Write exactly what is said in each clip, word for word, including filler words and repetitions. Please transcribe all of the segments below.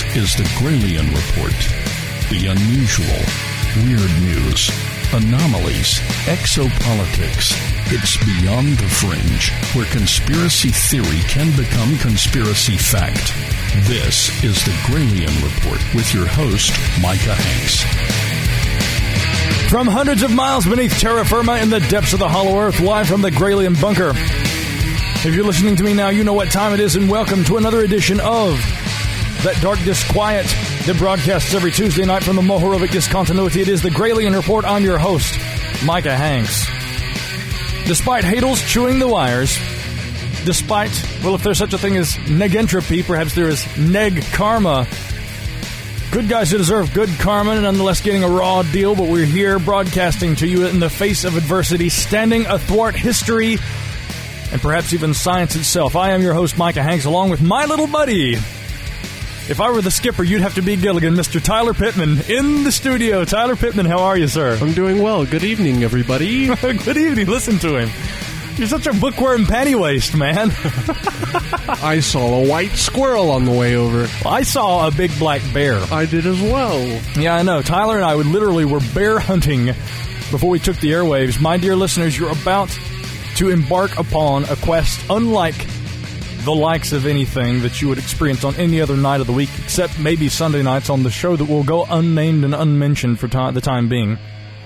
is the Gralien Report. The unusual, weird news, anomalies, exopolitics. It's beyond the fringe, where conspiracy theory can become conspiracy fact. This is the Gralien Report with your host, Micah Hanks. From hundreds of miles beneath terra firma in the depths of the hollow earth, live from the Gralien bunker. If you're listening to me now, you know what time it is, and welcome to another edition of That Dark Disquiet that broadcasts every Tuesday night from the Mohorovic Discontinuity. It is the Gralien Report. I'm your host, Micah Hanks. Despite Hadels chewing the wires, despite, well, if there's such a thing as negentropy, perhaps there is neg karma. Good guys who deserve good karma and nonetheless getting a raw deal, but we're here broadcasting to you in the face of adversity, standing athwart history and perhaps even science itself. I am your host, Micah Hanks, along with my little buddy. If I were the skipper, you'd have to be Gilligan, Mister Tyler Pittman, in the studio. Tyler Pittman, how are you, sir? I'm doing well. Good evening, everybody. Good evening. Listen to him. You're such a bookworm pantywaist, man. I saw a white squirrel on the way over. I saw a big black bear. I did as well. Yeah, I know. Tyler and I would literally were bear hunting before we took the airwaves. My dear listeners, you're about to embark upon a quest unlike the likes of anything that you would experience on any other night of the week, except maybe Sunday nights on the show that will go unnamed and unmentioned for time, the time being.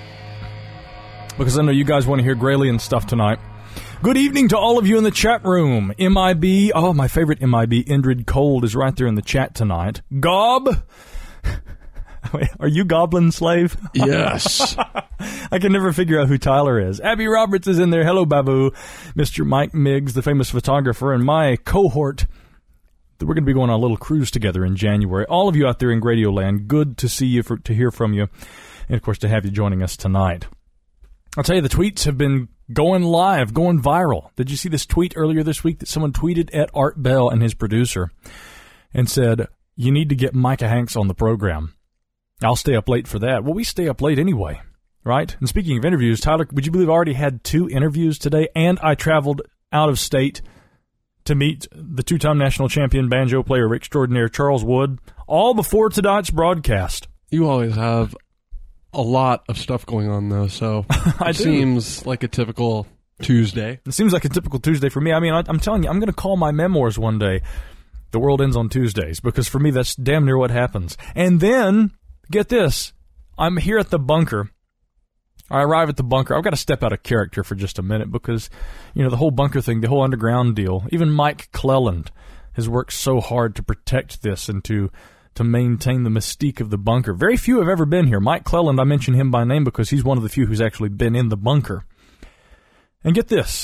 Because I know you guys want to hear Gralien stuff tonight. Good evening to all of you in the chat room. M I B, oh, my favorite M I B, Indrid Cold, is right there in the chat tonight. Gob, wait, are you Goblin Slave? Yes. I can never figure out who Tyler is. Abby Roberts is in there. Hello, Babu. Mister Mike Miggs, the famous photographer, and my cohort. We're going to be going on a little cruise together in January. All of you out there in Gradioland, good to see you, for, to hear from you, and, of course, to have you joining us tonight. I'll tell you, the tweets have been going live, going viral. Did you see this tweet earlier this week that someone tweeted at Art Bell and his producer and said, you need to get Micah Hanks on the program. I'll stay up late for that. Well, we stay up late anyway, right? And speaking of interviews, Tyler, would you believe I already had two interviews today, and I traveled out of state to meet the two-time national champion banjo player extraordinaire Charles Wood, all before tonight's broadcast. You always have a lot of stuff going on, though, so I it do. seems like a typical Tuesday. It seems like a typical Tuesday for me. I mean, I, I'm telling you, I'm going to call my memoirs one day, The World Ends on Tuesdays, because for me, that's damn near what happens. And then, get this, I'm here at the bunker. I arrive at the bunker. I've got to step out of character for just a minute because, you know, the whole bunker thing, the whole underground deal, even Mike Cleland has worked so hard to protect this and to to maintain the mystique of the bunker. Very few have ever been here. Mike Cleland, I mention him by name because he's one of the few who's actually been in the bunker. And get this.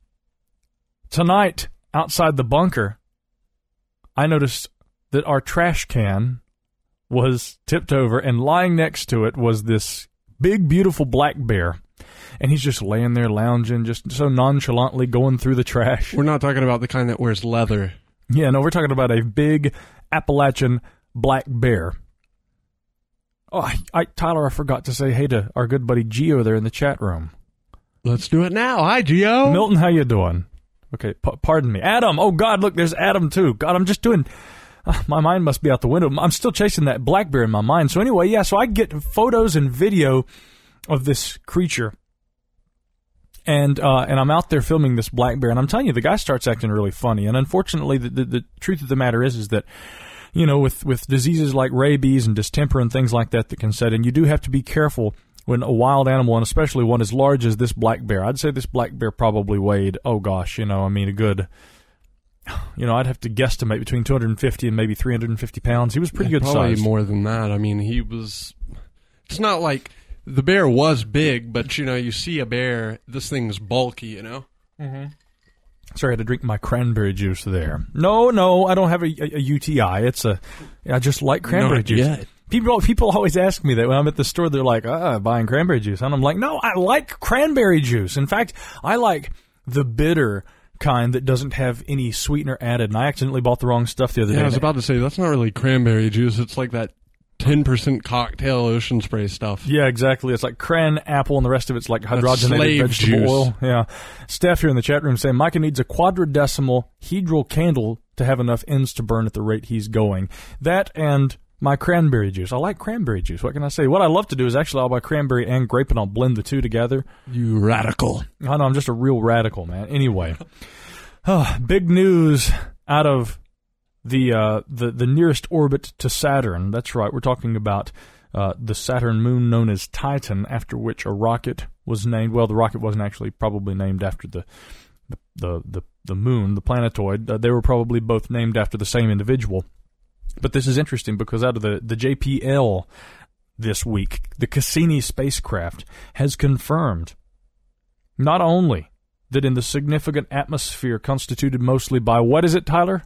Tonight, outside the bunker, I noticed that our trash can was tipped over, and lying next to it was this big, beautiful black bear. And he's just laying there lounging, just so nonchalantly going through the trash. We're not talking about the kind that wears leather. Yeah, no, we're talking about a big Appalachian black bear. Oh, I, I, Tyler, I forgot to say hey to our good buddy Gio there in the chat room. Let's do it now. Hi, Gio. Milton, how you doing? Okay, p- pardon me. Adam, oh God, look, there's Adam too. God, I'm just doing... Uh, my mind must be out the window. I'm still chasing that black bear in my mind. So anyway, yeah, so I get photos and video of this creature. And uh, and I'm out there filming this black bear. And I'm telling you, the guy starts acting really funny. And unfortunately, the, the, the truth of the matter is, is that, you know, with, with diseases like rabies and distemper and things like that that can set in, you do have to be careful when a wild animal, and especially one as large as this black bear. I'd say this black bear probably weighed, oh gosh, you know, I mean, a good... You know, I'd have to guesstimate between two hundred fifty and maybe three hundred fifty pounds. He was pretty yeah, good probably size. Probably more than that. I mean, he was... It's not like the bear was big, but, you know, you see a bear, this thing's bulky, you know? Mm-hmm. Sorry, I had to drink my cranberry juice there. No, no, I don't have a, a, a U T I. It's a... I just like cranberry Not juice. yet. People people always ask me that when I'm at the store. They're like, ah, buying cranberry juice. And I'm like, no, I like cranberry juice. In fact, I like the bitter kind that doesn't have any sweetener added. And I accidentally bought the wrong stuff the other yeah, day. I was about to say, that's not really cranberry juice. It's like that ten percent cocktail ocean spray stuff. Yeah, exactly. It's like cran apple, and the rest of it's like hydrogenated slave vegetable juice. oil. Yeah. Steph here in the chat room saying Micah needs a quadradecimal hedral candle to have enough ends to burn at the rate he's going. That and my cranberry juice. I like cranberry juice. What can I say? What I love to do is actually I'll buy cranberry and grape, and I'll blend the two together. You radical. I know, I'm just a real radical, man. Anyway, oh, big news out of the uh, the the nearest orbit to Saturn. That's right. We're talking about uh, the Saturn moon known as Titan, after which a rocket was named. Well, the rocket wasn't actually probably named after the the the the, the moon, the planetoid. Uh, they were probably both named after the same individual. But this is interesting because out of the, the J P L this week, the Cassini spacecraft has confirmed not only that in the significant atmosphere constituted mostly by, what is it, Tyler?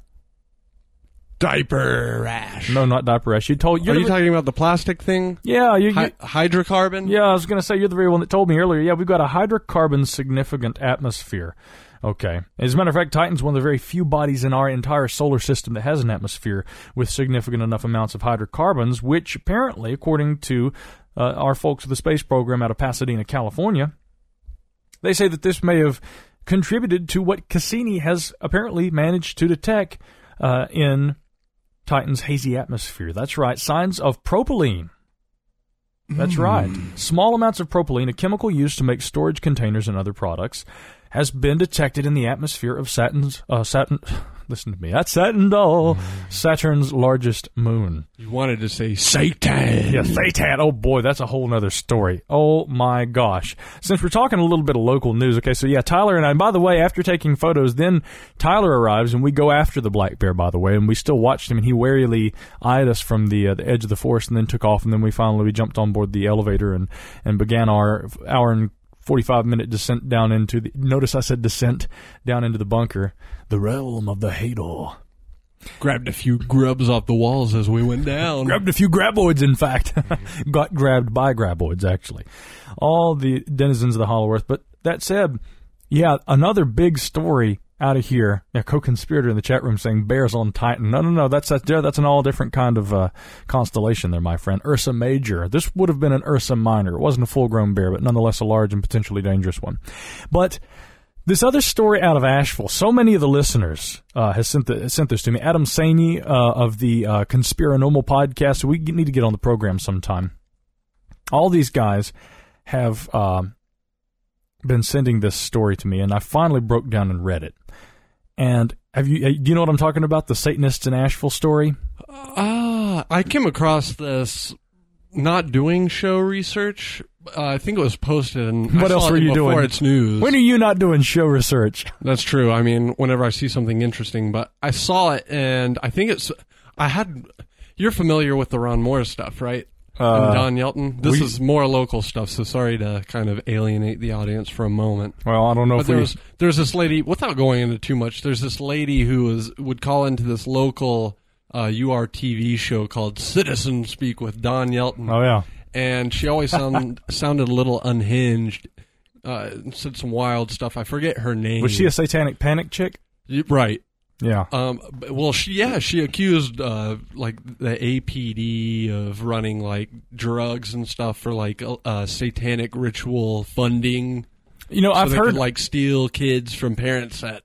Diaper rash. No, not diaper rash. You told. Are you the, talking about the plastic thing? Yeah, you, you Hy- hydrocarbon. Yeah, I was going to say you're the very one that told me earlier. Yeah, we've got a hydrocarbon significant atmosphere. Okay. As a matter of fact, Titan's one of the very few bodies in our entire solar system that has an atmosphere with significant enough amounts of hydrocarbons, which apparently, according to uh, our folks at the space program out of Pasadena, California, they say that this may have contributed to what Cassini has apparently managed to detect uh, in Titan's hazy atmosphere. That's right. Signs of propylene. That's mm. right. Small amounts of propylene, a chemical used to make storage containers and other products, has been detected in the atmosphere of Saturn's, uh, Saturn, listen to me, that's Saturn, doll, mm. Saturn's largest moon. You wanted to say Satan. Yeah, Satan. Oh, boy, that's a whole nother story. Oh, my gosh. Since we're talking a little bit of local news, okay, so yeah, Tyler and I, and by the way, after taking photos, then Tyler arrives, and we go after the black bear, by the way, and we still watched him, and he warily eyed us from the uh, the edge of the forest and then took off, and then we finally we jumped on board the elevator and, and began our hour and forty-five minute descent down into the, notice I said descent, down into the bunker, the realm of the Hadal. Grabbed a few grubs off the walls as we went down. Grabbed a few graboids, in fact. Got grabbed by graboids, actually. All the denizens of the Hollow Earth. But that said, yeah, another big story out of here. A co-conspirator in the chat room saying bears on Titan. No, no, no, that's that's, that's an all different kind of uh, constellation there, my friend. Ursa Major. This would have been an Ursa Minor. It wasn't a full-grown bear, but nonetheless a large and potentially dangerous one. But this other story out of Asheville, so many of the listeners uh, has sent the, sent this to me. Adam Saney uh, of the uh, Conspiranormal podcast. We need to get on the program sometime. All these guys have uh, been sending this story to me, and I finally broke down and read it. And have you? Do you know what I'm talking about? The Satanists in Asheville story. Ah, uh, I came across this not doing show research. Uh, I think it was posted. And what I else saw were it you before doing? It's news. When are you not doing show research? That's true. I mean, whenever I see something interesting, but I saw it, and I think it's. I had. You're familiar with the Ron Moore stuff, right? Uh, and Don Yelton. This we, is more local stuff, so sorry to kind of alienate the audience for a moment. Well, I don't know but if there we... was there's this lady, without going into too much, there's this lady who was would call into this local uh, U R T V show called Citizen Speak with Don Yelton. Oh, yeah. And she always sound, sounded a little unhinged, uh, said some wild stuff. I forget her name. Was she a satanic panic chick? Right. Yeah. Um. Well, she yeah she accused uh like the A P D of running like drugs and stuff for like uh satanic ritual funding. You know, so I've they heard could, like steal kids from parents that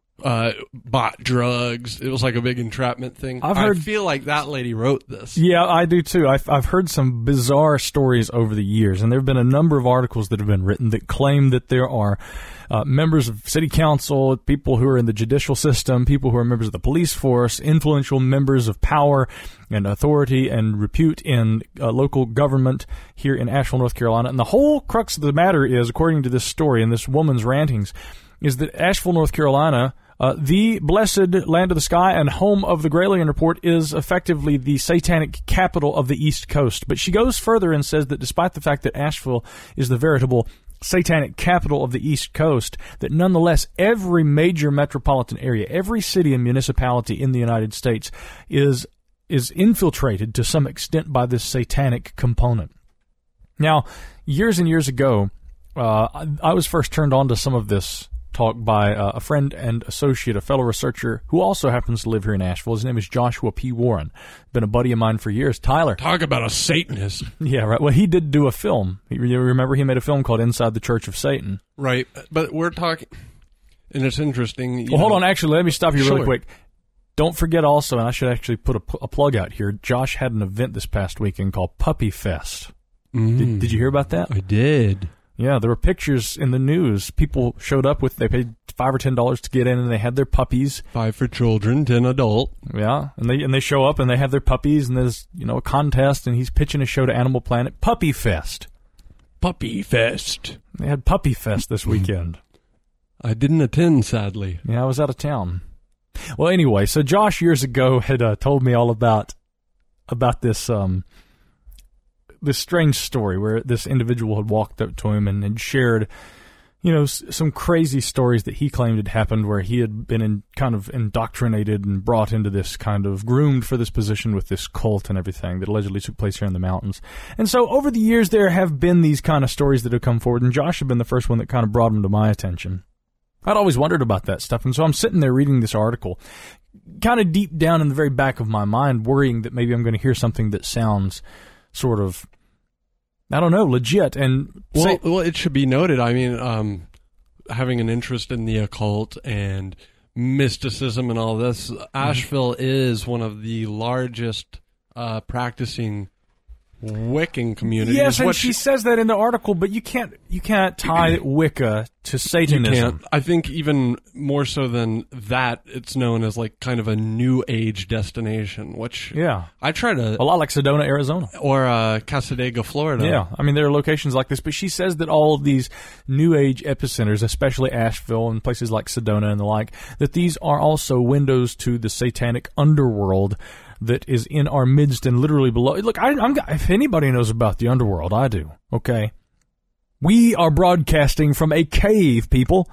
uh bought drugs. It was like a big entrapment thing. I've heard. I feel like that lady wrote this. Yeah, I do too. I've I've heard some bizarre stories over the years, and there have been a number of articles that have been written that claim that there are. Uh, members of city council, people who are in the judicial system, people who are members of the police force, influential members of power and authority and repute in uh, local government here in Asheville, North Carolina. And the whole crux of the matter is, according to this story and this woman's rantings, is that Asheville, North Carolina, uh, the blessed land of the sky and home of the Gralien Report, is effectively the satanic capital of the East Coast. But she goes further and says that despite the fact that Asheville is the veritable satanic capital of the East Coast, that nonetheless every major metropolitan area, every city and municipality in the United States is is infiltrated to some extent by this satanic component. Now, years and years ago, uh, I, I was first turned on to some of this talk by uh, a friend and associate, a fellow researcher who also happens to live here in Asheville. His name is Joshua P. Warren. Been a buddy of mine for years. Tyler. Talk about a Satanist. Yeah, right. Well, he did do a film. You remember he made a film called Inside the Church of Satan. Right. But we're talking, and it's interesting. You well, hold know, on. Actually, let me stop you really sure. quick. Don't forget also, and I should actually put a, a plug out here, Josh had an event this past weekend called Puppy Fest. Mm. Did, did you hear about that? I did. Yeah, there were pictures in the news. People showed up with, they paid five or ten dollars to get in, and they had their puppies. Five for children, ten adult. Yeah, and they and they show up and they have their puppies, and there's you know a contest, and he's pitching a show to Animal Planet, Puppy Fest. Puppy Fest. They had Puppy Fest this weekend. I didn't attend, sadly. Yeah, I was out of town. Well, anyway, so Josh years ago had uh, told me all about about this um this strange story where this individual had walked up to him and had shared, you know, s- some crazy stories that he claimed had happened where he had been in, kind of indoctrinated and brought into this kind of groomed for this position with this cult and everything that allegedly took place here in the mountains. And so over the years there have been these kind of stories that have come forward, and Josh had been the first one that kind of brought them to my attention. I'd always wondered about that stuff, and so I'm sitting there reading this article, kind of deep down in the very back of my mind, worrying that maybe I'm going to hear something that sounds sort of, I don't know, legit. And Well, say, well, it should be noted, I mean, um, having an interest in the occult and mysticism and all this, mm-hmm. Asheville is one of the largest uh, practicing Wiccan communities. yes, and What she says that in the article, but you can't you can't tie Wicca to You Satanism. can't. I think even more so than that, it's known as like kind of a new age destination, which Yeah, I try to, a lot like Sedona, Arizona. or uh, Casadega, Florida. Yeah, I mean, there are locations like this, but she says that all of these New Age epicenters, especially Asheville and places like Sedona and the like, that these are also windows to the satanic underworld that is in our midst and literally below. Look, I, I'm, if anybody knows about the underworld, I do, okay? We are broadcasting from a cave, people.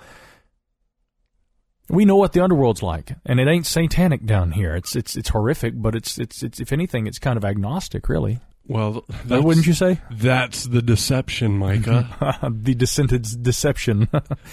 We know what the underworld's like, and it ain't satanic down here. It's it's it's horrific, but it's it's it's if anything, it's kind of agnostic, really. Well, That wouldn't you say? That's the deception, Micah. The descendant's deception.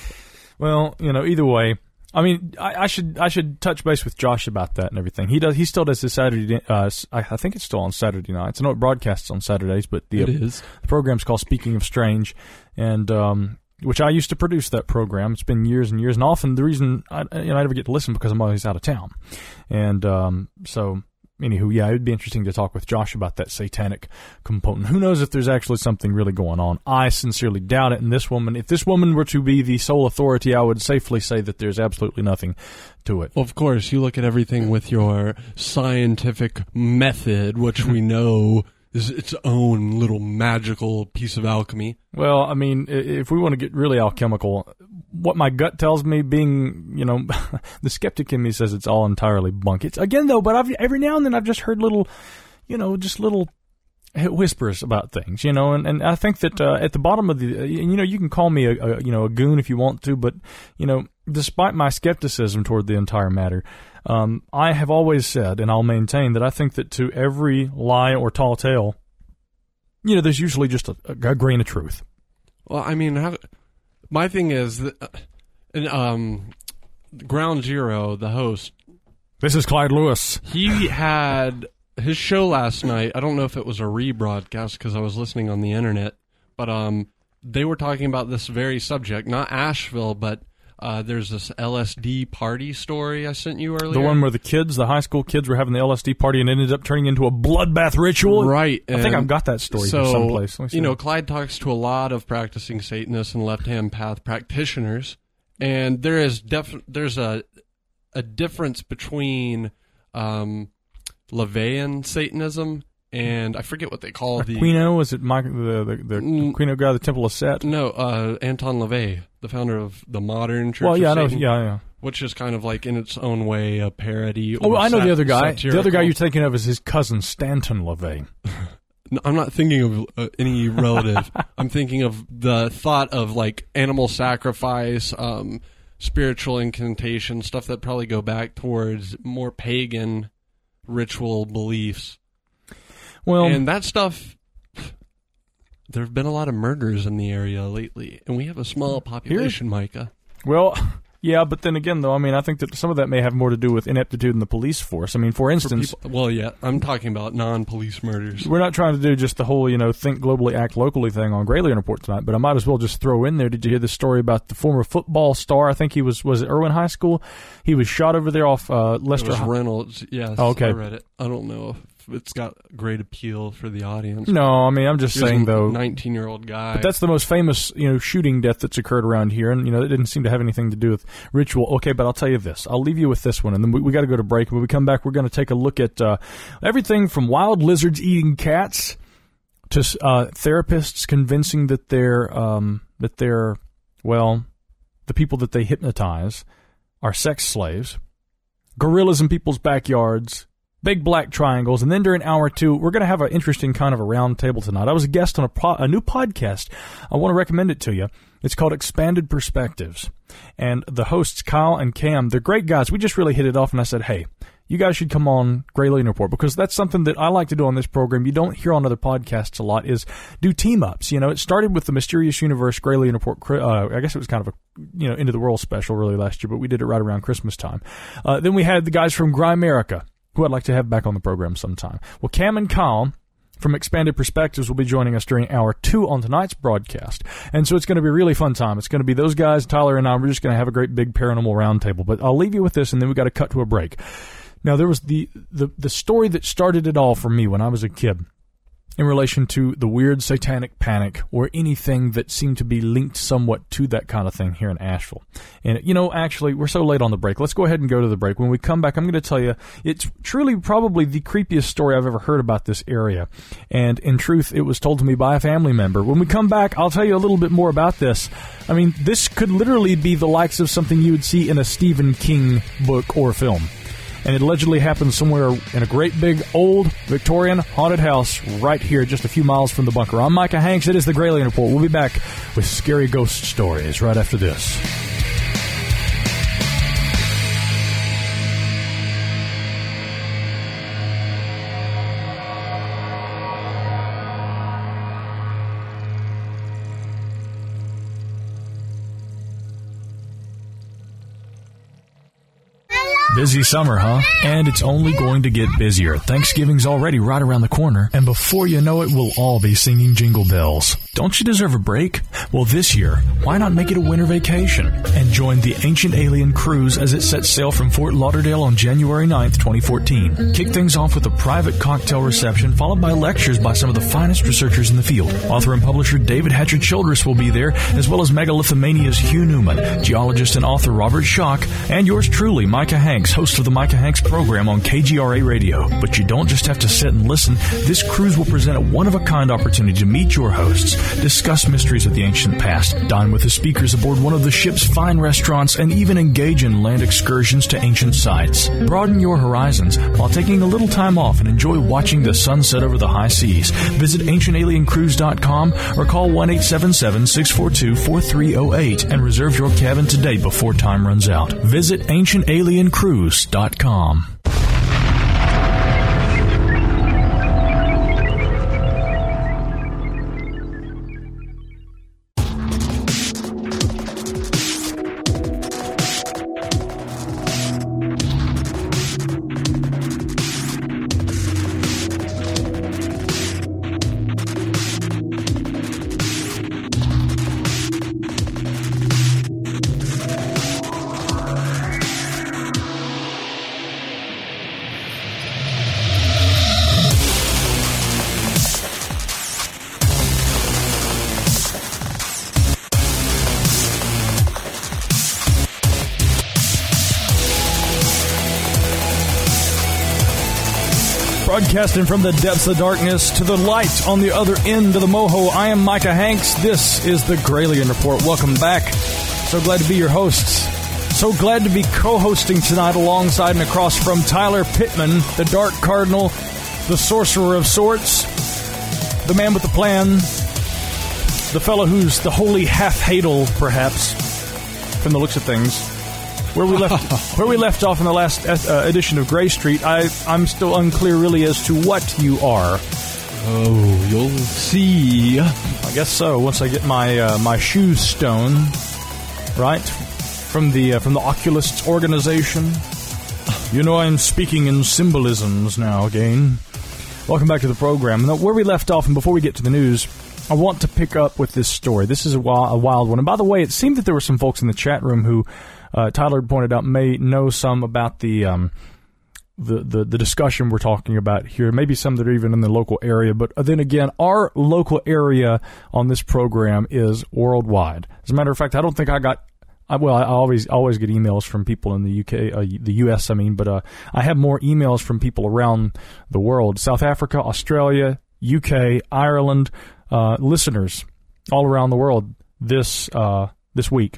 Well, you know, either way, I mean, I, I should I should touch base with Josh about that and everything. He does. He still does his Saturday. Uh, I, I think it's still on Saturday nights. I know it broadcasts on Saturdays, but the, It is. the program's called Speaking of Strange, and um, which I used to produce that program. It's been years and years, and often the reason I, you know, I never get to listen because I'm always out of town, and um, so. Anywho, yeah, it would be interesting to talk with Josh about that satanic component. Who knows if there's actually something really going on? I sincerely doubt it. And this woman, if this woman were to be the sole authority, I would safely say that there's absolutely nothing to it. Well, of course, you look at everything with your scientific method, which we know is its own little magical piece of alchemy. Well, I mean, i- if we want to get really alchemical, what my gut tells me, being, you know, the skeptic in me says it's all entirely bunk. It's again though, but I've every now and then I've just heard little, you know, just little whispers about things, you know, and, and I think that uh, at the bottom of the, uh, you know, you can call me a, a you know a goon if you want to, but you know, despite my skepticism toward the entire matter, um, I have always said, and I'll maintain that I think that to every lie or tall tale, you know, there's usually just a, a grain of truth. Well, I mean, how, my thing is that, uh, in, um, Ground Zero, the host, This is Clyde Lewis. he had his show last night. I don't know if it was a rebroadcast because I was listening on the internet, but um, they were talking about this very subject, not Asheville, but uh, there's this L S D party story I sent you earlier. The one where the kids, the high school kids, were having the L S D party and ended up turning into a bloodbath ritual? Right. I think and I've got that story so, from someplace. Let me see. You know, Clyde talks to a lot of practicing Satanists and left-hand path practitioners, and there is def- there's a a difference between um, LaVeyan Satanism and I forget what they call the Aquino, is it Mike, the, the, the Mm. Aquino guy, the Temple of Set? No, uh, Anton LaVey, the founder of the modern Church Well, yeah, I of know, Satan, yeah, yeah. which is kind of like in its own way a parody. Oh, or I know sat- the other guy. The other guy satirical. you're thinking of is his cousin, Stanton LaVey. No, I'm not thinking of uh, any relative. I'm thinking of the thought of like animal sacrifice, um, spiritual incantation, stuff that probably go back towards more pagan ritual beliefs. Well, And that stuff, there have been a lot of murders in the area lately, and we have a small population, Micah. Well, yeah, but then again, though, I mean, I think that some of that may have more to do with ineptitude in the police force. I mean, for instance... For people, well, yeah, I'm talking about non-police murders. We're not trying to do just the whole, you know, think globally, act locally thing on Gralien Report tonight, but I might as well just throw in there. Did you hear the story about the former football star? I think he was, was it Irwin High School? He was shot over there off uh, Lester... It was Reynolds, yes. Oh, okay. I read it. I don't know if it's got great appeal for the audience. No, I mean, I'm just He was saying, a though... nineteen-year-old guy. But that's the most famous, you know, shooting death that's occurred around here, and, you know, it didn't seem to have anything to do with ritual. Okay, but I'll tell you this. I'll leave you with this one, and then we, we got to go to break. When we come back, we're going to take a look at uh, everything from wild lizards eating cats to uh, therapists convincing that they're, um, that they're, well, the people that they hypnotize are sex slaves, gorillas in people's backyards, big black triangles, and then during hour two, we're going to have an interesting kind of a round table tonight. I was a guest on a, po- a new podcast. I want to recommend it to you. It's called Expanded Perspectives. And the hosts, Kyle and Cam, they're great guys. We just really hit it off, and I said, hey, you guys should come on Gralien Report, because that's something that I like to do on this program. You don't hear on other podcasts a lot, is do team-ups. You know, it started with the Mysterious Universe Gralien Report. Uh, I guess it was kind of a, you know, End of the World special really last year, but we did it right around Christmas time. Uh, then we had the guys from Grimerica, who I'd like to have back on the program sometime. Well, Cam and Kyle from Expanded Perspectives will be joining us during hour two on tonight's broadcast. And so it's going to be a really fun time. It's going to be those guys, Tyler and I, we're just going to have a great big paranormal roundtable. But I'll leave you with this, and then we've got to cut to a break. Now, there was the, the, the story that started it all for me when I was a kid in relation to the weird satanic panic or anything that seemed to be linked somewhat to that kind of thing here in Asheville. And, you know, actually, we're so late on the break. Let's go ahead and go to the break. When we come back, I'm going to tell you, it's truly probably the creepiest story I've ever heard about this area. And in truth, it was told to me by a family member. When we come back, I'll tell you a little bit more about this. I mean, this could literally be the likes of something you would see in a Stephen King book or film. And it allegedly happened somewhere in a great big old Victorian haunted house right here just a few miles from the bunker. I'm Micah Hanks. It is the Gralien Report. We'll be back with scary ghost stories right after this. Busy summer, huh? And it's only going to get busier. Thanksgiving's already right around the corner, and before you know it, we'll all be singing jingle bells. Don't you deserve a break? Well, this year, why not make it a winter vacation and join the Ancient Alien Cruise as it sets sail from Fort Lauderdale on January ninth, twenty fourteen. Kick things off with a private cocktail reception followed by lectures by some of the finest researchers in the field. Author and publisher David Hatcher Childress will be there, as well as Megalithomania's Hugh Newman, geologist and author Robert Schock, and yours truly, Micah Hanks, host of the Micah Hanks program on K G R A Radio. But you don't just have to sit and listen. This cruise will present a one-of-a-kind opportunity to meet your hosts, discuss mysteries of the ancient past, dine with the speakers aboard one of the ship's fine restaurants, and even engage in land excursions to ancient sites. Broaden your horizons while taking a little time off and enjoy watching the sunset over the high seas. Visit ancient alien cruise dot com or call one eight seven seven, six four two, four three zero eight and reserve your cabin today before time runs out. Visit ancient alien cruise dot com. Broadcasting from the depths of darkness to the light on the other end of the moho, I am Micah Hanks. This is the Gralien Report. Welcome back. So glad to be your hosts. So glad to be co-hosting tonight alongside and across from Tyler Pittman, the Dark Cardinal, the Sorcerer of Sorts, the man with the plan, the fellow who's the holy half-hadal, perhaps, from the looks of things. Where we left, where we left off in the last uh, edition of Gray Street, I, I'm still unclear really as to what you are. Oh, you'll see. I guess so. Once I get my uh, my shoes stone, right? from the uh, from the Oculists organization. You know I'm speaking in symbolisms now again. Welcome back to the program. Now, where we left off, and before we get to the news, I want to pick up with this story. This is a wild, a wild one. And by the way, it seemed that there were some folks in the chat room who, uh, Tyler pointed out, may know some about the, um, the, the, the discussion we're talking about here. Maybe some that are even in the local area. But then again, our local area on this program is worldwide. As a matter of fact, I don't think I got... I, well, I always always get emails from people in the U K, uh, the U S, I mean, but uh, I have more emails from people around the world. South Africa, Australia, U K, Ireland, uh, listeners all around the world this uh, this week.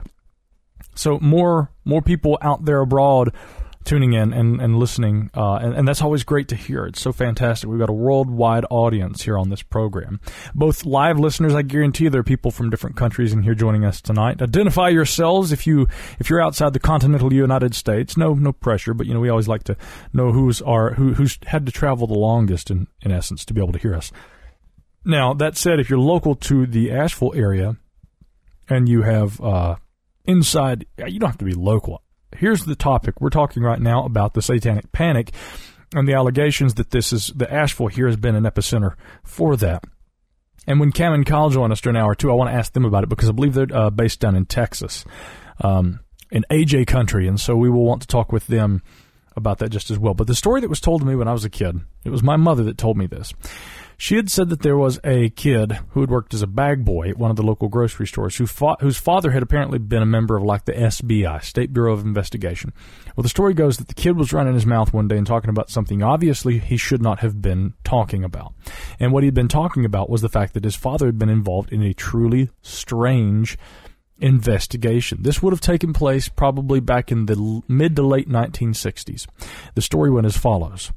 So more more people out there abroad tuning in and, and listening, uh, and, and that's always great to hear. It's so fantastic. We've got a worldwide audience here on this program. Both live listeners, I guarantee there are people from different countries in here joining us tonight. Identify yourselves if, you, if you're outside the continental United States. No no pressure, but you know we always like to know who's, our, who, who's had to travel the longest, in, in essence, to be able to hear us. Now, that said, if you're local to the Asheville area and you have uh, inside, you don't have to be local. Here's the topic. We're talking right now about the Satanic Panic and the allegations that this is, the Asheville here has been an epicenter for that. And when Cam and Kyle join us during an hour two, I want to ask them about it because I believe they're uh, based down in Texas, um, in A J country, and so we will want to talk with them about that just as well. But the story that was told to me when I was a kid, it was my mother that told me this. She had said that there was a kid who had worked as a bag boy at one of the local grocery stores who fought, whose father had apparently been a member of like the S B I, State Bureau of Investigation. Well, the story goes that the kid was running his mouth one day and talking about something obviously he should not have been talking about. And what he'd been talking about was the fact that his father had been involved in a truly strange investigation. This would have taken place probably back in the mid to late nineteen sixties. The story went as follows.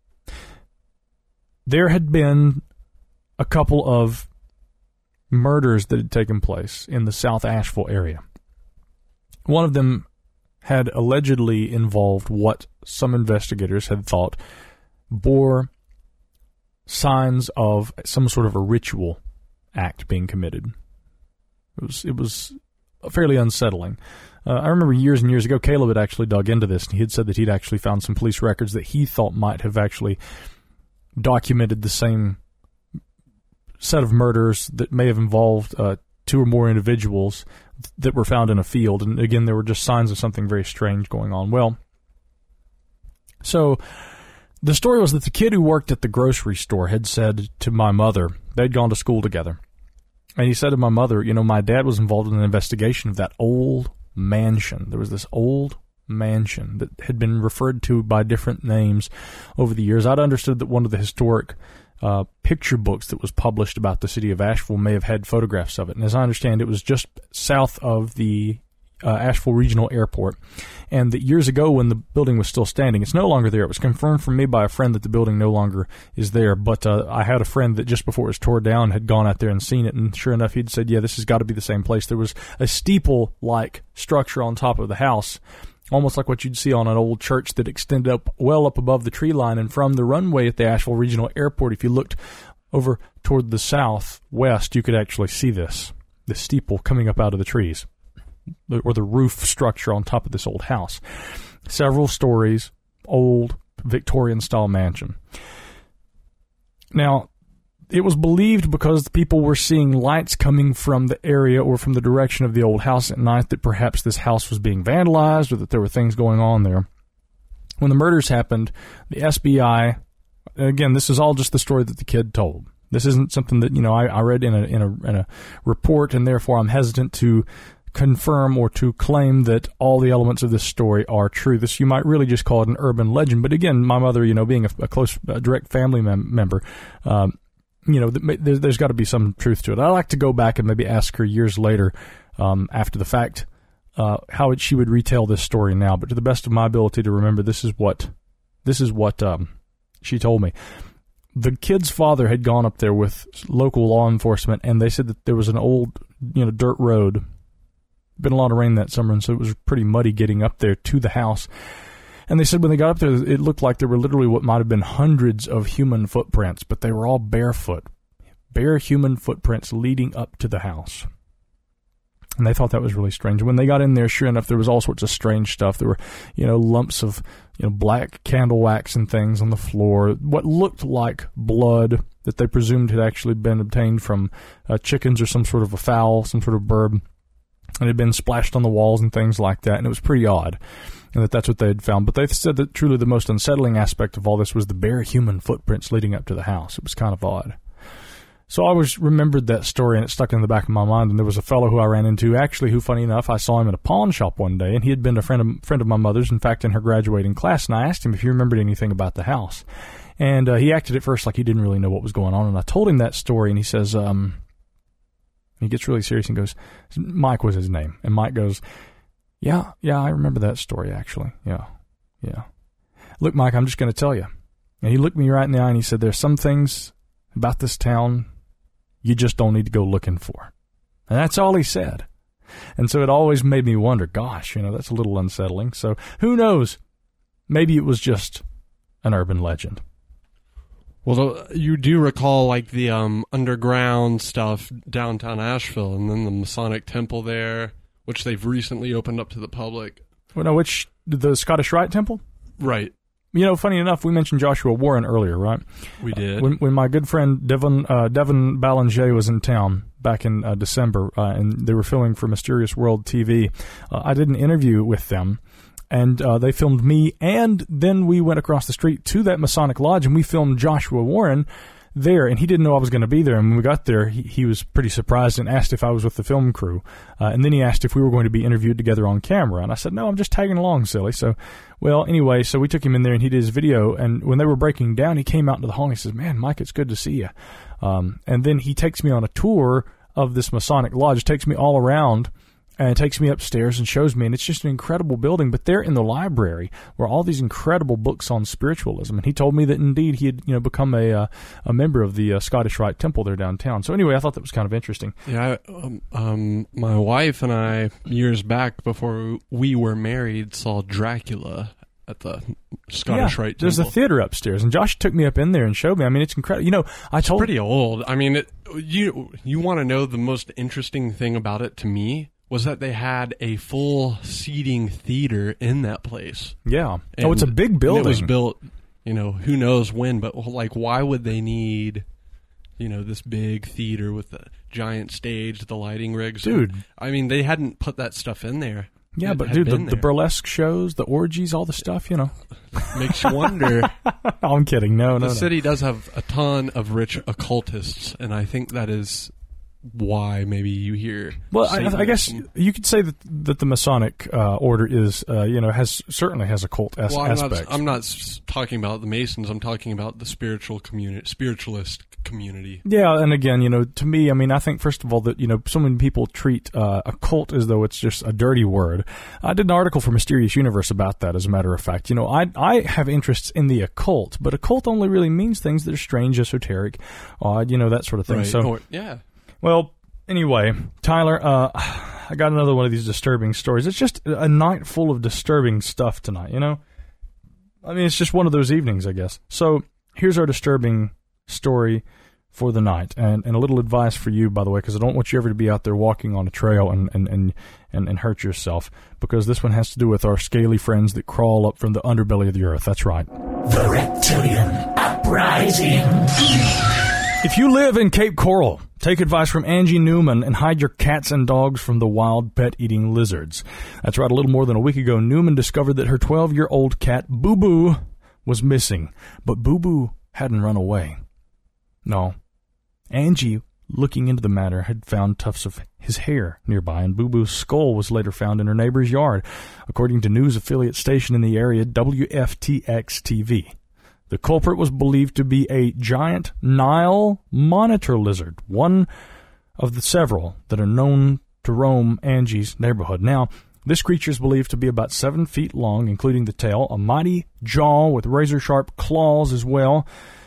There had been a couple of murders that had taken place in the South Asheville area. One of them had allegedly involved what some investigators had thought bore signs of some sort of a ritual act being committed. It was it was fairly unsettling. Uh, I remember years and years ago, Caleb had actually dug into this, and he had said that he'd actually found some police records that he thought might have actually documented the same set of murders that may have involved uh, two or more individuals that were found in a field. And again, there were just signs of something very strange going on. Well, so the story was that the kid who worked at the grocery store had said to my mother, they'd gone to school together, and he said to my mother, you know, my dad was involved in an investigation of that old mansion. There was this old mansion that had been referred to by different names over the years. I'd understood that one of the historic uh, picture books that was published about the city of Asheville may have had photographs of it. And as I understand, it was just south of the uh, Asheville Regional Airport. And that years ago when the building was still standing, it's no longer there. It was confirmed for me by a friend that the building no longer is there. But uh, I had a friend that just before it was tore down had gone out there and seen it. And sure enough, he'd said, yeah, this has got to be the same place. There was a steeple-like structure on top of the house, almost like what you'd see on an old church that extended up well up above the tree line. And from the runway at the Asheville Regional Airport, if you looked over toward the southwest, you could actually see this, the steeple coming up out of the trees, or the roof structure on top of this old house. Several stories, old Victorian-style mansion. Now, it was believed because people were seeing lights coming from the area or from the direction of the old house at night that perhaps this house was being vandalized or that there were things going on there. When the murders happened, the S B I, again, this is all just the story that the kid told. This isn't something that, you know, I, I read in a, in a in a report, and therefore I'm hesitant to confirm or to claim that all the elements of this story are true. This, you might really just call it an urban legend. But again, my mother, you know, being a, a close, a direct family mem- member, um, you know, there's, there's got to be some truth to it. I like to go back and maybe ask her years later, um, after the fact, uh, how it, she would retell this story now. But to the best of my ability to remember, this is what, this is what um, she told me. The kid's father had gone up there with local law enforcement, and they said that there was an old, you know, dirt road. Been a lot of rain that summer, and so it was pretty muddy getting up there to the house. And they said when they got up there, it looked like there were literally what might have been hundreds of human footprints, but they were all barefoot. Bare human footprints leading up to the house. And they thought that was really strange. And when they got in there, sure enough, there was all sorts of strange stuff. There were, you know, lumps of, you know, black candle wax and things on the floor. What looked like blood that they presumed had actually been obtained from uh, chickens or some sort of a fowl, some sort of bird. And it had been splashed on the walls and things like that. And it was pretty odd. And that that's what they had found. But they said that truly the most unsettling aspect of all this was the bare human footprints leading up to the house. It was kind of odd. So I always remembered that story, and it stuck in the back of my mind. And there was a fellow who I ran into, actually, who, funny enough, I saw him at a pawn shop one day, and he had been a friend of, friend of my mother's, in fact, in her graduating class. And I asked him if he remembered anything about the house. And uh, he acted at first like he didn't really know what was going on. And I told him that story, and he says, um, he gets really serious and goes, Mike was his name. And Mike goes, yeah, yeah, I remember that story, actually. Yeah, yeah. Look, Mike, I'm just going to tell you. And he looked me right in the eye, and he said, there's some things about this town you just don't need to go looking for. And that's all he said. And so it always made me wonder, gosh, you know, that's a little unsettling. So who knows? Maybe it was just an urban legend. Well, you do recall, like, the um, underground stuff downtown Asheville, and then the Masonic Temple there, which they've recently opened up to the public. Well, no, which, the Scottish Rite Temple? Right. You know, funny enough, we mentioned Joshua Warren earlier, right? We did. Uh, when, when my good friend Devon uh, Devon Ballinger was in town back in uh, December, uh, and they were filming for Mysterious World T V, uh, I did an interview with them, and uh, they filmed me, and then we went across the street to that Masonic Lodge, and we filmed Joshua Warren there, and he didn't know I was going to be there. And when we got there, he, he was pretty surprised and asked if I was with the film crew. Uh, and then he asked if we were going to be interviewed together on camera. And I said, no, I'm just tagging along, silly. So, well, anyway, so we took him in there and he did his video. And when they were breaking down, he came out into the hall and he says, man, Mike, it's good to see you. Um, and then he takes me on a tour of this Masonic Lodge, takes me all around, and takes me upstairs and shows me, and it's just an incredible building. But there in the library were all these incredible books on spiritualism, and he told me that indeed he had, you know, become a uh, a member of the uh, Scottish Rite Temple there downtown. So anyway, I thought that was kind of interesting. Yeah, um, um, my wife and I, years back before we were married, saw Dracula at the Scottish yeah, Rite Temple. There's a theater upstairs, and Josh took me up in there and showed me. I mean, it's incredible. You know, I it's told pretty old. I mean, it, you you want to know the most interesting thing about it to me? Was that they had a full seating theater in that place. Yeah. And oh, it's a big building. It was built, you know, who knows when, but, like, why would they need, you know, this big theater with the giant stage, the lighting rigs? Dude. I mean, they hadn't put that stuff in there. Yeah, it but, dude, the, the the burlesque shows, the orgies, all the stuff, you know. Makes you wonder. I'm kidding. No, no, The no. city does have a ton of rich occultists, and I think that is why maybe you hear. Well, I, I guess you could say that that the Masonic uh, order is, uh, you know, has certainly has a cult as- well, I'm aspect. Not, I'm not s- talking about the Masons. I'm talking about the spiritual community, spiritualist community. Yeah, and again, you know, to me, I mean, I think first of all that, you know, so many people treat uh, a cult as though it's just a dirty word. I did an article for Mysterious Universe about that, as a matter of fact. You know, I I have interests in the occult, but occult only really means things that are strange, esoteric, odd, you know, that sort of thing. Right. So, or, yeah. Well, anyway, Tyler, uh, I got another one of these disturbing stories. It's just a night full of disturbing stuff tonight, you know? I mean, it's just one of those evenings, I guess. So here's our disturbing story for the night. And, and a little advice for you, by the way, because I don't want you ever to be out there walking on a trail and, and, and, and, and hurt yourself, because this one has to do with our scaly friends that crawl up from the underbelly of the earth. That's right. The Reptilian Uprising. If you live in Cape Coral, take advice from Angie Newman and hide your cats and dogs from the wild pet-eating lizards. That's right, a little more than a week ago, Newman discovered that her twelve-year-old cat, Boo Boo, was missing. But Boo Boo hadn't run away. No. Angie, looking into the matter, had found tufts of his hair nearby, and Boo Boo's skull was later found in her neighbor's yard, according to news affiliate station in the area, W F T X T V. The culprit was believed to be a giant Nile monitor lizard, one of the several that are known to roam Angie's neighborhood. Now, this creature is believed to be about seven feet long, including the tail, a mighty jaw with razor-sharp claws as well.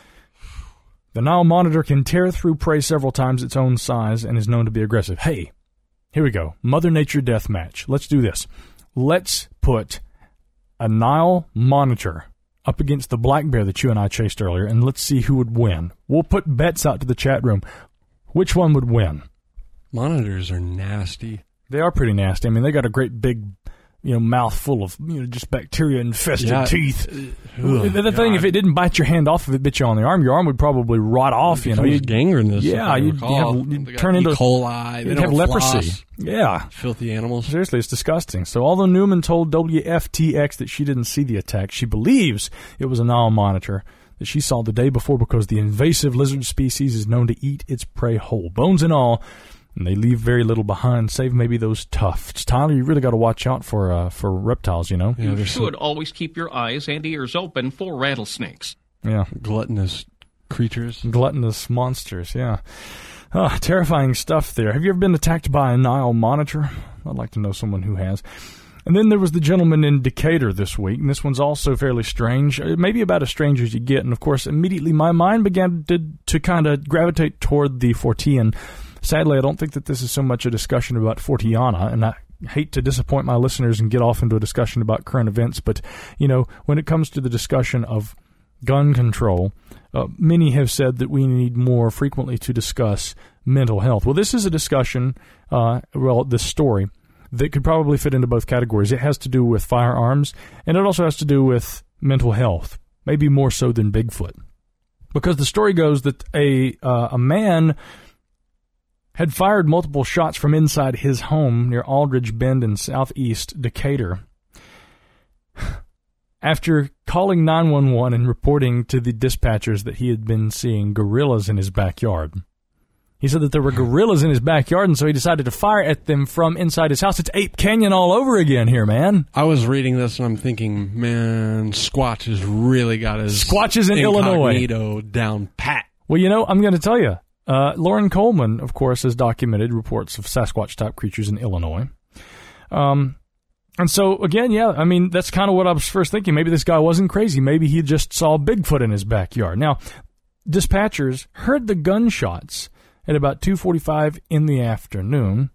The Nile monitor can tear through prey several times its own size and is known to be aggressive. Hey, here we go. Mother Nature death match. Let's do this. Let's put a Nile monitor up against the black bear that you and I chased earlier, and let's see who would win. We'll put bets out to the chat room. Which one would win? Monitors are nasty. They are pretty nasty. I mean, they got a great big, you know, mouth full of, you know, just bacteria-infested Yeah. teeth. Ugh, the the thing, God. if it didn't bite your hand off, if it bit you on the arm, your arm would probably rot off. You know, It you'd, gangrenous. yeah, if I you'd, recall. have, you'd They got turn into E. coli. They you'd don't have leprosy. floss. Yeah. Filthy animals. Seriously, it's disgusting. So although Newman told W F T X that she didn't see the attack, she believes it was a Nile monitor that she saw the day before because the invasive lizard species is known to eat its prey whole, bones and all, and they leave very little behind, save maybe those tufts. Tyler, you really got to watch out for uh, for reptiles, you know? Yeah, You there's should some always keep your eyes and ears open for rattlesnakes. Yeah. gluttonous creatures. Gluttonous monsters, yeah. Ah, terrifying stuff there. Have you ever been attacked by a Nile monitor? I'd like to know someone who has. And then there was the gentleman in Decatur this week, and this one's also fairly strange, maybe about as strange as you get. And, of course, immediately my mind began to, to kind of gravitate toward the Fortean. Sadly, I don't think that this is so much a discussion about Fortiana, and I hate to disappoint my listeners and get off into a discussion about current events, but, you know, when it comes to the discussion of gun control, uh, many have said that we need more frequently to discuss mental health. Well, this is a discussion, uh, well, this story, that could probably fit into both categories. It has to do with firearms, and it also has to do with mental health, maybe more so than Bigfoot. Because the story goes that a uh, a man had fired multiple shots from inside his home near Aldridge Bend in southeast Decatur. After calling nine one one and reporting to the dispatchers that he had been seeing gorillas in his backyard. He said that there were gorillas in his backyard, and so he decided to fire at them from inside his house. It's Ape Canyon all over again here, man. I was reading this and I'm thinking, man, Squatch has really got his Squatch is in Illinois. incognito down pat. Well, you know, I'm going to tell you. Uh, Lauren Coleman, of course, has documented reports of Sasquatch-type creatures in Illinois. Um, and so, again, yeah, I mean, that's kind of what I was first thinking. Maybe this guy wasn't crazy. Maybe he just saw Bigfoot in his backyard. Now, dispatchers heard the gunshots at about two forty-five in the afternoon.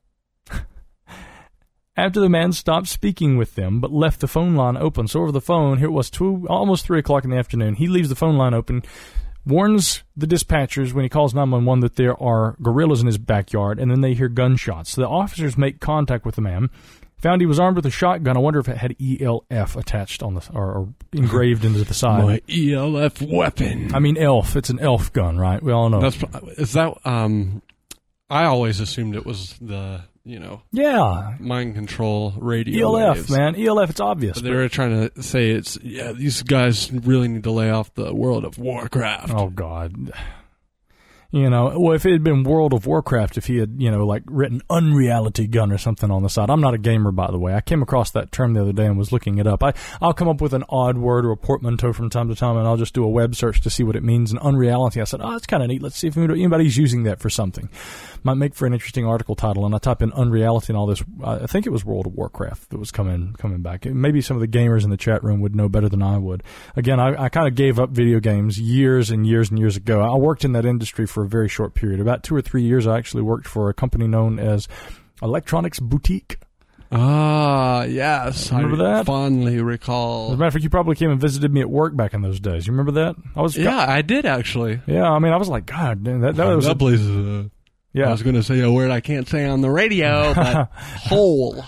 After the man stopped speaking with them, but left the phone line open. So over the phone, here it was two, almost three o'clock in the afternoon. He leaves the phone line open, warns the dispatchers when he calls nine one one that there are gorillas in his backyard, and then they hear gunshots. So the officers make contact with the man. Found he was armed with a shotgun. I wonder if it had E L F attached on the or, or engraved into the side. My E L F weapon. I mean, elf. It's an elf gun, right? We all know. That's is that. Um, I always assumed it was the you know yeah, mind control radio. E L F, waves. man. E L F. It's obvious. But they were trying to say it's yeah. These guys really need to lay off the World of Warcraft. Oh God. You know, well, if it had been World of Warcraft, if he had, you know, like written Unreality Gun or something on the side. I'm not a gamer, by the way. I came across that term the other day and was looking it up. I, I'll come up with an odd word or a portmanteau from time to time, and I'll just do a web search to see what it means. And Unreality, I said, oh, that's kind of neat. Let's see if anybody's using that for something. Might make for an interesting article title. And I type in Unreality and all this. I think it was World of Warcraft that was coming coming back. Maybe some of the gamers in the chat room would know better than I would. Again, I, I kind of gave up video games years and years and years ago. I worked in that industry for a very short period. About two or three years, I actually worked for a company known as Electronics Boutique. Ah, yes. Remember I that? fondly As a recall. matter of fact, you probably came and visited me at work back in those days. You remember that? I was, Yeah, I did actually. yeah. I mean, I was like, God, man, that, that was, that a, place is. Uh, yeah. I was going to say a word I can't say on the radio, but hole.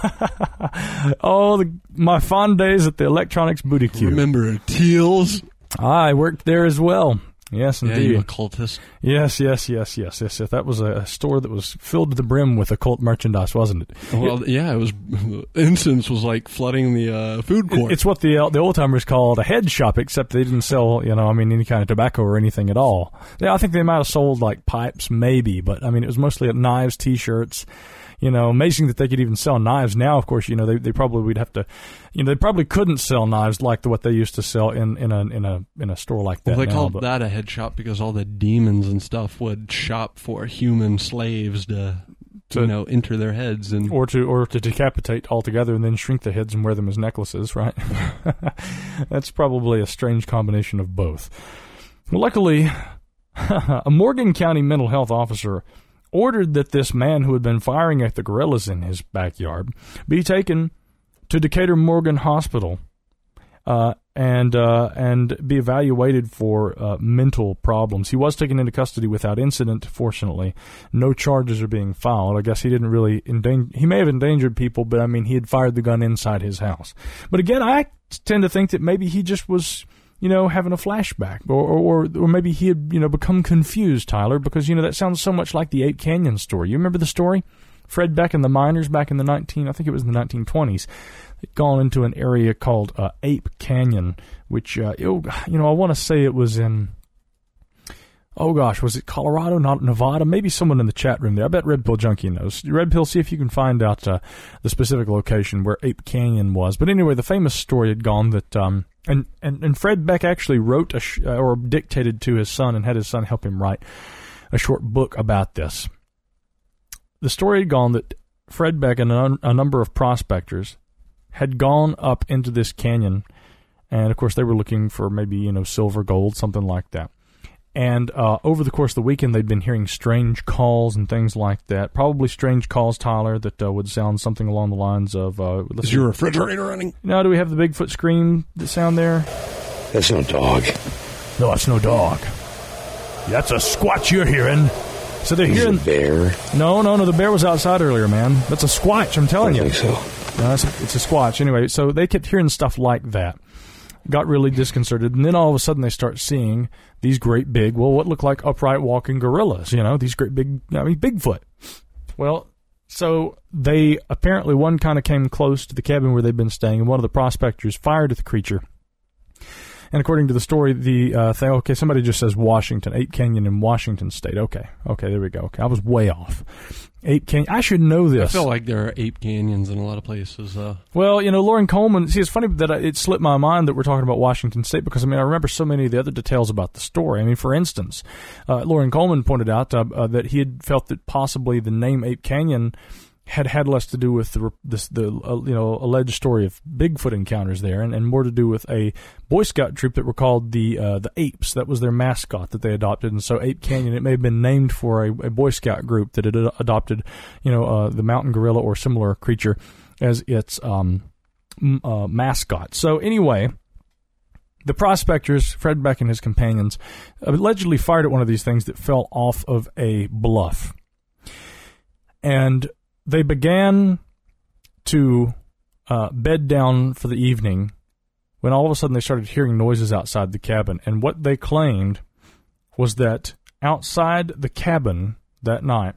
Oh, the, my fond days at the Electronics Boutique. Remember Teals? I worked there as well. Yes, Yeah, indeed. you occultist. Yes, yes, yes, yes, yes, yes. That was a store that was filled to the brim with occult merchandise, wasn't it? Well, yeah, it was. Incense was like flooding the uh, food court. It's what the the old timers called a head shop, except they didn't sell, you know, I mean, any kind of tobacco or anything at all. Yeah, I think they might have sold like pipes, maybe, but I mean, it was mostly knives, T-shirts. You know, amazing that they could even sell knives now. Of course, you know, they they probably would have to, you know, they probably couldn't sell knives like the, what they used to sell in, in a in a in a store like that. Well, they now, called but, that a head shop because all the demons and stuff would shop for human slaves to, To- you know, enter their heads and. or to or to decapitate altogether and then shrink the heads and wear them as necklaces, right? That's probably a strange combination of both. Well, luckily, a Morgan County mental health officer ordered that this man who had been firing at the gorillas in his backyard be taken to Decatur Morgan Hospital uh, and uh, and be evaluated for uh, mental problems. He was taken into custody without incident, fortunately. No charges are being filed. I guess he didn't really endanger, he may have endangered people, but I mean, he had fired the gun inside his house. But again, I tend to think that maybe he just was, you know, having a flashback, or, or, or maybe he had, you know, become confused, Tyler, because, you know, that sounds so much like the Ape Canyon story. You remember the story? Fred Beck and the miners back in the nineteen, I think it was in the nineteen twenties, had gone into an area called uh, Ape Canyon, which, uh, it, you know, I want to say it was in, oh gosh, was it Colorado, not Nevada? Maybe someone in the chat room there. I bet Red Pill Junkie knows. Red Pill, see if you can find out uh, the specific location where Ape Canyon was. But anyway, the famous story had gone that, um, and, and, and Fred Beck actually wrote a sh- or dictated to his son and had his son help him write a short book about this. The story had gone that Fred Beck and a, a number of prospectors had gone up into this canyon, and of course they were looking for maybe, you know, silver, gold, something like that. And uh, over the course of the weekend, they'd been hearing strange calls and things like that. Probably strange calls, Tyler, that uh, would sound something along the lines of... Uh, Is your refrigerator running? Now, do we have the Bigfoot scream that sound there? That's no dog. No, it's no dog. That's a squatch you're hearing. So they're Is hearing... it a bear? No, no, no, the bear was outside earlier, man. That's a squatch, I'm telling I you. think so. No, it's, a, it's a squatch. Anyway, so they kept hearing stuff like that. Got really disconcerted, and then all of a sudden they start seeing these great big, well, what look like upright walking gorillas, you know, these great big, I mean, Bigfoot. Well, so they, apparently one kind of came close to the cabin where they'd been staying, and one of the prospectors fired at the creature. And according to the story, the uh, thing, okay, somebody just says Washington, Ape Canyon in Washington State. Okay, okay, there we go. Okay, I was way off. Ape Canyon. I should know this. I feel like there are ape canyons in a lot of places. Uh. Well, you know, Loren Coleman, see, it's funny that I, it slipped my mind that we're talking about Washington State because, I mean, I remember so many of the other details about the story. I mean, for instance, uh, Loren Coleman pointed out uh, uh, that he had felt that possibly the name Ape Canyon had had less to do with the this, the uh, you know alleged story of Bigfoot encounters there, and, and more to do with a Boy Scout troop that were called the uh, the Apes. That was their mascot that they adopted, and so Ape Canyon, it may have been named for a, a Boy Scout group that had adopted, you know, uh, the mountain gorilla or similar creature as its um, uh, mascot. So anyway, the prospectors, Fred Beck and his companions, allegedly fired at one of these things that fell off of a bluff, and they began to uh, bed down for the evening when all of a sudden they started hearing noises outside the cabin. And what they claimed was that outside the cabin that night,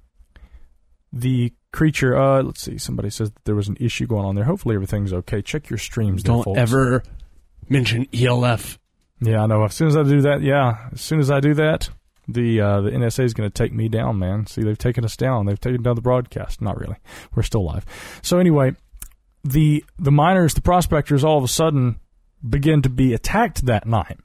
the creature, uh, let's see, somebody says that there was an issue going on there. Hopefully everything's okay. Check your streams there, Don't folks. ever mention E L F. Yeah, I know. As soon as I do that, yeah, as soon as I do that, The uh, the N S A is going to take me down, man. See, they've taken us down. They've taken down the broadcast. Not really. We're still live. So anyway, the the miners, the prospectors, all of a sudden begin to be attacked that night.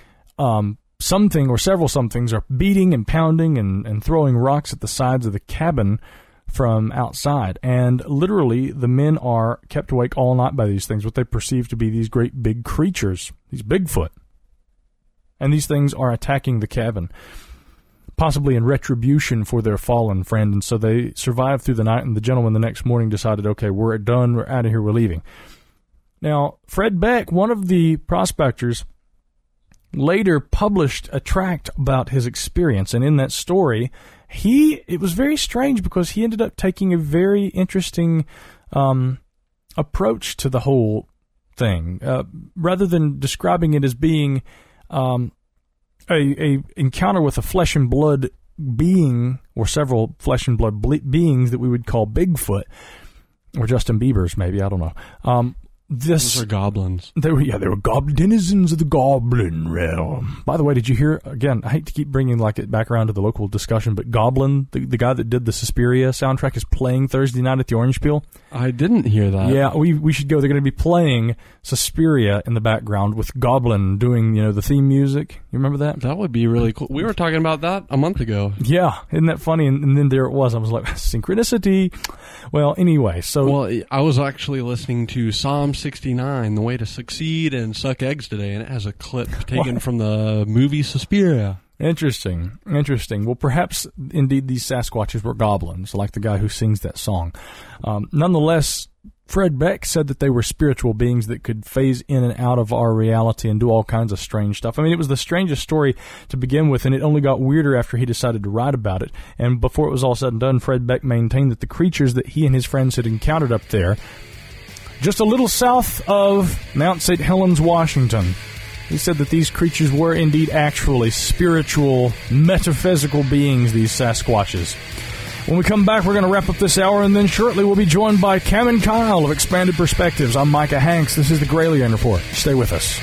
Um, something or several somethings are beating and pounding and, and throwing rocks at the sides of the cabin from outside. And literally, the men are kept awake all night by these things, what they perceive to be these great big creatures, these Bigfoot. And these things are attacking the cabin, possibly in retribution for their fallen friend. And so they survived through the night, and the gentleman the next morning decided, okay, we're done, we're out of here, we're leaving. Now, Fred Beck, one of the prospectors, later published a tract about his experience, and in that story, he it was very strange because he ended up taking a very interesting um, approach to the whole thing. Uh, rather than describing it as being Um, a, a encounter with a flesh and blood being, or several flesh and blood ble- beings that we would call Bigfoot, or Justin Bieber's maybe, I don't know. Um, this Those are goblins. They were, yeah, they were goblin denizens of the goblin realm. By the way, did you hear again? I hate to keep bringing like it back around to the local discussion, but Goblin, the, the guy that did the Suspiria soundtrack, is playing Thursday night at the Orange Peel. I didn't hear that. Yeah, we we should go. They're going to be playing Suspiria in the background with Goblin doing, you know, the theme music. You remember that? That would be really cool. We were talking about that a month ago. Yeah, isn't that funny? And, and then there it was. I was like, synchronicity. Well, anyway, so Well, I was actually listening to Psalm sixty-nine, The Way to Succeed and Suck Eggs today, and it has a clip taken What? from the movie Suspiria. Interesting, interesting. Well, perhaps indeed these Sasquatches were goblins, like the guy who sings that song. Um, nonetheless, Fred Beck said that they were spiritual beings that could phase in and out of our reality and do all kinds of strange stuff. I mean, it was the strangest story to begin with, and it only got weirder after he decided to write about it. And before it was all said and done, Fred Beck maintained that the creatures that he and his friends had encountered up there, just a little south of Mount Saint Helens, Washington, he said that these creatures were indeed actually spiritual, metaphysical beings, these Sasquatches. When we come back, we're going to wrap up this hour, and then shortly we'll be joined by Cam and Kyle of Expanded Perspectives. I'm Micah Hanks. This is the Gralien Report. Stay with us.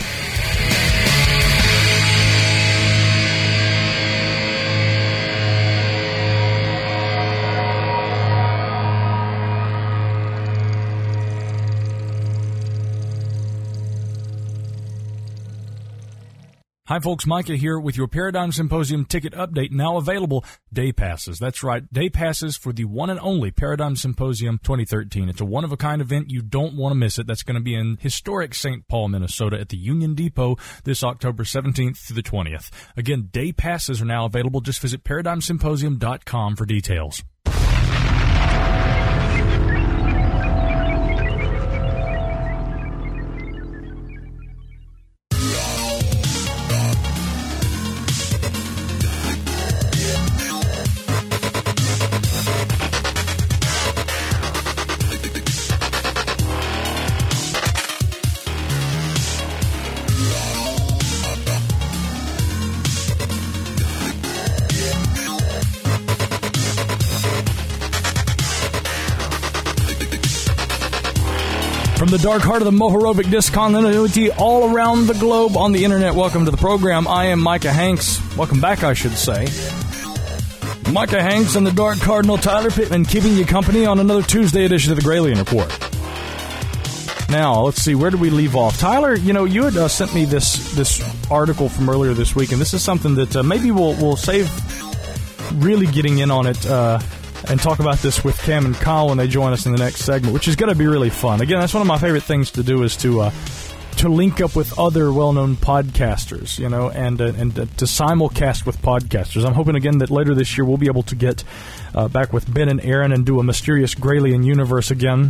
Hi folks, Micah here with your Paradigm Symposium ticket update, now available. Day passes. That's right, day passes for the one and only Paradigm Symposium twenty thirteen. It's a one-of-a-kind event. You don't want to miss it. That's going to be in historic Saint Paul, Minnesota at the Union Depot this October seventeenth through the twentieth. Again, day passes are now available. Just visit paradigm symposium dot com for details. From the dark heart of the Mohorovic discontinuity all around the globe on the internet, welcome to the program. I am Micah Hanks. Welcome back, I should say. Micah Hanks and the Dark Cardinal Tyler Pittman keeping you company on another Tuesday edition of the Gralien Report. Now, let's see, where did we leave off? Tyler, you know, you had uh, sent me this this article from earlier this week, and this is something that uh, maybe we'll, we'll save really getting in on it uh and talk about this with Cam and Kyle when they join us in the next segment, which is going to be really fun. Again, that's one of my favorite things to do is to uh, to link up with other well-known podcasters, you know, and uh, and uh, to simulcast with podcasters. I'm hoping, again, that later this year we'll be able to get uh, back with Ben and Aaron and do a Mysterious Gralien Universe again.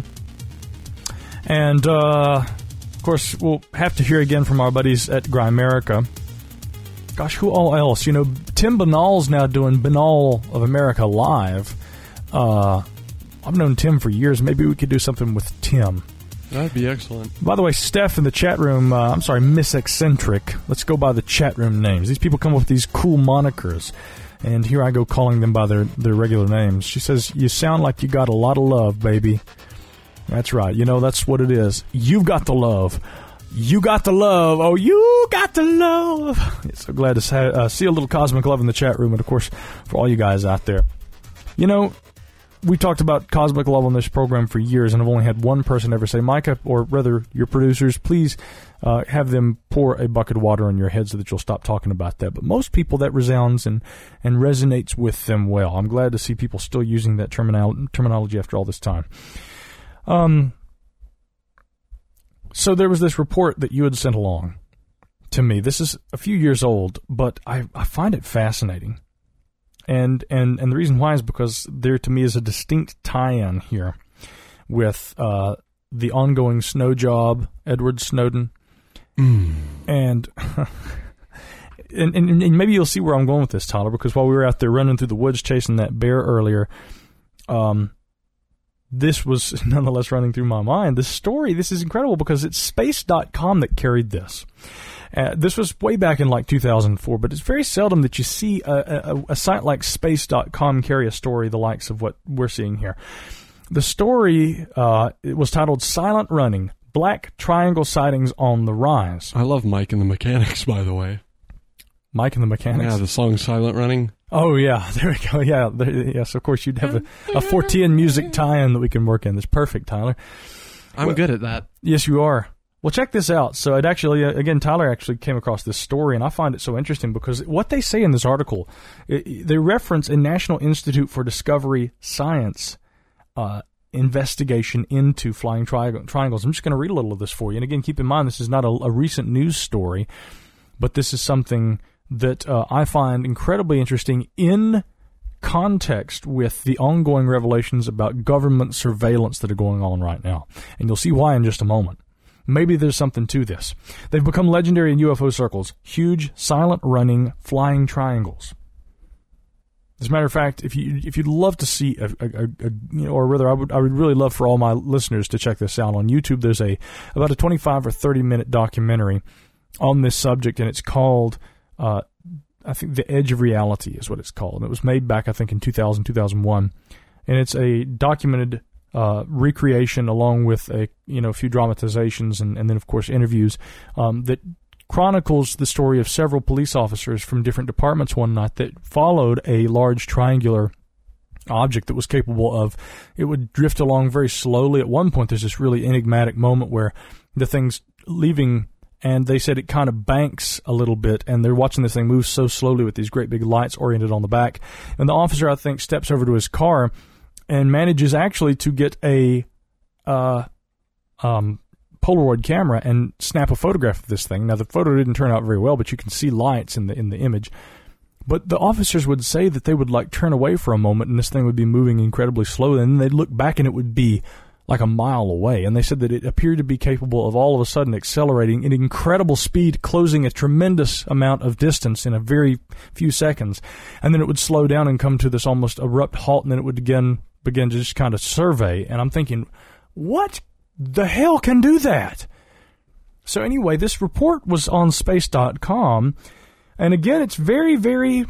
And, uh, of course, we'll have to hear again from our buddies at Grimerica. Gosh, who all else? You know, Tim Banal's now doing Banal of America Live. Uh, I've known Tim for years. Maybe we could do something with Tim. That'd be excellent. By the way, Steph in the chat room, uh, I'm sorry, Miss Eccentric. Let's go by the chat room names. These people come up with these cool monikers, and here I go calling them by their, their regular names. She says, you sound like you got a lot of love, baby. That's right. You know, that's what it is. You've got the love. You got the love. Oh, you got the love. So glad to say, uh, see a little cosmic love in the chat room, and, of course, for all you guys out there. You know, we talked about cosmic love on this program for years, and I've only had one person ever say, Micah, or rather your producers, please uh, have them pour a bucket of water on your head so that you'll stop talking about that. But most people, that resounds and, and resonates with them well. I'm glad to see people still using that terminal- terminology after all this time. Um. So there was this report that you had sent along to me. This is a few years old, but I, I find it fascinating. And, and and the reason why is because there, to me, is a distinct tie-in here with uh, the ongoing snow job, Edward Snowden. Mm. And, and, and and maybe you'll see where I'm going with this, Tyler, because while we were out there running through the woods chasing that bear earlier, um, this was nonetheless running through my mind. This story, this is incredible because it's space dot com that carried this. Uh, this was way back in like two thousand four, but it's very seldom that you see a, a, a site like space dot com carry a story the likes of what we're seeing here. The story uh, it was titled Silent Running, Black Triangle Sightings on the Rise. I love Mike and the Mechanics, by the way. Mike and the Mechanics? Yeah, the song Silent Running. Oh, yeah, there we go. Yeah, there, yes, of course, you'd have a, a Fortean music tie-in that we can work in. That's perfect, Tyler. I'm well, good at that. Yes, you are. Well, check this out. So it actually, uh, again, Tyler actually came across this story, and I find it so interesting because what they say in this article, it, they reference a National Institute for Discovery Science uh, investigation into flying tri- triangles. I'm just going to read a little of this for you. And again, keep in mind, this is not a, a recent news story, but this is something that uh, I find incredibly interesting in context with the ongoing revelations about government surveillance that are going on right now. And you'll see why in just a moment. Maybe there's something to this. They've become legendary in U F O circles. Huge, silent running, flying triangles. As a matter of fact, if you if you'd love to see a, a, a, a you know, or rather, I would I would really love for all my listeners to check this out on YouTube. There's a about a twenty-five or thirty minute documentary on this subject, and it's called uh, I think The Edge of Reality is what it's called. And it was made back I think in two thousand, two thousand one, and it's a documented uh, recreation along with a you know a few dramatizations and, and then of course interviews um, that chronicles the story of several police officers from different departments one night that followed a large triangular object that was capable of, it would drift along very slowly. At one point, there's this really enigmatic moment where the thing's leaving, and they said it kind of banks a little bit, and they're watching this thing move so slowly with these great big lights oriented on the back. And the officer, I think, steps over to his car and manages actually to get a uh, um, Polaroid camera and snap a photograph of this thing. Now, the photo didn't turn out very well, but you can see lights in the in the image. But the officers would say that they would like turn away for a moment, and this thing would be moving incredibly slowly, and then they'd look back, and it would be like a mile away. And they said that it appeared to be capable of all of a sudden accelerating at incredible speed, closing a tremendous amount of distance in a very few seconds. And then it would slow down and come to this almost abrupt halt, and then it would again begin to just kind of survey. And I'm thinking, what the hell can do that? So anyway, this report was on space dot com, and again, it's very, very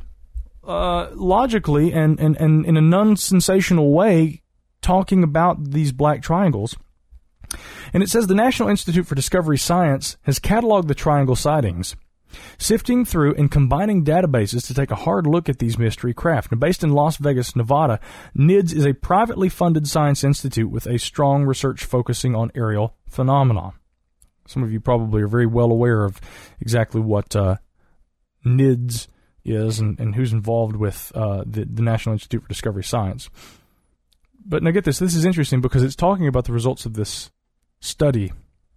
uh, logically and, and, and in a non-sensational way talking about these black triangles. And it says the National Institute for Discovery Science has cataloged the triangle sightings, sifting through and combining databases to take a hard look at these mystery craft. Now, based in Las Vegas, Nevada, N I D S is a privately funded science institute with a strong research focusing on aerial phenomena. Some of you probably are very well aware of exactly what uh, N I D S is and, and who's involved with uh, the, the National Institute for Discovery Science. But now get this, this is interesting because it's talking about the results of this study.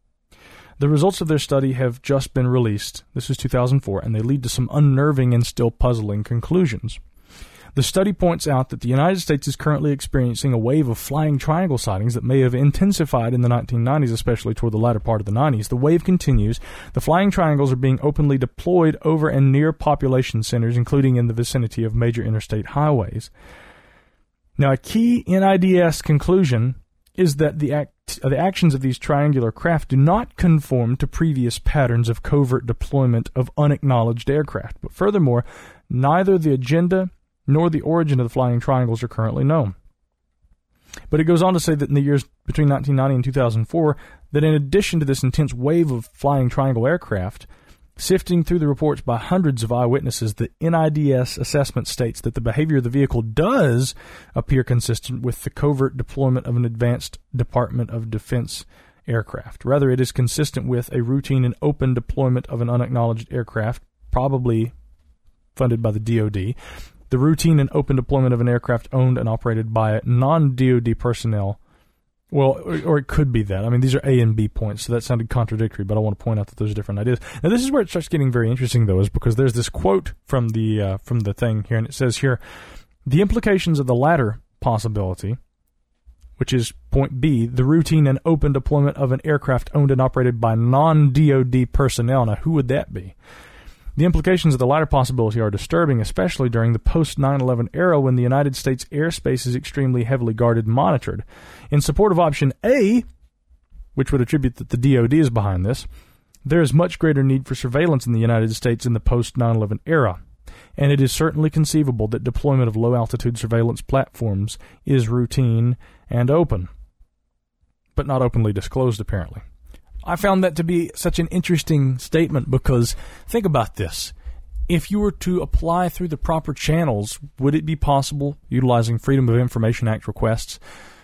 The results of their study have just been released. This is two thousand four, and they lead to some unnerving and still puzzling conclusions. The study points out that the United States is currently experiencing a wave of flying triangle sightings that may have intensified in the nineteen nineties, especially toward the latter part of the nineties. The wave continues. The flying triangles are being openly deployed over and near population centers, including in the vicinity of major interstate highways. Now, a key N I D S conclusion is that the act, the actions of these triangular craft do not conform to previous patterns of covert deployment of unacknowledged aircraft. But furthermore, neither the agenda nor the origin of the flying triangles are currently known. But it goes on to say that in the years between nineteen ninety and two thousand four, that in addition to this intense wave of flying triangle aircraft, sifting through the reports by hundreds of eyewitnesses, the N I D S assessment states that the behavior of the vehicle does appear consistent with the covert deployment of an advanced Department of Defense aircraft. Rather, it is consistent with a routine and open deployment of an unacknowledged aircraft, probably funded by the D O D, the routine and open deployment of an aircraft owned and operated by non-D O D personnel. Well, or, or it could be that. I mean, these are A and B points, so that sounded contradictory, but I want to point out that those are different ideas. Now, this is where it starts getting very interesting, though, is because there's this quote from the uh, from the thing here, and it says here, the implications of the latter possibility, which is point B, the routine and open deployment of an aircraft owned and operated by non-D O D personnel. Now, who would that be? The implications of the latter possibility are disturbing, especially during the post nine eleven era when the United States airspace is extremely heavily guarded and monitored. In support of option A, which would attribute that the D O D is behind this, there is much greater need for surveillance in the United States in the post nine eleven era, and it is certainly conceivable that deployment of low-altitude surveillance platforms is routine and open, but not openly disclosed, apparently. I found that to be such an interesting statement because think about this. If you were to apply through the proper channels, would it be possible, utilizing Freedom of Information Act requests,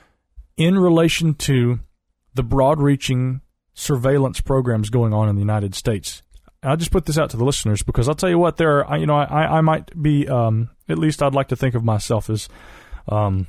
in relation to the broad-reaching surveillance programs going on in the United States? And I'll just put this out to the listeners because I'll tell you what, there are, you know, I, I might be, um, at least I'd like to think of myself as, um,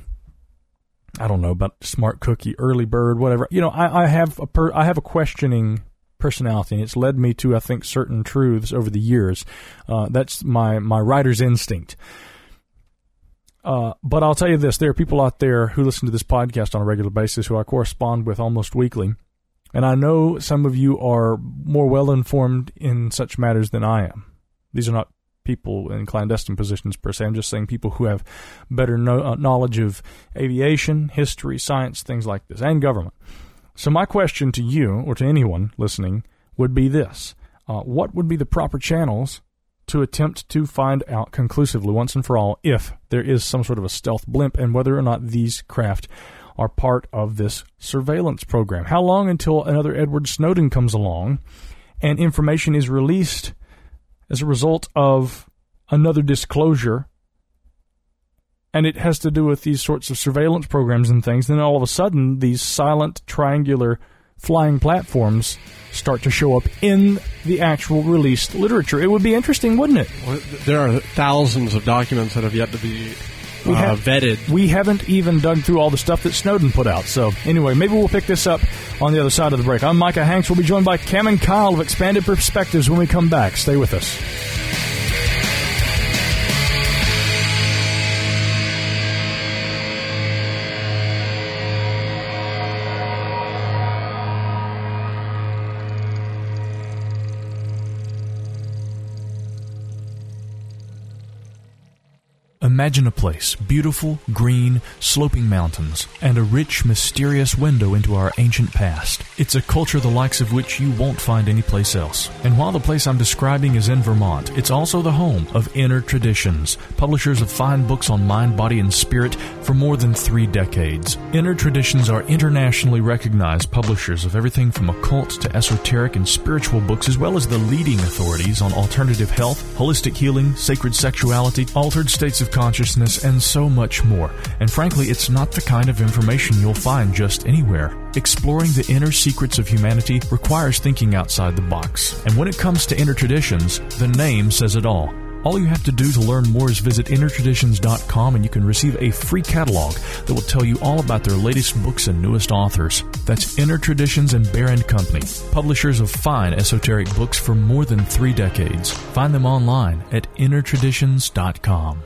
I don't know about smart cookie, early bird, whatever. You know, I, I have a per, I have a questioning personality, and it's led me to, I think, certain truths over the years. Uh, that's my my writer's instinct. Uh, but I'll tell you this, there are people out there who listen to this podcast on a regular basis who I correspond with almost weekly. And I know some of you are more well-informed in such matters than I am. These are not people in clandestine positions per se. I'm just saying people who have better no, uh, knowledge of aviation, history, science, things like this, and government. So my question to you, or to anyone listening, would be this. Uh, what would be the proper channels to attempt to find out conclusively, once and for all, if there is some sort of a stealth blimp and whether or not these craft are part of this surveillance program? How long until another Edward Snowden comes along and information is released as a result of another disclosure, and it has to do with these sorts of surveillance programs and things, then all of a sudden these silent, triangular flying platforms start to show up in the actual released literature? It would be interesting, wouldn't it? Well, there are thousands of documents that have yet to be we uh, have, vetted. We haven't even dug through all the stuff that Snowden put out. So anyway, maybe we'll pick this up on the other side of the break. I'm Micah Hanks. We'll be joined by Cam and Kyle of Expanded Perspectives when we come back. Stay with us. Imagine a place, beautiful, green, sloping mountains, and a rich, mysterious window into our ancient past. It's a culture the likes of which you won't find anyplace else. And while the place I'm describing is in Vermont, it's also the home of Inner Traditions, publishers of fine books on mind, body, and spirit for more than three decades. Inner Traditions are internationally recognized publishers of everything from occult to esoteric and spiritual books, as well as the leading authorities on alternative health, holistic healing, sacred sexuality, altered states of consciousness, and so much more. And frankly, it's not the kind of information you'll find just anywhere. Exploring the inner secrets of humanity requires thinking outside the box. And when it comes to Inner Traditions, the name says it all. All you have to do to learn more is visit inner traditions dot com, and you can receive a free catalog that will tell you all about their latest books and newest authors. That's Inner Traditions and Bear and Company, publishers of fine esoteric books for more than three decades. Find them online at inner traditions dot com.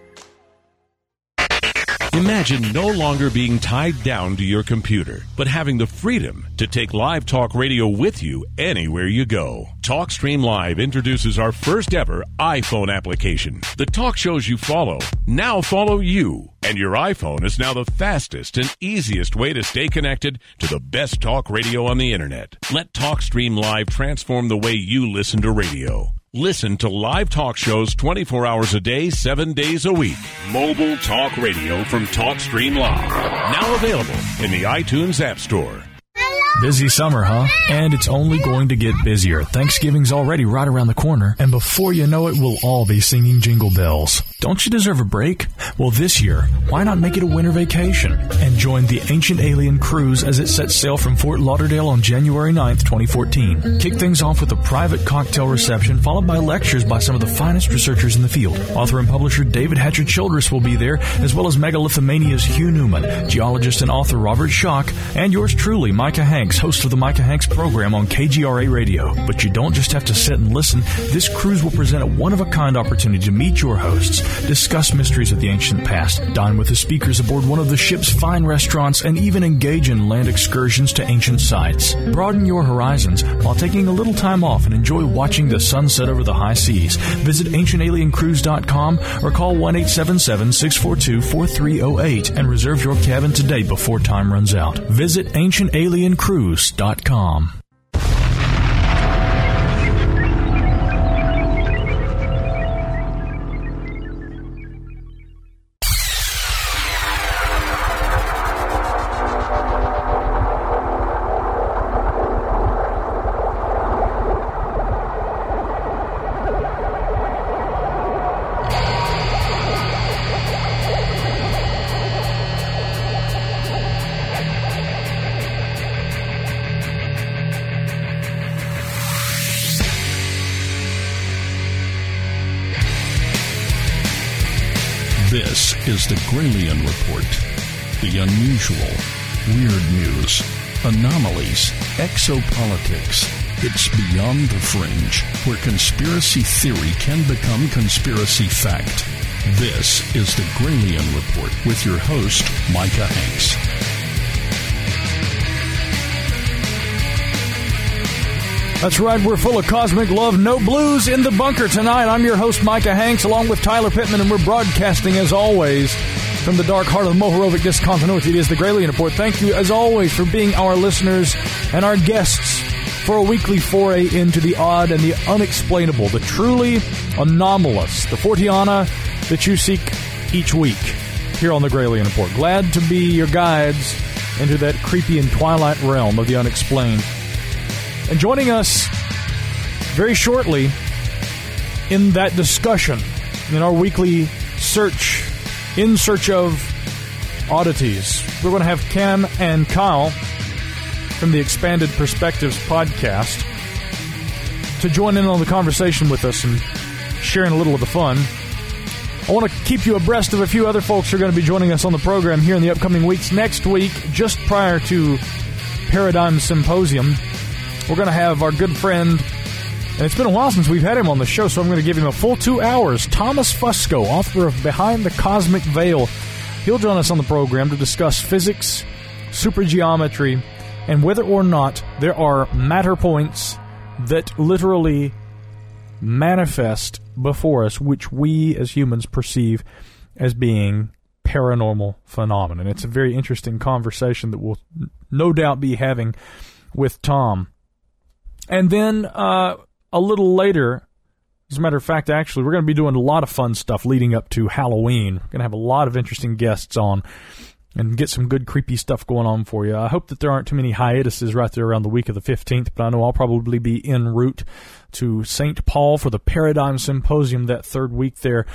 Imagine no longer being tied down to your computer, but having the freedom to take Live Talk Radio with you anywhere you go. TalkStream Live introduces our first ever iPhone application. The talk shows you follow now follow you, and your iPhone is now the fastest and easiest way to stay connected to the best talk radio on the internet. Let TalkStream Live transform the way you listen to radio. Listen to live talk shows twenty-four hours a day, seven days a week. Mobile talk radio from TalkStream Live. Now available in the iTunes App Store. Busy summer, huh? And it's only going to get busier. Thanksgiving's already right around the corner, and before you know it, we'll all be singing jingle bells. Don't you deserve a break? Well, this year, why not make it a winter vacation and join the Ancient Alien Cruise as it sets sail from Fort Lauderdale on January ninth, twenty fourteen. Kick things off with a private cocktail reception followed by lectures by some of the finest researchers in the field. Author and publisher David Hatcher Childress will be there, as well as Megalithomania's Hugh Newman, geologist and author Robert Schock, and yours truly, Micah Hanks, host of the Micah Hanks program on K G R A Radio. But you don't just have to sit and listen. This cruise will present a one-of-a-kind opportunity to meet your hosts, discuss mysteries of the ancient past, dine with the speakers aboard one of the ship's fine restaurants, and even engage in land excursions to ancient sites. Broaden your horizons while taking a little time off and enjoy watching the sunset over the high seas. Visit ancient alien cruise dot com or call one eight seven seven, six four two, four three zero eight and reserve your cabin today before time runs out. Visit ancient alien cruise dot com. This is the Gralien Report. The unusual, weird news, anomalies, exopolitics, It's Beyond the Fringe, where conspiracy theory can become conspiracy fact. This is the Gralien Report with your host, Micah Hanks. That's right, we're full of cosmic love, no blues in the bunker tonight. I'm your host, Micah Hanks, along with Tyler Pittman, and we're broadcasting, as always, from the dark heart of the Mohorovic discontinuity. It is the Gralien Report. Thank you, as always, for being our listeners and our guests for a weekly foray into the odd and the unexplainable, the truly anomalous, the Forteana that you seek each week here on the Gralien Report. Glad to be your guides into that creepy and twilight realm of the unexplained. And joining us very shortly in that discussion, in our weekly search, in search of oddities, we're going to have Cam and Kyle from the Expanded Perspectives podcast to join in on the conversation with us and sharing a little of the fun. I want to keep you abreast of a few other folks who are going to be joining us on the program here in the upcoming weeks. Next week, just prior to Paradigm Symposium, we're going to have our good friend, and it's been a while since we've had him on the show, so I'm going to give him a full two hours, Thomas Fusco, author of Behind the Cosmic Veil. He'll join us on the program to discuss physics, supergeometry, and whether or not there are matter points that literally manifest before us, which we as humans perceive as being paranormal phenomena. It's a very interesting conversation that we'll no doubt be having with Tom. And then uh, a little later, as a matter of fact, actually, we're going to be doing a lot of fun stuff leading up to Halloween. We're going to have a lot of interesting guests on and get some good creepy stuff going on for you. I hope that there aren't too many hiatuses right there around the week of the fifteenth, but I know I'll probably be en route to Saint Paul for the Paradigm Symposium that third week there.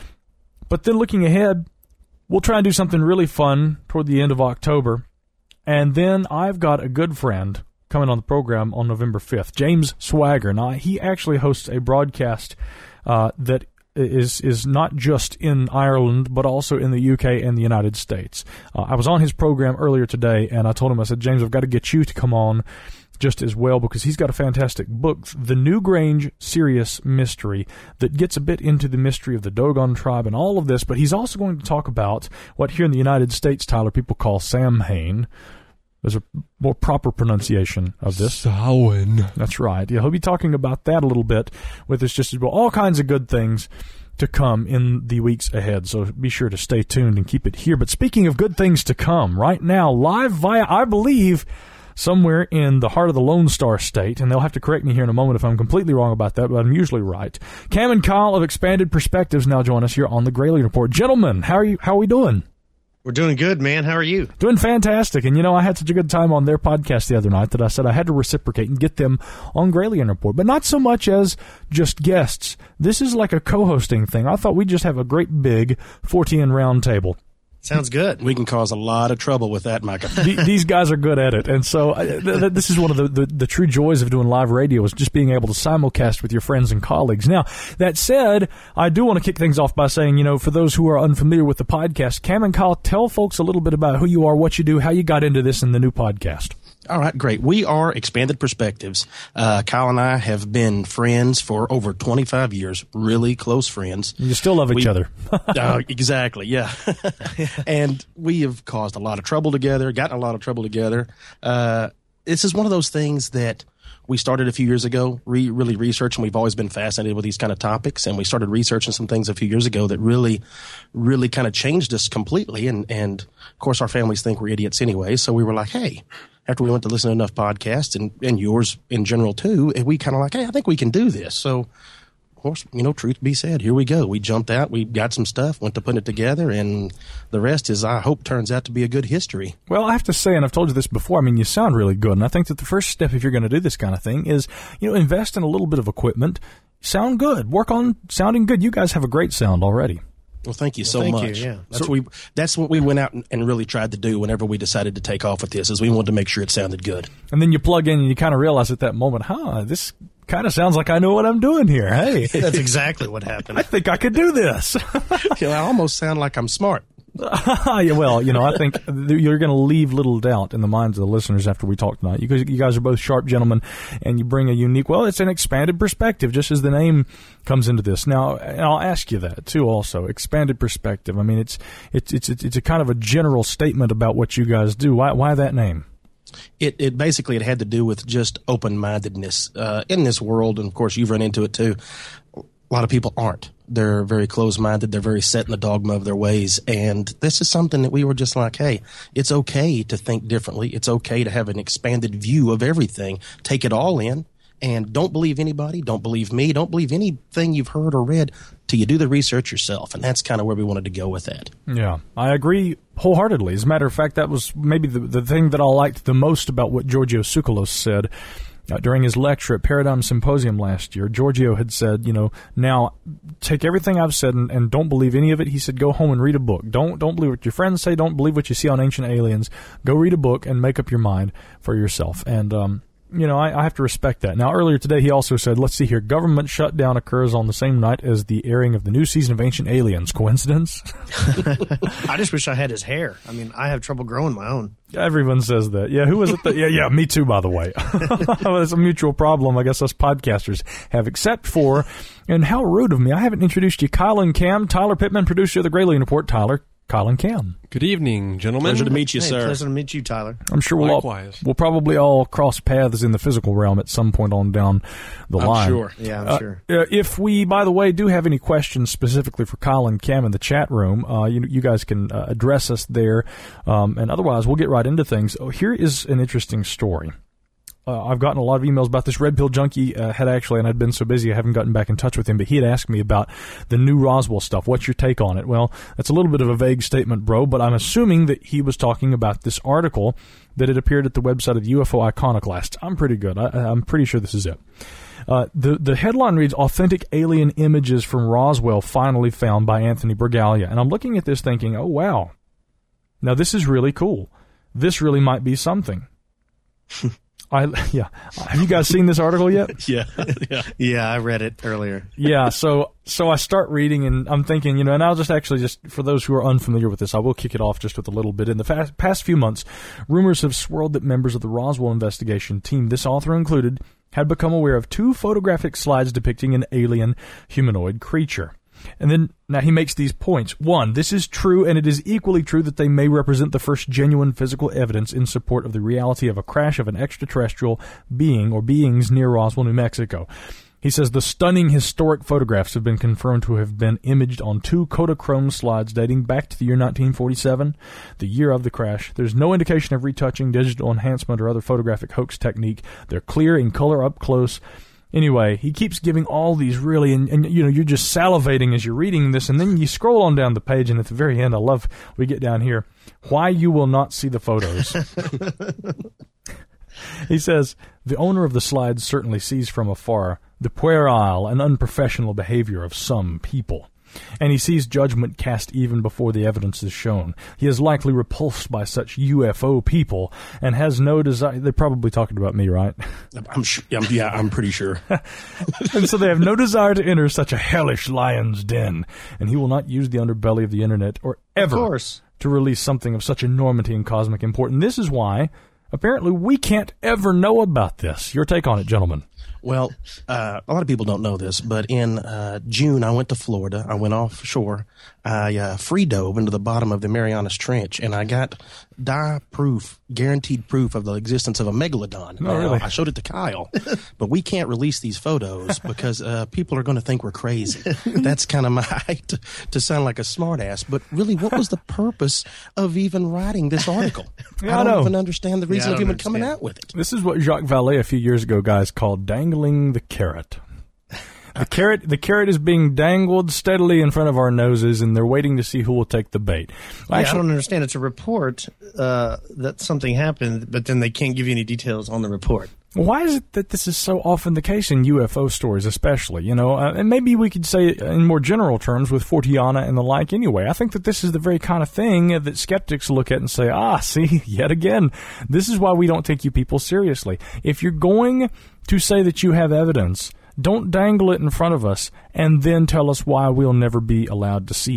But then looking ahead, we'll try and do something really fun toward the end of October. And then I've got a good friend coming on the program on November fifth, James Swagger. Now, he actually hosts a broadcast uh, that is is not just in Ireland, but also in the U K and the United States. Uh, I was on his program earlier today, and I told him, I said, James, I've got to get you to come on just as well, because he's got a fantastic book, The Newgrange Sirius Mystery, that gets a bit into the mystery of the Dogon tribe and all of this, but he's also going to talk about what here in the United States, Tyler, people call Samhain. There's a more proper pronunciation of this. Samhain. That's right. Yeah, he'll be talking about that a little bit with us just as well. All kinds of good things to come in the weeks ahead, so be sure to stay tuned and keep it here. But speaking of good things to come, right now, live via, I believe, somewhere in the heart of the Lone Star State, and they'll have to correct me here in a moment if I'm completely wrong about that, but I'm usually right. Cam and Kyle of Expanded Perspectives now join us here on the Gralien Report. Gentlemen, how are you? How are we doing? We're doing good, man. How are you? Doing fantastic. And, you know, I had such a good time on their podcast the other night that I said I had to reciprocate and get them on Gralien Report. But not so much as just guests. This is like a co-hosting thing. I thought we'd just have a great big Fortean round table. Sounds good. We can cause a lot of trouble with that, Micah. These guys are good at it. And so uh, th- th- this is one of the, the, the true joys of doing live radio, is just being able to simulcast with your friends and colleagues. Now, that said, I do want to kick things off by saying, you know, for those who are unfamiliar with the podcast, Cam and Kyle, tell folks a little bit about who you are, what you do, how you got into this in the new podcast. All right, great. We are Expanded Perspectives. Uh, Kyle and I have been friends for over twenty-five years, really close friends. You still love each we, other. uh, exactly, yeah. And we have caused a lot of trouble together, gotten a lot of trouble together. Uh, this is one of those things that we started a few years ago, re- really researching. We've always been fascinated with these kind of topics, and we started researching some things a few years ago that really, really kind of changed us completely. And, and of course, our families think we're idiots anyway, so we were like, hey, after we went to listen to enough podcasts, and, and yours in general too, and we kind of like, hey, I think we can do this. So, of course, you know, truth be said, here we go. We jumped out, we got some stuff, went to putting it together, and the rest is, I hope, turns out to be a good history. Well, I have to say, and I've told you this before, I mean, you sound really good, and I think that the first step, if you're going to do this kind of thing, is, you know, invest in a little bit of equipment, sound good, work on sounding good. You guys have a great sound already. Well, thank you well, so thank much. You, yeah. That's, so, what we, that's what we went out and, and really tried to do whenever we decided to take off with this, is we wanted to make sure it sounded good. And then you plug in and you kind of realize at that moment, huh, this kind of sounds like I know what I'm doing here. Hey. That's exactly what happened. I think I could do this. You know, I almost sound like I'm smart. yeah, well, you know, I think you're going to leave little doubt in the minds of the listeners after we talk tonight. You guys, you guys are both sharp gentlemen, and you bring a unique, well, it's an expanded perspective, just as the name comes into this. Now, and I'll ask you that, too, also. Expanded perspective. I mean, it's it's it's it's a kind of a general statement about what you guys do. Why why that name? It, it basically it had to do with just open-mindedness uh, in this world, and of course you've run into it too. A lot of people aren't. They're very closed-minded. They're very set in the dogma of their ways, and this is something that we were just like, hey, it's okay to think differently. It's okay to have an expanded view of everything. Take it all in, and don't believe anybody. Don't believe me. Don't believe anything you've heard or read till you do the research yourself, and that's kind of where we wanted to go with that. Yeah, I agree wholeheartedly. As a matter of fact, that was maybe the, the thing that I liked the most about what Giorgio Tsoukalos said uh, during his lecture at Paradigm Symposium last year. Giorgio had said, you know, now take everything I've said and, and don't believe any of it. He said, go home and read a book. Don't don't believe what your friends say. Don't believe what you see on Ancient Aliens. Go read a book and make up your mind for yourself. And um You know, I, I have to respect that. Now, earlier today, he also said, let's see here, government shutdown occurs on the same night as the airing of the new season of Ancient Aliens. Coincidence? I just wish I had his hair. I mean, I have trouble growing my own. Everyone says that. Yeah, who was it? That, yeah, yeah, me too, by the way. It's a mutual problem I guess us podcasters have, except for, and how rude of me, I haven't introduced you, Kyle and Cam, Tyler Pittman, producer of the Gralien Report. Tyler, Kyle and Cam. Good evening, gentlemen. Pleasure to meet you, Hey, sir. pleasure to meet you, Tyler. I'm sure we'll, all, we'll probably all cross paths in the physical realm at some point on down the I'm line. sure. Yeah, I'm Uh, sure. uh, if we, by the way, do have any questions specifically for Kyle and Cam in the chat room, uh, you, you guys can uh, address us there. Um, and otherwise, we'll get right into things. Oh, here is an interesting story. Uh, I've gotten a lot of emails about this. Red Pill Junkie uh, had actually, and I'd been so busy I haven't gotten back in touch with him, but he had asked me about the new Roswell stuff. What's your take on it? Well, that's a little bit of a vague statement, bro, but I'm assuming that he was talking about this article that had appeared at the website of the U F O Iconoclast. I'm pretty good. I, I'm pretty sure this is it. Uh, the, the headline reads, Authentic Alien Images from Roswell Finally Found by Anthony Bragalia. And I'm looking at this thinking, oh, wow. Now, this is really cool. This really might be something. I yeah. Have you guys seen this article yet? Yeah, yeah, Yeah, I read it earlier. Yeah. So so I start reading and I'm thinking, you know, and I'll just actually just for those who are unfamiliar with this, I will kick it off just with a little bit. In the fast, past few months, rumors have swirled that members of the Roswell investigation team, this author included, had become aware of two photographic slides depicting an alien humanoid creature. And then, now he makes these points. One, this is true, and it is equally true that they may represent the first genuine physical evidence in support of the reality of a crash of an extraterrestrial being or beings near Roswell, New Mexico. He says the stunning historic photographs have been confirmed to have been imaged on two Kodachrome slides dating back to the year nineteen forty-seven, the year of the crash. There's no indication of retouching, digital enhancement, or other photographic hoax technique. They're clear in color up close. Anyway, he keeps giving all these really, and, and you know, you're just salivating as you're reading this, and then you scroll on down the page, and at the very end, I love, we get down here, why you will not see the photos. He says, the owner of the slides certainly sees from afar the puerile and unprofessional behavior of some people. And he sees judgment cast even before the evidence is shown. He is likely repulsed by such U F O people and has no desire. They're probably talking about me, right? I'm sure. Yeah, I'm pretty sure. And so they have no desire to enter such a hellish lion's den. And he will not use the underbelly of the internet or ever Of course. to release something of such enormity and cosmic importance. This is why, apparently, we can't ever know about this. Your take on it, gentlemen. Well, uh, a lot of people don't know this, but in uh, June, I went to Florida. I went offshore. I uh, free dove into the bottom of the Marianas Trench, and I got die proof, guaranteed proof of the existence of a megalodon. Oh, really? I showed it to Kyle, but we can't release these photos because uh, people are going to think we're crazy. That's kind of my to, to sound like a smartass, but really, what was the purpose of even writing this article? Yeah, I don't I know. even understand the reason Yeah, I of don't even coming understand. out with it. This is what Jacques Vallée a few years ago, guys, called dangling the carrot. The carrot, the carrot is being dangled steadily in front of our noses, and they're waiting to see who will take the bait. Yeah, I Actually, don't understand. It's a report uh, that something happened, but then they can't give you any details on the report. why is it that this is so often the case in U F O stories, especially? You know, uh, and maybe we could say in more general terms with Fortiana and the like. Anyway, I think that this is the very kind of thing that skeptics look at and say, "Ah, see, yet again, this is why we don't take you people seriously. If you're going to say that you have evidence, don't dangle it in front of us and then tell us why we'll never be allowed to see it."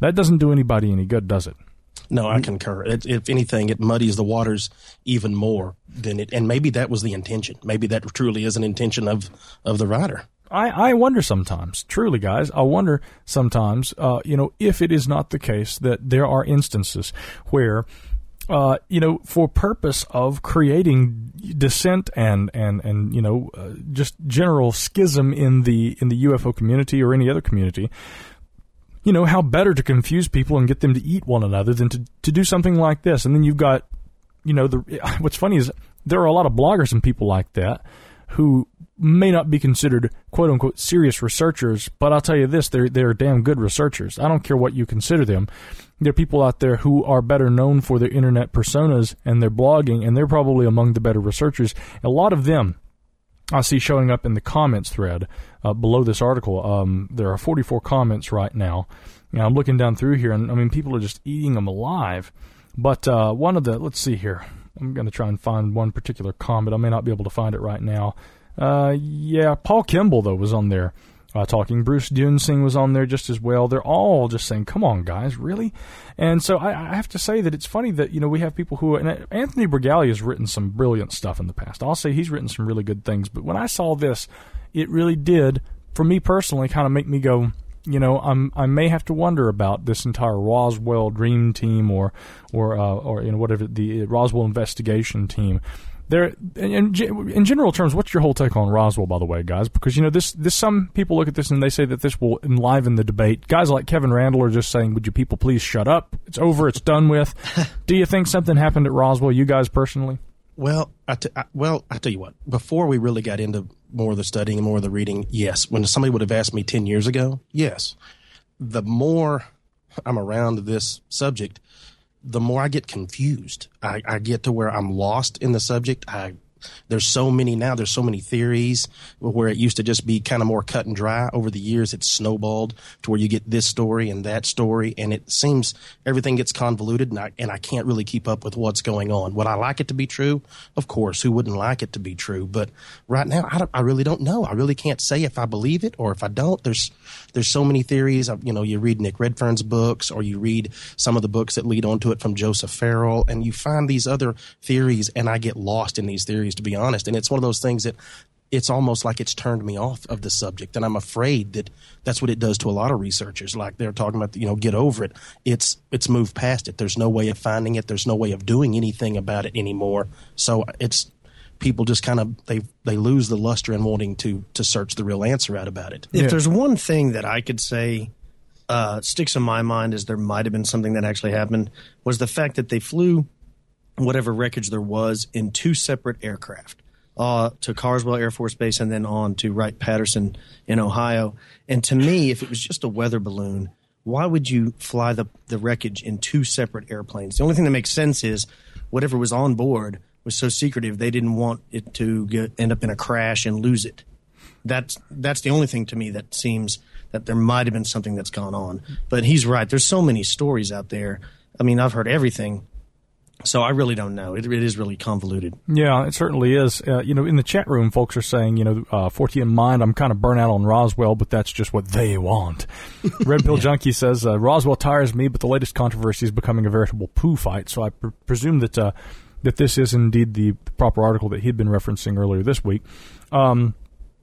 That doesn't do anybody any good, does it? No, I concur. It, if anything, it muddies the waters even more than it. And maybe that was the intention. Maybe that truly is an intention of, of the writer. I, I wonder sometimes, truly, guys, I wonder sometimes, uh, you know, if it is not the case that there are instances where, uh, you know, for purpose of creating dissent and, and, and you know, uh, just general schism in the in the U F O community or any other community, you know, how better to confuse people and get them to eat one another than to, to do something like this. And then you've got, you know, the what's funny is there are a lot of bloggers and people like that who may not be considered quote-unquote serious researchers, but I'll tell you this, they're, they're damn good researchers. I don't care what you consider them. There are people out there who are better known for their internet personas and their blogging, and they're probably among the better researchers. A lot of them I see showing up in the comments thread uh, below this article. Um, there are forty-four comments right now. And I'm looking down through here, and I mean, people are just eating them alive. But uh, one of the, let's see here. I'm going to try and find one particular comment. I may not be able to find it right now. Uh, yeah, Paul Kimball, though, was on there uh, talking. Bruce Dunsing was on there just as well. They're all just saying, come on, guys, really? And so I, I have to say that it's funny that, you know, we have people who, and Anthony Bergali has written some brilliant stuff in the past. I'll say he's written some really good things. But when I saw this, it really did, for me personally, kind of make me go, you know, I'm, I may have to wonder about this entire Roswell Dream Team or, or, uh, or you know, whatever, the Roswell Investigation Team. There, in, in general terms, what's your whole take on Roswell, by the way, guys? Because, you know, this, this, some people look at this and they say that this will enliven the debate. Guys like Kevin Randle are just saying, would you people please shut up? It's over. It's done with. Do you think something happened at Roswell, you guys personally? Well, I t- I, well, I tell you what, before we really got into more of the studying and more of the reading, yes. When somebody would have asked me ten years ago, yes. The more I'm around this subject, the more I get confused. I, I get to where I'm lost in the subject. I, there's so many now. There's so many theories where it used to just be kind of more cut and dry. Over the years, it's snowballed to where you get this story and that story, and it seems everything gets convoluted, and I, and I can't really keep up with what's going on. Would I like it to be true? Of course. Who wouldn't like it to be true? But right now, I, don't, I really don't know. I really can't say if I believe it or if I don't. There's there's so many theories. You know, you read Nick Redfern's books, or you read some of the books that lead on to it from Joseph Farrell, and you find these other theories, and I get lost in these theories, to be honest. And it's one of those things that it's almost like it's turned me off of the subject. And I'm afraid that that's what it does to a lot of researchers. Like they're talking about, you know, get over it. It's, it's moved past it. There's no way of finding it. There's no way of doing anything about it anymore. So it's, people just kind of, they, they lose the luster in wanting to, to search the real answer out about it. If Yeah. there's one thing that I could say uh, sticks in my mind as there might have been something that actually happened, was the fact that they flew whatever wreckage there was in two separate aircraft, uh, to Carswell Air Force Base and then on to Wright-Patterson in Ohio. And to me, if it was just a weather balloon, why would you fly the, the wreckage in two separate airplanes? The only thing that makes sense is whatever was on board was so secretive they didn't want it to get, end up in a crash and lose it. That's that's the only thing to me that seems that there might have been something that's gone on. But he's right. There's so many stories out there. I mean, I've heard everything. So I really don't know. It, it is really convoluted. Yeah, it certainly is. Uh, you know, in the chat room, folks are saying, you know, uh, forty in mind, I'm kind of burnt out on Roswell, but that's just what they want. Red Pill Junkie says, uh, Roswell tires me, but the latest controversy is becoming a veritable poo fight. So I pr- presume that uh, that this is indeed the proper article that he'd been referencing earlier this week. Um,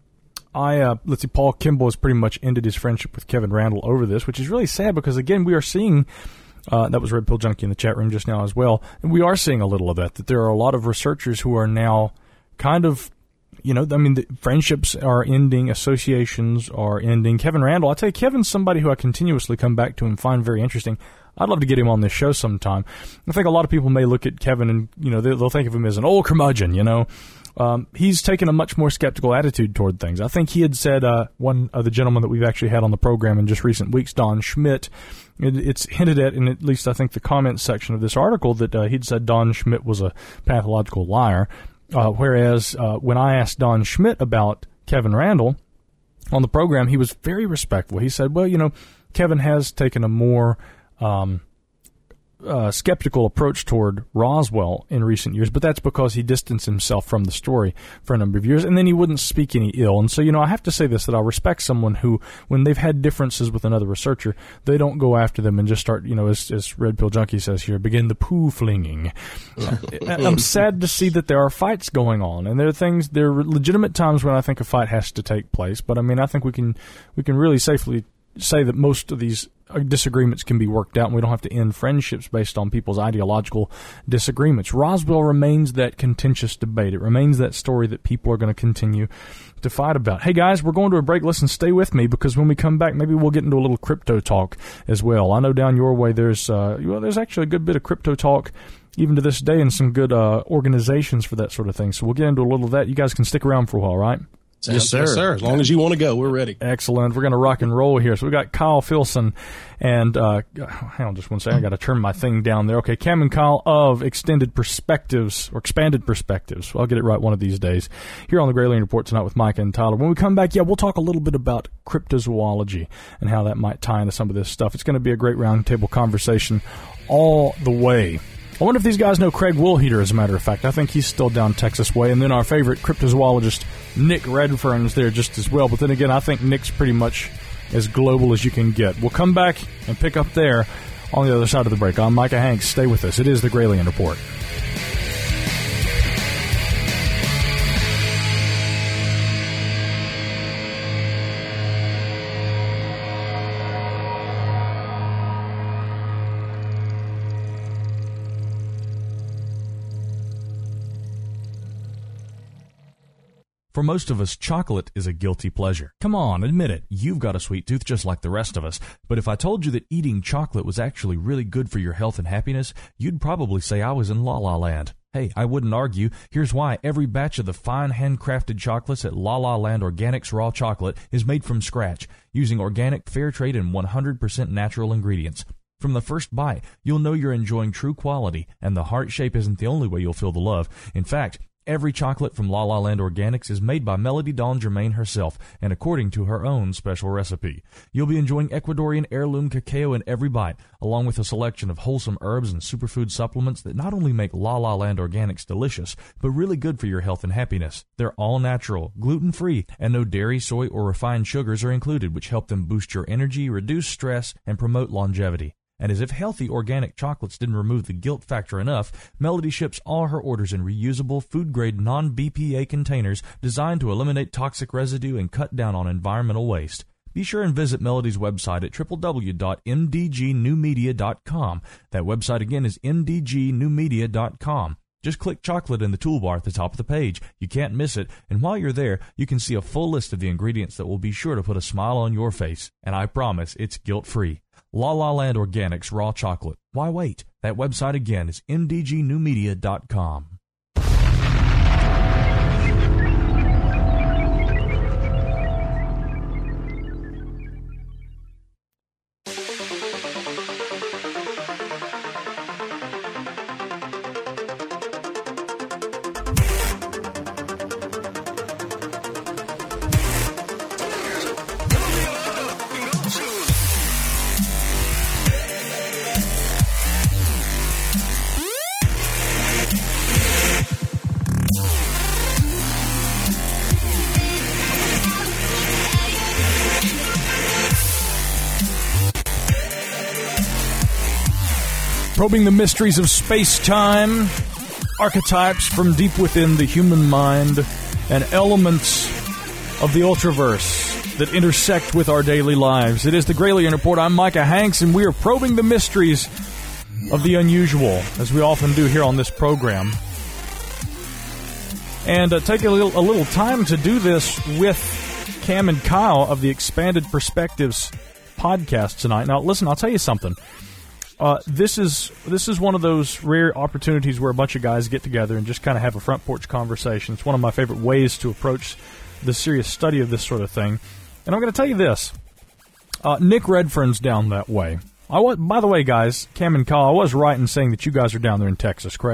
I uh, let's see, Paul Kimball has pretty much ended his friendship with Kevin Randle over this, which is really sad because, again, we are seeing... Uh, that was Red Pill Junkie in the chat room just now as well. And we are seeing a little of that, that there are a lot of researchers who are now kind of, you know, I mean, the friendships are ending, associations are ending. Kevin Randle, I tell you, Kevin's somebody who I continuously come back to and find very interesting. I'd love to get him on this show sometime. I think a lot of people may look at Kevin and, you know, they'll think of him as an old curmudgeon, you know. Um, he's taken a much more skeptical attitude toward things. I think he had said, uh, one of the gentlemen that we've actually had on the program in just recent weeks, Don Schmidt, it, it's hinted at in at least I think the comments section of this article that uh, he'd said Don Schmidt was a pathological liar. Uh, whereas uh, when I asked Don Schmidt about Kevin Randle on the program, he was very respectful. He said, well, you know, Kevin has taken a more... Um, uh, skeptical approach toward Roswell in recent years, but that's because he distanced himself from the story for a number of years, and then he wouldn't speak any ill. And so, you know, I have to say this, that I respect someone who, when they've had differences with another researcher, they don't go after them and just start, you know, as, as Red Pill Junkie says here, begin the poo flinging. I'm sad to see that there are fights going on, and there are things, there are legitimate times when I think a fight has to take place, but I mean, I think we can, we can really safely say that most of these disagreements can be worked out, and we don't have to end friendships based on people's ideological disagreements. Roswell remains that contentious debate. It remains that story that people are going to continue to fight about. Hey, guys, we're going to a break. Listen, stay with me, because when we come back, maybe we'll get into a little crypto talk as well. I know down your way there's uh, well, there's actually a good bit of crypto talk even to this day, and some good uh, organizations for that sort of thing. So we'll get into a little of that. You guys can stick around for a while, right? Yes, sir. Yes, sir. As long as you want to go, we're ready. Excellent. We're going to rock and roll here. So we got Kyle Filson and, uh, hang on just one second. I got to turn my thing down there. Okay, Cam and Kyle of Extended Perspectives, or Expanded Perspectives. I'll get it right one of these days. Here on the Gralien Report tonight with Micah and Tyler. When we come back, yeah, we'll talk a little bit about cryptozoology and how that might tie into some of this stuff. It's going to be a great roundtable conversation all the way. I wonder if these guys know Craig Woolheater, as a matter of fact. I think he's still down Texas way. And then our favorite cryptozoologist, Nick Redfern, is there just as well. But then again, I think Nick's pretty much as global as you can get. We'll come back and pick up there on the other side of the break. I'm Micah Hanks. Stay with us. It is the Gralien Report. For most of us, chocolate is a guilty pleasure. Come on, admit it. You've got a sweet tooth just like the rest of us. But if I told you that eating chocolate was actually really good for your health and happiness, you'd probably say I was in La La Land. Hey, I wouldn't argue. Here's why. Every batch of the fine handcrafted chocolates at La La Land Organics Raw Chocolate is made from scratch, using organic, fair trade, and one hundred percent natural ingredients. From the first bite, you'll know you're enjoying true quality, and the heart shape isn't the only way you'll feel the love. In fact, every chocolate from La La Land Organics is made by Melody Dawn Germain herself, and according to her own special recipe. You'll be enjoying Ecuadorian heirloom cacao in every bite, along with a selection of wholesome herbs and superfood supplements that not only make La La Land Organics delicious, but really good for your health and happiness. They're all natural, gluten-free, and no dairy, soy, or refined sugars are included, which help them boost your energy, reduce stress, and promote longevity. And as if healthy organic chocolates didn't remove the guilt factor enough, Melody ships all her orders in reusable, food-grade, non-B P A containers designed to eliminate toxic residue and cut down on environmental waste. Be sure and visit Melody's website at w w w dot m d g new media dot com. That website again is m d g new media dot com. Just click chocolate in the toolbar at the top of the page. You can't miss it, and while you're there, you can see a full list of the ingredients that will be sure to put a smile on your face. And I promise, it's guilt-free. La La Land Organics Raw Chocolate. Why wait? That website again is m d g new media dot com. Probing the mysteries of space-time, archetypes from deep within the human mind, and elements of the ultraverse that intersect with our daily lives. It is the Gralien Report. I'm Micah Hanks, and we are probing the mysteries of the unusual, as we often do here on this program. And uh, take a little, a little time to do this with Cam and Kyle of the Expanded Perspectives podcast tonight. Now, listen, I'll tell you something. Uh, this is this is one of those rare opportunities where a bunch of guys get together and just kind of have a front porch conversation. It's one of my favorite ways to approach the serious study of this sort of thing. And I'm going to tell you this. Uh, Nick Redfern's down that way. I was, by the way, guys, Cam and Kyle, I was right in saying that you guys are down there in Texas, correct?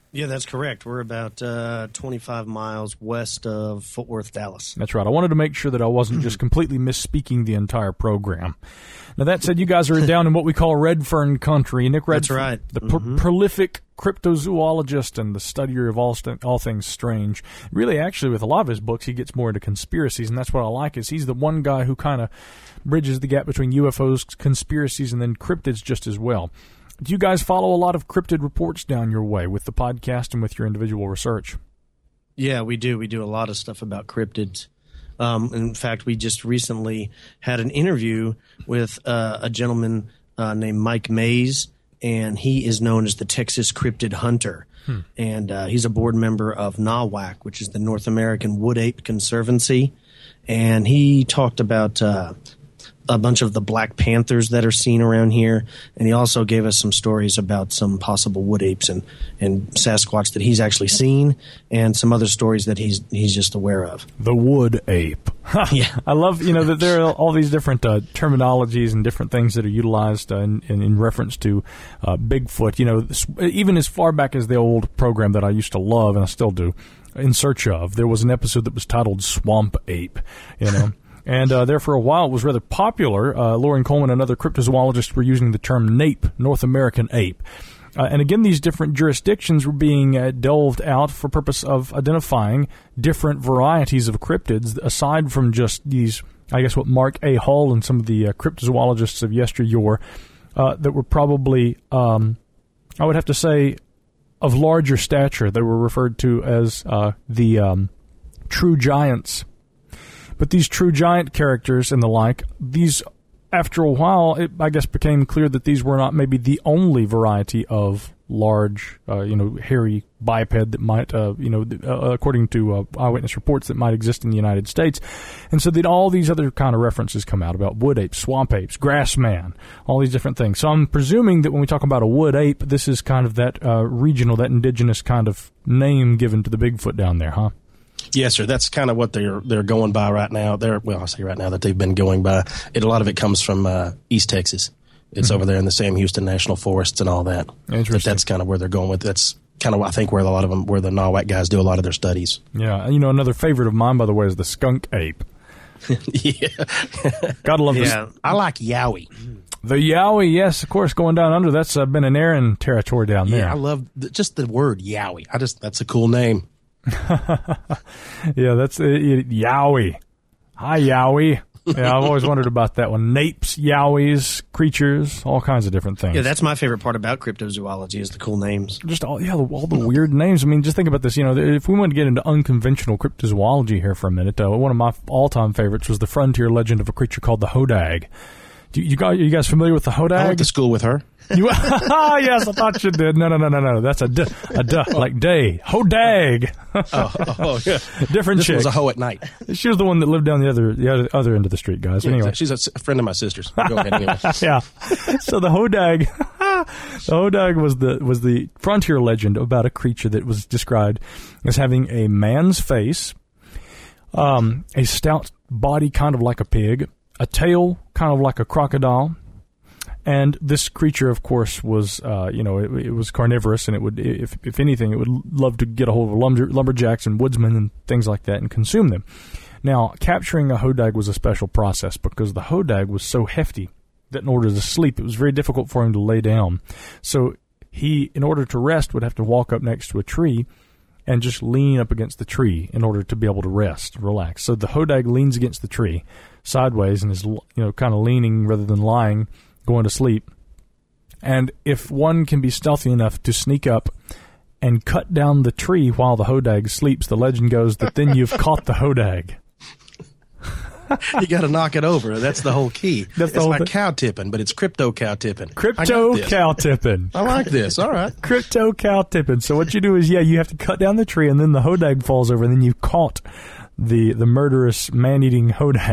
Yeah, that's correct. We're about uh, twenty-five miles west of Fort Worth, Dallas. That's right. I wanted to make sure that I wasn't just completely misspeaking the entire program. Now, that said, you guys are down in what we call Redfern country. Nick Redfern, That's right. the mm-hmm. pr- prolific cryptozoologist and the studier of all st- all things strange. Really, actually, with a lot of his books, he gets more into conspiracies, and that's what I like, is he's the one guy who kind of bridges the gap between U F Os, conspiracies, and then cryptids just as well. Do you guys follow a lot of cryptid reports down your way with the podcast and with your individual research? Yeah, we do. We do a lot of stuff about cryptids. Um, in fact, we just recently had an interview with uh, a gentleman uh, named Mike Mays, and he is known as the Texas Cryptid Hunter. Hmm. And uh, he's a board member of NAWAC, which is the North American Wood Ape Conservancy. And he talked about uh, a bunch of the black panthers that are seen around here. And he also gave us some stories about some possible wood apes and, and Sasquatch that he's actually seen, and some other stories that he's he's just aware of. The wood ape. Yeah. I love, you know, that there are all these different uh, terminologies and different things that are utilized uh, in, in, in reference to uh, Bigfoot. You know, even as far back as the old program that I used to love, and I still do, In Search Of, there was an episode that was titled Swamp Ape, you know. And uh, there for a while it was rather popular. Uh, Loren Coleman and other cryptozoologists were using the term NAPE, North American Ape. Uh, and again, these different jurisdictions were being uh, delved out for purpose of identifying different varieties of cryptids, aside from just these, I guess, what Mark A. Hall and some of the uh, cryptozoologists of yesteryear uh, that were probably, um, I would have to say, of larger stature. They were referred to as uh, the um, true giants. But these true giant characters and the like, these, after a while, it, I guess, became clear that these were not maybe the only variety of large, uh, you know, hairy biped that might, uh, you know, uh, according to uh, eyewitness reports, that might exist in the United States. And so that all these other kind of references come out about wood apes, swamp apes, grass man, all these different things. So I'm presuming that when we talk about a wood ape, this is kind of that uh, regional, that indigenous kind of name given to the Bigfoot down there, huh? Yes, sir. That's kind of what they're they're going by right now. They're well, I say right now that they've been going by. It, a lot of it comes from uh, East Texas. It's mm-hmm. over there in the Sam Houston National Forests and all that. Interesting. But that's kind of where they're going with. That's kind of I think where a lot of them, where the NAWAC guys do a lot of their studies. Yeah, you know, another favorite of mine, by the way, is the skunk ape. Yeah, gotta love yeah. this. I like Yowie. The Yowie, yes, of course, going down under. That's uh, been an Aaron territory down there. Yeah, I love the, just the word Yowie. I just that's a cool name. Yeah, that's uh, Yowie. Hi, Yowie. Yeah, I've always wondered about that one. Napes, Yowies, creatures, all kinds of different things. Yeah, that's my favorite part about cryptozoology is the cool names. Just all, yeah, all the weird names. I mean, just think about this. You know, if we want to get into unconventional cryptozoology here for a minute, uh, one of my all-time favorites was the frontier legend of a creature called the Hodag. Do you, you, guys, you guys familiar with the Hodag? I went to school with her. You, yes, I thought you did. No, no, no, no, no. That's a d, a d, like day. Hodag. oh, oh, yeah. Different this chick. was a hoe at night. She was the one that lived down the other the other, other end of the street, guys. Yeah, anyway, she's a friend of my sister's. Go ahead anyway. Yeah. So the Hodag, the Hodag was the was the frontier legend about a creature that was described as having a man's face, um, a stout body kind of like a pig, a tail kind of like a crocodile. And this creature, of course, was, uh, you know, it, it was carnivorous, and it would, if if anything, it would love to get a hold of lumber, lumberjacks and woodsmen and things like that and consume them. Now, capturing a Hodag was a special process because the Hodag was so hefty that in order to sleep, it was very difficult for him to lay down. So he, in order to rest, would have to walk up next to a tree and just lean up against the tree in order to be able to rest, relax. So the Hodag leans against the tree sideways and is, you know, kind of leaning rather than lying, going to sleep. And if one can be stealthy enough to sneak up and cut down the tree while the Hodag sleeps, the legend goes that then you've caught the Hodag. You got to knock it over. That's the whole key. That's the it's whole like thing. cow tipping, but it's crypto cow tipping. Crypto cow tipping. I like this. All right. Crypto cow tipping. So what you do is, yeah, you have to cut down the tree, and then the Hodag falls over, and then you've caught the the murderous man-eating Hodag.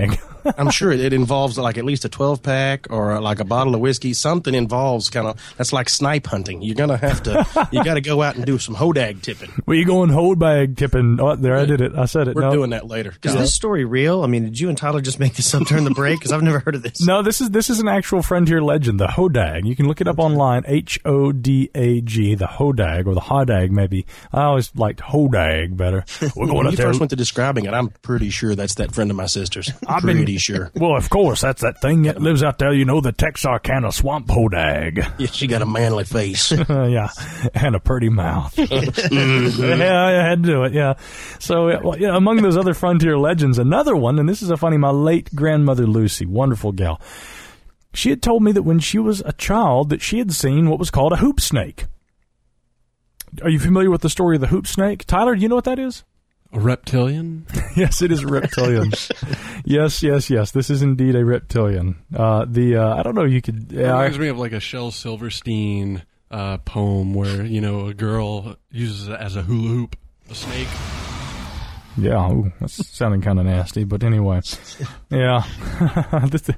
I'm sure it involves like at least a twelve pack or like a bottle of whiskey. Something involves kind of, that's like snipe hunting. You're going to have to, you got to go out and do some hodag tipping. Where you going hodag tipping? Oh, there, I did it. I said it. We're no. doing that later. Is Yeah. this story real? I mean, did you and Tyler just make this up during the break? Because I've never heard of this. No, this is this is an actual frontier legend, the hodag. You can look it up online, H O D A G, the hodag, or the hodag maybe. I always liked hodag better. We're going When up you there. first went to describing it, I'm pretty sure that's that friend of my sister's. I've pretty been- sure. Well, of course, that's that thing that lives out there, you know, the Texarkana swamp hodag. Yeah, she got a manly face. Yeah, and a pretty mouth. Yeah, I had to do it, yeah. So, uh, well, yeah, among those other frontier legends, another one, and this is a funny, my late grandmother Lucy, wonderful gal, she had told me that when she was a child that she had seen what was called a hoop snake. Are you familiar with the story of the hoop snake? Tyler, do you know what that is? A reptilian? Yes, it is a reptilian. yes, yes, yes. This is indeed a reptilian. Uh, the uh, I don't know. You could. It Yeah, I- reminds me of like a Shel Silverstein uh, poem where, you know, a girl uses it as a hula hoop, a snake. Yeah, ooh, that's sounding kind of nasty, but anyway, yeah, This-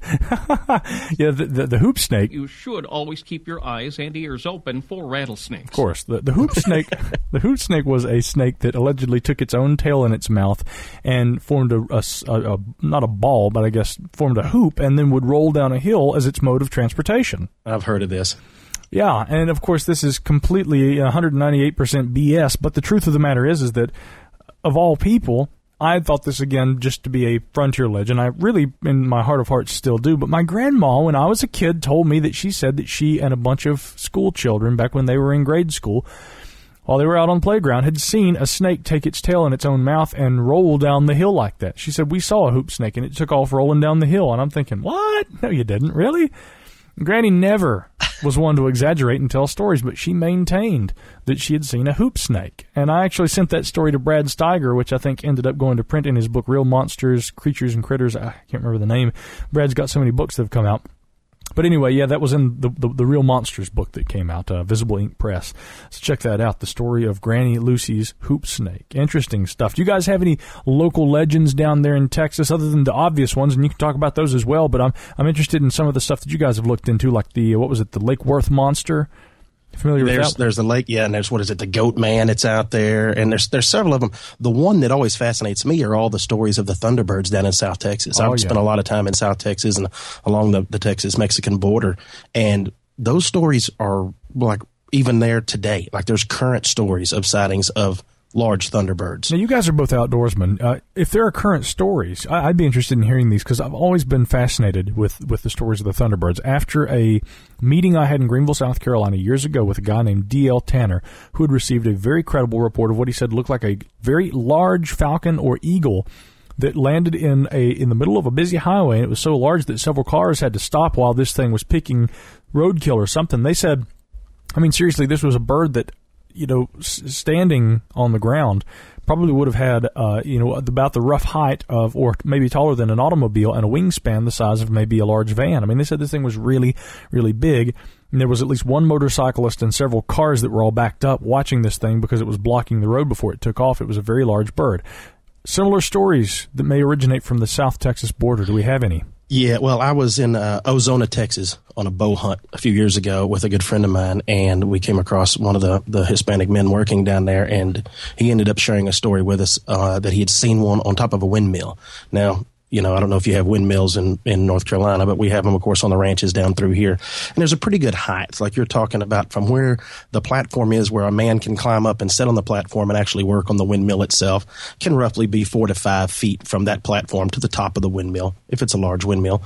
yeah. The, the, the hoop snake, You should always keep your eyes and ears open for rattlesnakes. of course. The, the hoop snake, the hoop snake was a snake that allegedly took its own tail in its mouth and formed a, a s- a- a- not a ball, but I guess formed a hoop, and then would roll down a hill as its mode of transportation. I've heard of this. Yeah, and of course this is completely one hundred ninety-eight percent B S, but the truth of the matter is is that of all people, I thought this again just to be a frontier legend. I really, in my heart of hearts, still do. But my grandma, when I was a kid, told me that she said that she and a bunch of school children, back when they were in grade school, while they were out on the playground, had seen a snake take its tail in its own mouth and roll down the hill like that. She said, we saw a hoop snake, and it took off rolling down the hill. And I'm thinking, what? No, you didn't. Really? Granny never was one to exaggerate and tell stories, but she maintained that she had seen a hoop snake. And I actually sent that story to Brad Steiger, which I think ended up going to print in his book, Real Monsters, Creatures and Critters. I can't remember the name. Brad's got so many books that have come out. But anyway, yeah, that was in the, the, the Real Monsters book that came out, uh, Visible Ink Press. So check that out, the story of Granny Lucy's hoop snake. Interesting stuff. Do you guys have any local legends down there in Texas other than the obvious ones? And you can talk about those as well, but I'm I'm interested in some of the stuff that you guys have looked into, like the, what was it, the Lake Worth monster? Familiar with There's that? there's the lake, yeah, and there's what is it, the Goat Man? It's out there, and there's there's several of them. The one that always fascinates me are all the stories of the Thunderbirds down in South Texas. Oh, I've yeah. spent a lot of time in South Texas and along the, the Texas-Mexican border, and those stories are like even there today. Like there's current stories of sightings of large Thunderbirds. Now, you guys are both outdoorsmen. Uh, if there are current stories, I, I'd be interested in hearing these because I've always been fascinated with, with the stories of the Thunderbirds. After a meeting I had in Greenville, South Carolina years ago with a guy named D L Tanner, who had received a very credible report of what he said looked like a very large falcon or eagle that landed in a in the middle of a busy highway, and it was so large that several cars had to stop while this thing was picking roadkill or something. They said, I mean, seriously, this was a bird that, you know, s- standing on the ground probably would have had, uh, you know, about the rough height of, or maybe taller than an automobile, and a wingspan the size of maybe a large van. I mean, they said this thing was really, really big, and there was at least one motorcyclist and several cars that were all backed up watching this thing because it was blocking the road before it took off. It was a very large bird. Similar stories that may originate from the South Texas border. Do we have any? Yeah, well, I was in uh, Ozona, Texas on a bow hunt a few years ago with a good friend of mine, and we came across one of the, the Hispanic men working down there, and he ended up sharing a story with us uh, that he had seen one on top of a windmill. Now, you know, I don't know if you have windmills in, in North Carolina, but we have them, of course, on the ranches down through here. And there's a pretty good height, like you're talking about, from where the platform is, where a man can climb up and sit on the platform and actually work on the windmill itself, can roughly be four to five feet from that platform to the top of the windmill, if it's a large windmill.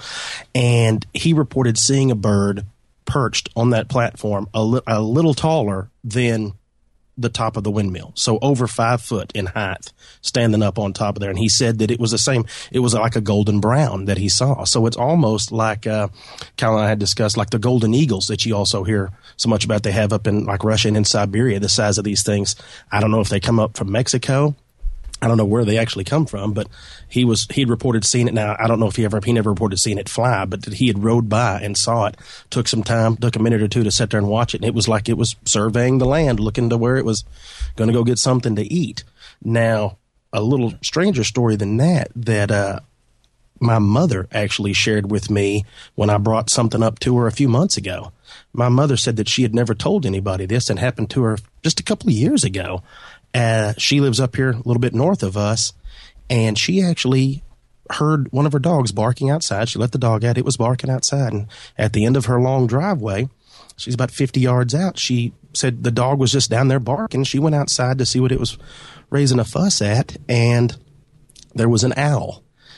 And he reported seeing a bird perched on that platform a, li- a little taller than the top of the windmill, so over five foot in height, standing up on top of there. And he said that it was the same, it was like a golden brown that he saw. So it's almost like, uh, Kyle and I had discussed, like the golden eagles that you also hear so much about. They have up in like Russia and in Siberia, the size of these things. I don't know if they come up from Mexico. I don't know where they actually come from, but he was, he'd reported seeing it. Now, I don't know if he ever, he never reported seeing it fly, but that he had rode by and saw it, took some time, took a minute or two to sit there and watch it. And it was like it was surveying the land, looking to where it was going to go get something to eat. Now, a little stranger story than that, that, uh, my mother actually shared with me when I brought something up to her a few months ago. My mother said that she had never told anybody this, and happened to her just a couple of years ago. Uh, she lives up here a little bit north of us, and she actually heard one of her dogs barking outside. She let the dog out. It was barking outside, and at the end of her long driveway, she's about fifty yards out, she said the dog was just down there barking. She went outside to see what it was raising a fuss at, and there was an owl.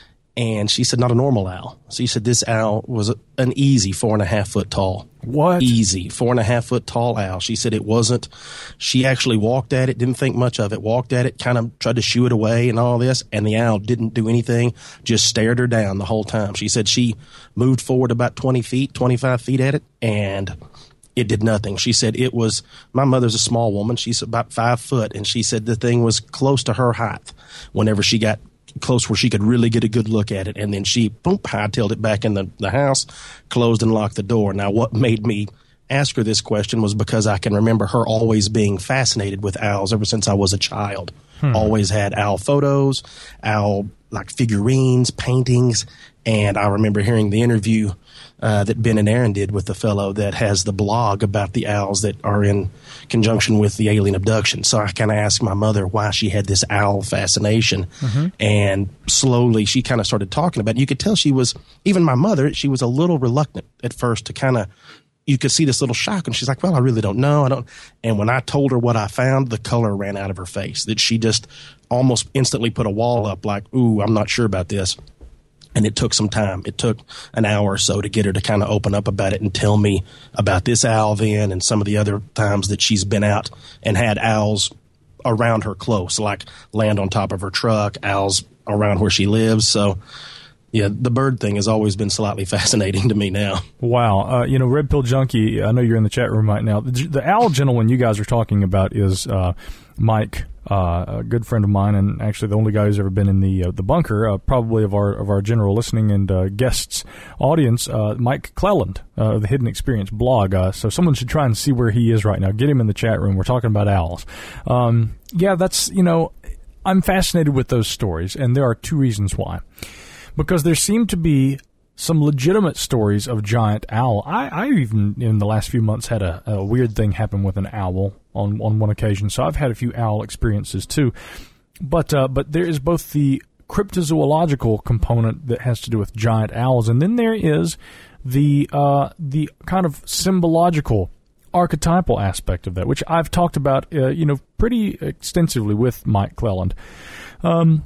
And she said, not a normal owl. So she said this owl was an easy four and a half foot tall. What? Easy four and a half foot tall owl. She said it wasn't. She actually walked at it, didn't think much of it, walked at it, kind of tried to shoo it away and all this. And the owl didn't do anything, just stared her down the whole time. She said she moved forward about twenty feet, twenty-five feet at it, and it did nothing. She said it was, my mother's a small woman. She's about five foot. And she said the thing was close to her height whenever she got close where she could really get a good look at it. And then she, boom, hightailed it back in the, the house, closed and locked the door. Now, what made me ask her this question was because I can remember her always being fascinated with owls ever since I was a child. Hmm. Always had owl photos, owl like figurines, paintings. And I remember hearing the interview uh, that Ben and Aaron did with the fellow that has the blog about the owls that are in conjunction with the alien abduction. So I kind of asked my mother why she had this owl fascination. Mm-hmm. And slowly she kind of started talking about it. You could tell she was, even my mother, she was a little reluctant at first to kind of, you could see this little shock. And she's like, well, I really don't know. I don't. And when I told her what I found, the color ran out of her face, that she just almost instantly put a wall up like, ooh, I'm not sure about this. And it took some time. It took an hour or so to get her to kind of open up about it and tell me about this owl then and some of the other times that she's been out and had owls around her close, like land on top of her truck, owls around where she lives. So, yeah, the bird thing has always been slightly fascinating to me now. Wow. Uh, you know, Red Pill Junkie, I know you're in the chat room right now. The, the owl gentleman you guys are talking about is uh, Mike, uh, a good friend of mine, and actually the only guy who's ever been in the uh, the bunker, uh, probably of our of our general listening and uh, guests audience, uh, Mike Cleland, uh, the Hidden Experience blog. Uh, so someone should try and see where he is right now. Get him in the chat room. We're talking about owls. Um, yeah, that's, you know, I'm fascinated with those stories, and there are two reasons why. Because there seem to be some legitimate stories of giant owl. I, I even, in the last few months, had a, a weird thing happen with an owl on, on one occasion. So I've had a few owl experiences, too. But uh, but there is both the cryptozoological component that has to do with giant owls, and then there is the uh, the kind of symbological, archetypal aspect of that, which I've talked about, uh, you know, pretty extensively with Mike Cleland. Um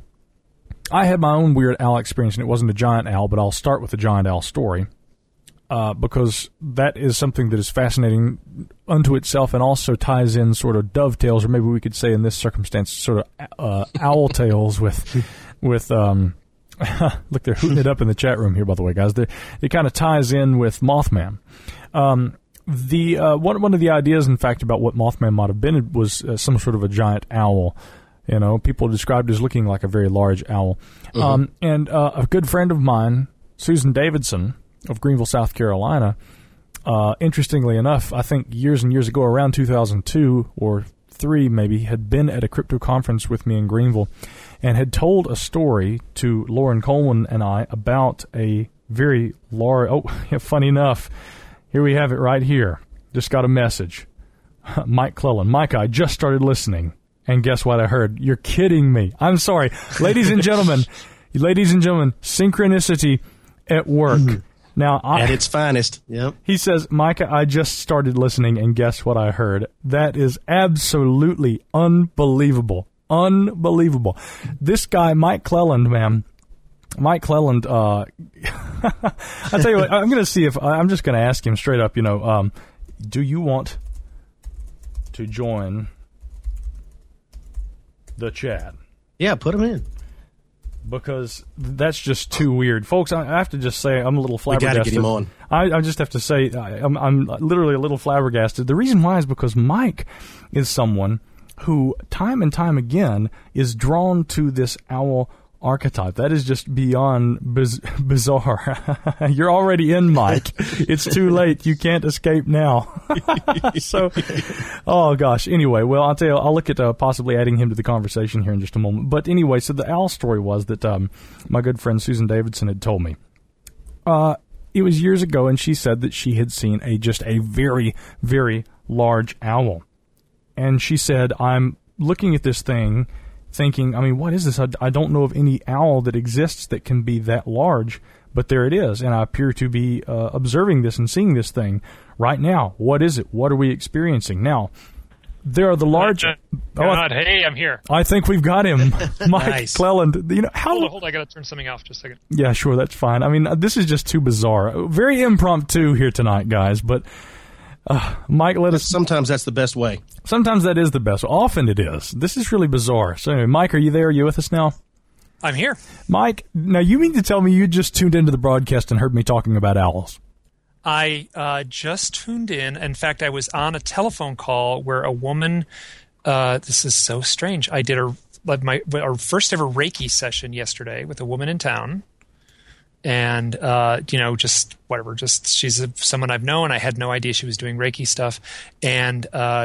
I had my own weird owl experience, and it wasn't a giant owl, but I'll start with the giant owl story uh, because that is something that is fascinating unto itself and also ties in sort of dovetails, or maybe we could say in this circumstance sort of uh, owl tails with, with um, look, they're hooting it up in the chat room here, by the way, guys. They're, it kind of ties in with Mothman. Um, the uh, one, one of the ideas, in fact, about what Mothman might have been was uh, some sort of a giant owl. You know, people described it as looking like a very large owl. Mm-hmm. Um, and uh, a good friend of mine, Susan Davidson of Greenville, South Carolina, uh, interestingly enough, I think years and years ago, around two thousand two or three maybe, had been at a crypto conference with me in Greenville and had told a story to Lauren Coleman and I about a very large, oh, funny enough, here we have it right here. Just got a message. Mike Cleland. Mike, I just started listening. And guess what I heard? You're kidding me. I'm sorry. Ladies and gentlemen, ladies and gentlemen, synchronicity at work. Now, I, at its finest. Yep. He says, Micah, I just started listening, and guess what I heard? That is absolutely unbelievable. Unbelievable. This guy, Mike Cleland, man, Mike Cleland, uh, I'll tell you what, I'm going to see if, I'm just going to ask him straight up, you know, um, do you want to join the chat? Yeah, put them in. Because that's just too weird. Folks, I have to just say I'm a little flabbergasted. We got to get him on. I, I just have to say I'm, I'm literally a little flabbergasted. The reason why is because Mike is someone who, time and time again, is drawn to this owl archetype. That is just beyond biz- bizarre. You're already in, Mike. It's too late. You can't escape now. So, oh gosh. Anyway, well, I'll tell you, I'll look at uh, possibly adding him to the conversation here in just a moment. But anyway, so the owl story was that um, my good friend Susan Davidson had told me. Uh, it was years ago, and she said that she had seen a just a very, very large owl. And she said, I'm looking at this thing thinking, I mean, what is this? I, I don't know of any owl that exists that can be that large, but there it is. And I appear to be uh, observing this and seeing this thing right now. What is it? What are we experiencing? Now, there are the large... Uh, oh, I, hey, I'm here. I think we've got him. Mike Nice. Cleland. You know, how, Hold on, hold on. I got to turn something off just a second. Yeah, sure, that's fine. I mean, this is just too bizarre. Very impromptu here tonight, guys, but... Uh, Mike, let us... Sometimes that's the best way. Sometimes that is the best. Often it is. This is really bizarre. So anyway, Mike, are you there? Are you with us now? I'm here. Mike, now you mean to tell me you just tuned into the broadcast and heard me talking about owls? I uh, just tuned in. In fact, I was on a telephone call where a woman... Uh, this is so strange. I did a, like my our first ever Reiki session yesterday with a woman in town. And, uh, you know, just whatever, just she's a, someone I've known. I had no idea she was doing Reiki stuff. And uh,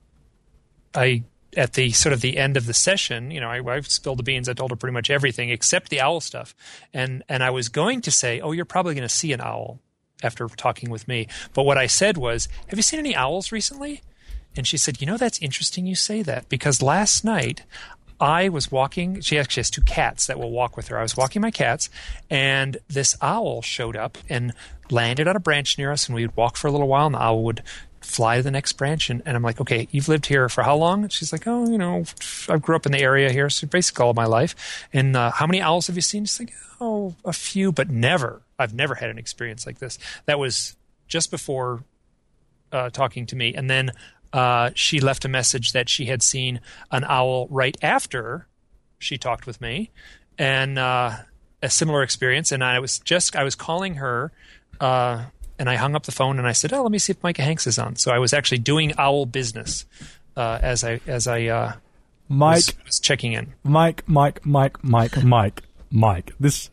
I, at the sort of the end of the session, you know, I, I spilled the beans. I told her pretty much everything except the owl stuff. And, and I was going to say, oh, you're probably going to see an owl after talking with me. But what I said was, have you seen any owls recently? And she said, you know, that's interesting you say that, because last night I was walking, she actually has two cats that will walk with her. I was walking my cats, and this owl showed up and landed on a branch near us, and we would walk for a little while, and the owl would fly to the next branch. And, and I'm like, okay, you've lived here for how long? And she's like, oh, you know, I grew up in the area here, so basically all my life. And uh, how many owls have you seen? She's like, oh, a few, but never. I've never had an experience like this. That was just before uh, talking to me. And then Uh, she left a message that she had seen an owl right after she talked with me, and uh, a similar experience. And I was just I was calling her, uh, and I hung up the phone, and I said, "Oh, let me see if Micah Hanks is on." So I was actually doing owl business uh, as I as I uh, Mike was, was checking in. Mike, Mike, Mike, Mike, Mike, Mike. This.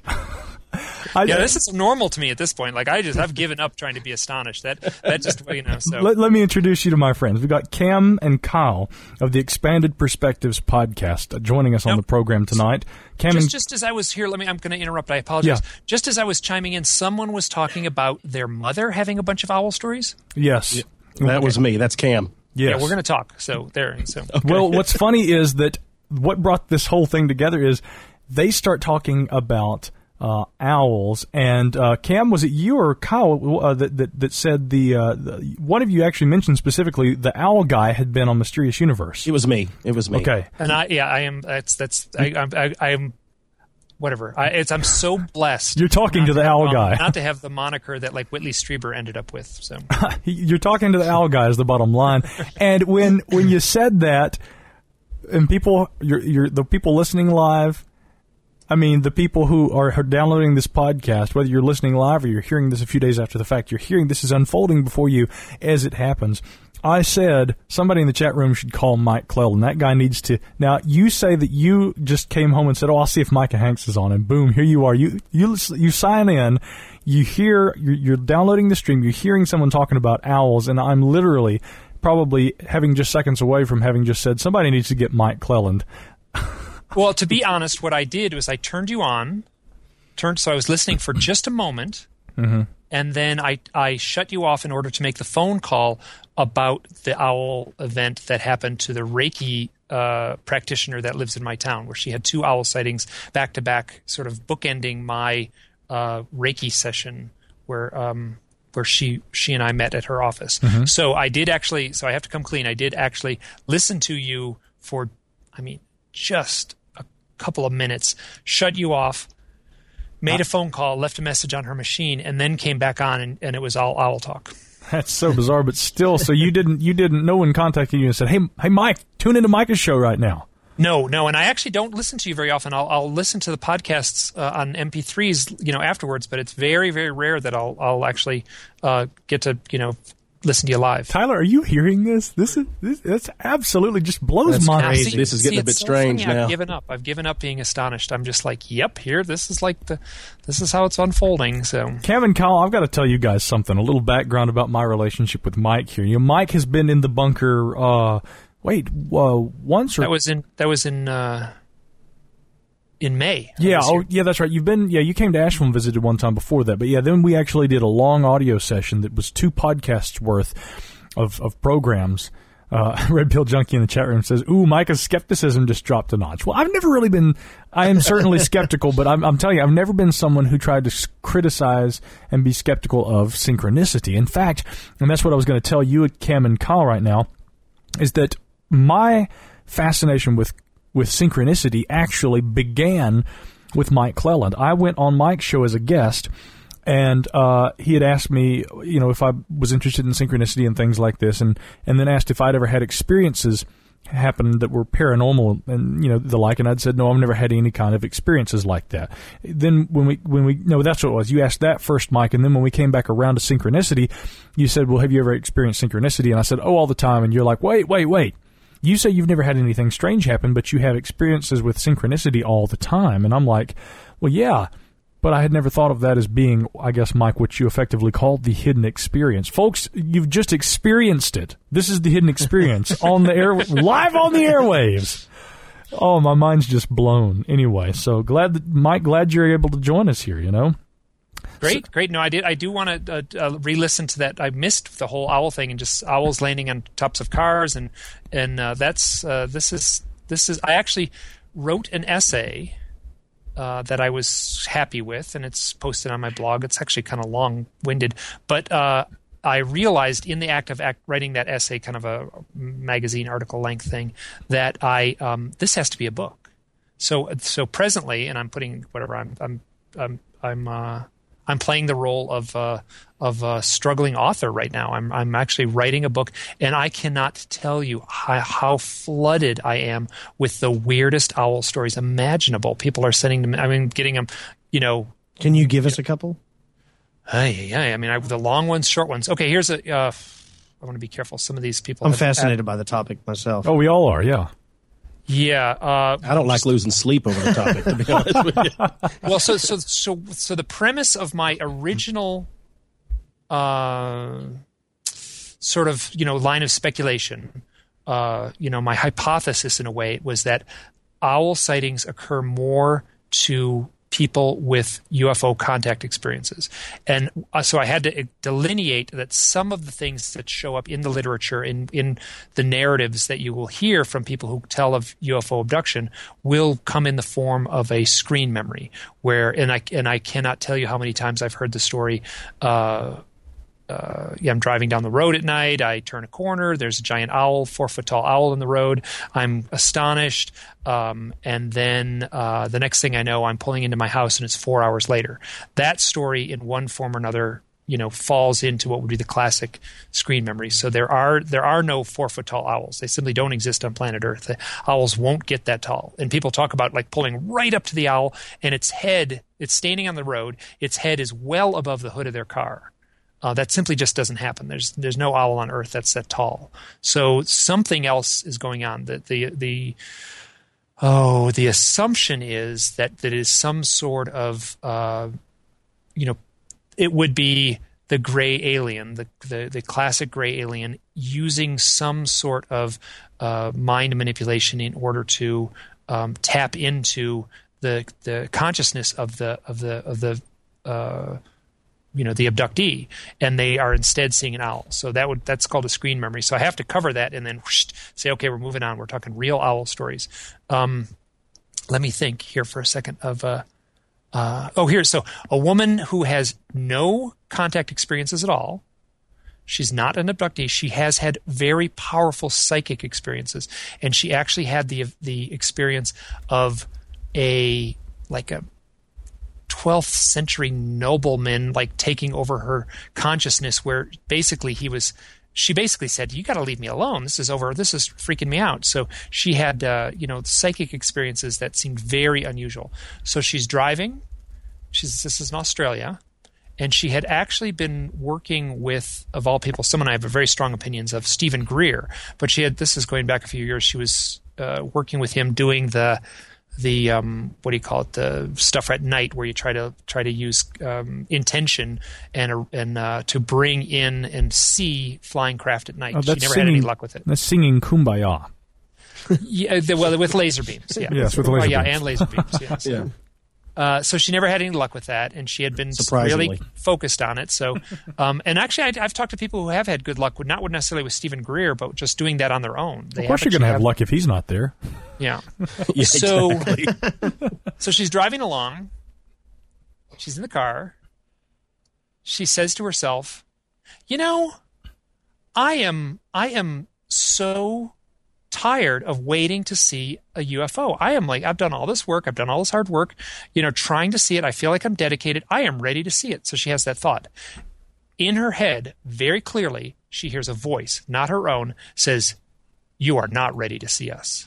I, yeah, this is normal to me at this point. Like I just, I've given up trying to be astonished. That that just, you know. So let, let me introduce you to my friends. We've got Cam and Kyle of the Expanded Perspectives podcast joining us on Nope. the program tonight. Cam just, and, just as I was here, let me. I'm going to interrupt. I apologize. Yeah. Just as I was chiming in, someone was talking about their mother having a bunch of owl stories. yes, That was me. That's Cam. yes. Yeah, we're going to talk. So there. So Well, what's funny is that what brought this whole thing together is they start talking about uh, owls. And uh, Cam, was it you or Kyle uh, that, that that said the, uh, the one of you actually mentioned specifically the owl guy had been on Mysterious Universe? It was me. It was me. Okay, and I yeah I am that's that's I I'm I, I am whatever. I, it's I'm so blessed. You're talking not to the have, owl um, guy, not to have the moniker that like Whitley Strieber ended up with. So you're talking to the owl guy is the bottom line. And when when you said that, and people, you're, you're the people listening live. I mean, the people who are downloading this podcast, whether you're listening live or you're hearing this a few days after the fact, you're hearing this is unfolding before you as it happens. I said somebody in the chat room should call Mike Cleland. That guy needs to. Now, you say that you just came home and said, "Oh, I'll see if Micah Hanks is on," and boom, here you are. You you you sign in. You hear you're, you're downloading the stream. You're hearing someone talking about owls, and I'm literally probably having just seconds away from having just said somebody needs to get Mike Cleland. Well, to be honest, what I did was I turned you on, turned so I was listening for just a moment, mm-hmm. and then I, I shut you off in order to make the phone call about the owl event that happened to the Reiki uh, practitioner that lives in my town, where she had two owl sightings back to back, sort of bookending my uh, Reiki session, where um, where she she and I met at her office. Mm-hmm. So I did actually. So I have to come clean. I did actually listen to you for, I mean, just a couple of minutes, shut you off, made a phone call, left a message on her machine, and then came back on, and, and it was all owl talk. That's so bizarre, but still, so you didn't, you didn't, no one contacted you and said, hey, hey, Mike, tune into Micah's show right now. No, no, and I actually don't listen to you very often. I'll, I'll listen to the podcasts uh, on M P threes, you know, afterwards, but it's very, very rare that I'll, I'll actually uh, get to, you know, listen to you live. Tyler, are you hearing this? This is this that's absolutely just blows That's my crazy. See- This is getting see, a bit it's so strange funny. now. I've given up. I've given up being astonished. I'm just like, yep, here, this is like the, this is how it's unfolding. So, Cam and Kyle, I've got to tell you guys something. A little background about my relationship with Mike here. You know, Mike has been in the bunker. Uh, wait, uh, once or that was in that was in uh, in May. of yeah, this oh year. yeah, that's right. You've been yeah, you came to Asheville and visited one time before that, but yeah, then we actually did a long audio session that was two podcasts worth of of programs. Uh, Red Pill Junkie in the chat room says, "Ooh, Micah's skepticism just dropped a notch." Well, I've never really been. I am certainly skeptical, but I'm, I'm telling you, I've never been someone who tried to s- criticize and be skeptical of synchronicity. In fact, and that's what I was going to tell you, Cam and Kyle, right now, is that my fascination with with synchronicity actually began with Mike Cleland. I went on Mike's show as a guest, and uh, he had asked me, you know, if I was interested in synchronicity and things like this, and, and then asked if I'd ever had experiences happen that were paranormal and, you know, the like, and I'd said, no, I've never had any kind of experiences like that. Then when we, when we, no, that's what it was. You asked that first, Mike, and then when we came back around to synchronicity, you said, well, have you ever experienced synchronicity? And I said, oh, all the time. And you're like, wait, wait, wait. You say you've never had anything strange happen, but you have experiences with synchronicity all the time. And I'm like, well, yeah, but I had never thought of that as being, I guess, Mike, what you effectively called the hidden experience. Folks, you've just experienced it. This is the hidden experience on the air, live on the airwaves. Oh, my mind's just blown. Anyway, so glad that, Mike, glad you're able to join us here, you know? Great, great. No, I did. I do want to uh, uh, re-listen to that. I missed the whole owl thing and just owls landing on tops of cars, and and uh, that's uh, this is this is. I actually wrote an essay uh, that I was happy with, and it's posted on my blog. It's actually kind of long-winded, but uh, I realized in the act of act, writing that essay, kind of a magazine article length thing, that I um, this has to be a book. So so presently, and I'm putting whatever I'm I'm I'm I'm. Uh, I'm playing the role of uh, of a struggling author right now. I'm I'm actually writing a book, and I cannot tell you how, how flooded I am with the weirdest owl stories imaginable. People are sending them. I mean, getting them. You know, can you give us a couple? Hey, yeah. I mean, I, the long ones, short ones. Okay, here's a. Uh, I want to be careful. Some of these people. I'm have, fascinated have, by the topic myself. Oh, we all are. Yeah. Yeah, uh, I don't like losing sleep over the topic, to be honest with you. Well, so so so so the premise of my original, uh, sort of you know line of speculation, uh, you know my hypothesis in a way was that owl sightings occur more to people with U F O contact experiences. And uh, so I had to delineate that some of the things that show up in the literature, in, in the narratives that you will hear from people who tell of U F O abduction, will come in the form of a screen memory. Where, and I and I cannot tell you how many times I've heard the story. Uh, Uh, yeah, I'm driving down the road at night. I turn a corner. There's a giant owl, four foot tall owl in the road. I'm astonished. Um, and then uh, the next thing I know, I'm pulling into my house and it's four hours later. That story in one form or another, you know, falls into what would be the classic screen memory. So there are there are no four foot tall owls. They simply don't exist on planet Earth. The owls won't get that tall. And people talk about like pulling right up to the owl and its head, it's standing on the road. Its head is well above the hood of their car. Uh, that simply just doesn't happen. There's there's no owl on Earth that's that tall. So something else is going on. The the the oh the assumption is that that is some sort of uh, you know it would be the gray alien, the the, the classic gray alien, using some sort of uh, mind manipulation in order to um, tap into the the consciousness of the of the of the uh, you know, the abductee, and they are instead seeing an owl. So that would that's called a screen memory. So I have to cover that and then whoosh, say, okay, we're moving on. We're talking real owl stories. Um, let me think here for a second of, uh, uh, oh, here. So a woman who has no contact experiences at all. She's not an abductee. She has had very powerful psychic experiences, and she actually had the the experience of a like a twelfth century nobleman like taking over her consciousness, where basically he was she basically said, you got to leave me alone, this is over, this is freaking me out. So she had uh, you know psychic experiences that seemed very unusual. So she's driving, she's this is in Australia, And she had actually been working with, of all people, someone I have very strong opinions of, Stephen Greer. But she had, this is going back a few years, she was uh, working with him doing the, the um, what do you call it, the stuff at night where you try to try to use um, intention and and uh, to bring in and see flying craft at night. Oh, she never singing, had any luck with it. That's singing Kumbaya. yeah, the, well, with laser beams. Yeah. Yes, with laser oh, yeah, beams. and laser beams. Yes. Yeah. Uh, so she never had any luck with that, and she had been Surprisingly. really focused on it. So, um, and actually, I, I've talked to people who have had good luck, with, not necessarily with Stephen Greer, but just doing that on their own. They of course, you're going to have luck if he's not there. Yeah. Yeah, so, exactly. so she's driving along. She's in the car. She says to herself, "You know, I am, I am so tired of waiting to see a U F O. I am like, I've done all this work. I've done all this hard work, you know, trying to see it. I feel like I'm dedicated. I am ready to see it." So she has that thought. In her head, very clearly, she hears a voice, not her own, says, "You are not ready to see us."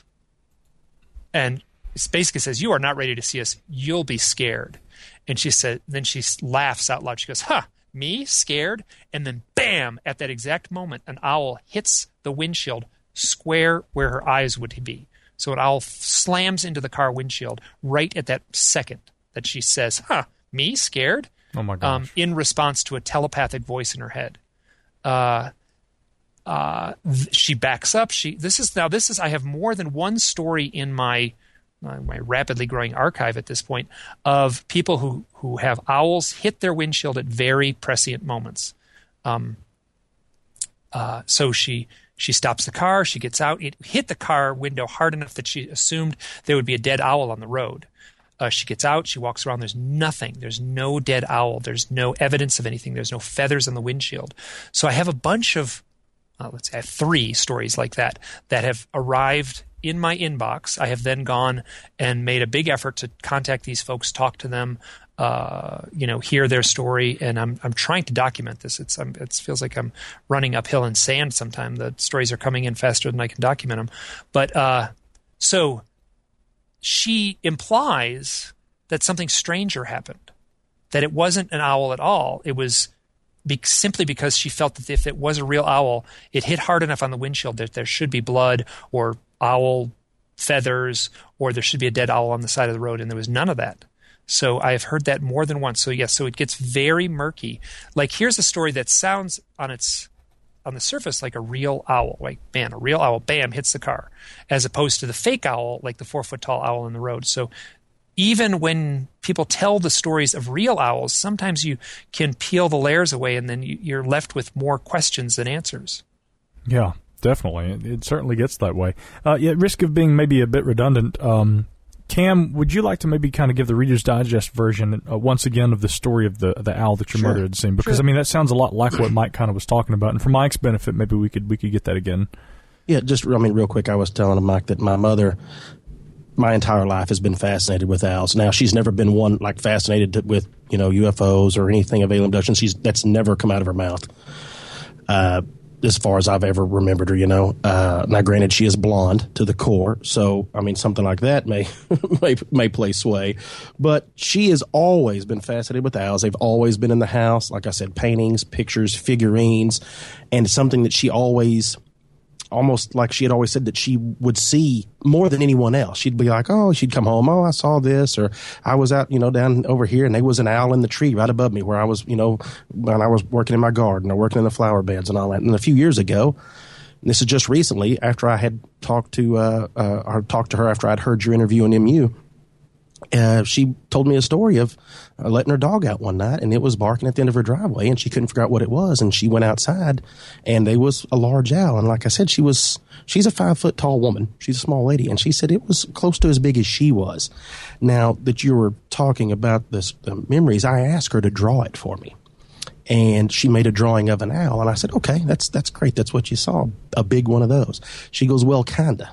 And it basically says, "You are not ready to see us. You'll be scared." And she said, then she laughs out loud. She goes, "Huh, me scared?" And then bam, at that exact moment, an owl hits the windshield square where her eyes would be. So an owl slams into the car windshield right at that second that she says, "Huh, me scared?" Oh my gosh. Um, in response to a telepathic voice in her head. Uh, uh, th- she backs up. She this is now this is I have more than one story in my my, my rapidly growing archive at this point of people who who have owls hit their windshield at very prescient moments. Um, uh, so she. She stops the car. She gets out. It hit the car window hard enough that she assumed there would be a dead owl on the road. Uh, she gets out. She walks around. There's nothing. There's no dead owl. There's no evidence of anything. There's no feathers on the windshield. So I have a bunch of, uh, let's say, I have three stories like that that have arrived in my inbox. I have then gone and made a big effort to contact these folks, talk to them, uh, you know, hear their story, and I'm I'm trying to document this. It's I'm, it feels like I'm running uphill in sand sometimes. The stories are coming in faster than I can document them. But uh, so she implies that something stranger happened, that it wasn't an owl at all. It was be- simply because she felt that if it was a real owl, it hit hard enough on the windshield that there should be blood or owl feathers, or there should be a dead owl on the side of the road, and there was none of that. So I have heard that more than once. So yes, so it gets very murky. Like, here's a story that sounds on its on the surface like a real owl. Like, man, a real owl, bam, hits the car, as opposed to the fake owl, like the four foot tall owl in the road. So even when people tell the stories of real owls, sometimes you can peel the layers away, and then you, you're left with more questions than answers. Yeah, definitely. It, it certainly gets that way. Uh, yeah, at risk of being maybe a bit redundant, um, Cam, would you like to maybe kind of give the Reader's Digest version uh, once again of the story of the the owl that your Sure. mother had seen? Because Sure. I mean, that sounds a lot like what Mike kind of was talking about. And for Mike's benefit, maybe we could we could get that again. Yeah, just, I mean, real quick, I was telling Mike that my mother, my entire life has been fascinated with owls. Now, she's never been one, like, fascinated to, with, you know, U F Os or anything of alien abduction. She's, that's never come out of her mouth. Uh, as far as I've ever remembered her, you know. Uh, now, granted, she is blonde to the core, so, I mean, something like that may, may may play sway. But she has always been fascinated with owls. They've always been in the house, like I said, paintings, pictures, figurines, and it's something that she always, almost like she had always said that she would see more than anyone else. She'd be like, oh, she'd come home, oh, I saw this, or I was out, you know, down over here, and there was an owl in the tree right above me where I was, you know, when I was working in my garden or working in the flower beds and all that. And a few years ago, and this is just recently, after I had talked to, uh, uh, or talked to her after I'd heard your interview on M U, Uh, she told me a story of uh, letting her dog out one night, and it was barking at the end of her driveway, and she couldn't figure out what it was. And she went outside, and there was a large owl. And like I said, she was she's a five foot tall woman. She's a small lady, and she said it was close to as big as she was. Now that you were talking about this uh, memories, I asked her to draw it for me, and she made a drawing of an owl. And I said, okay, that's that's great. That's what you saw, a big one of those. She goes, well, kinda.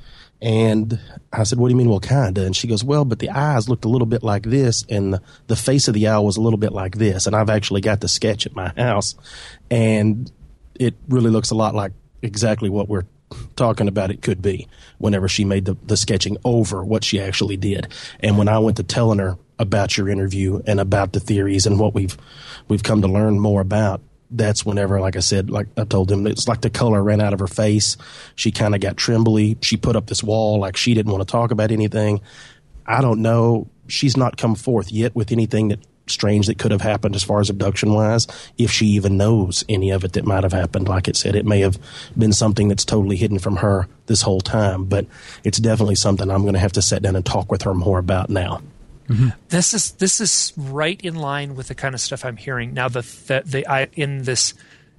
And I said, what do you mean, well, kinda? And she goes, well, but the eyes looked a little bit like this, and the, the face of the owl was a little bit like this. And I've actually got the sketch at my house, and it really looks a lot like exactly what we're talking about it could be whenever she made the, the sketching over what she actually did. And when I went to telling her about your interview and about the theories and what we've we've come to learn more about, that's whenever, like I said, like I told them, it's like the color ran out of her face. She kind of got trembly. She put up this wall like she didn't want to talk about anything. I don't know. She's not come forth yet with anything that strange that could have happened as far as abduction wise, if she even knows any of it that might have happened. Like it said, it may have been something that's totally hidden from her this whole time, but it's definitely something I'm going to have to sit down and talk with her more about now. Mm-hmm. This is this is right in line with the kind of stuff I'm hearing now. The the, the I in this,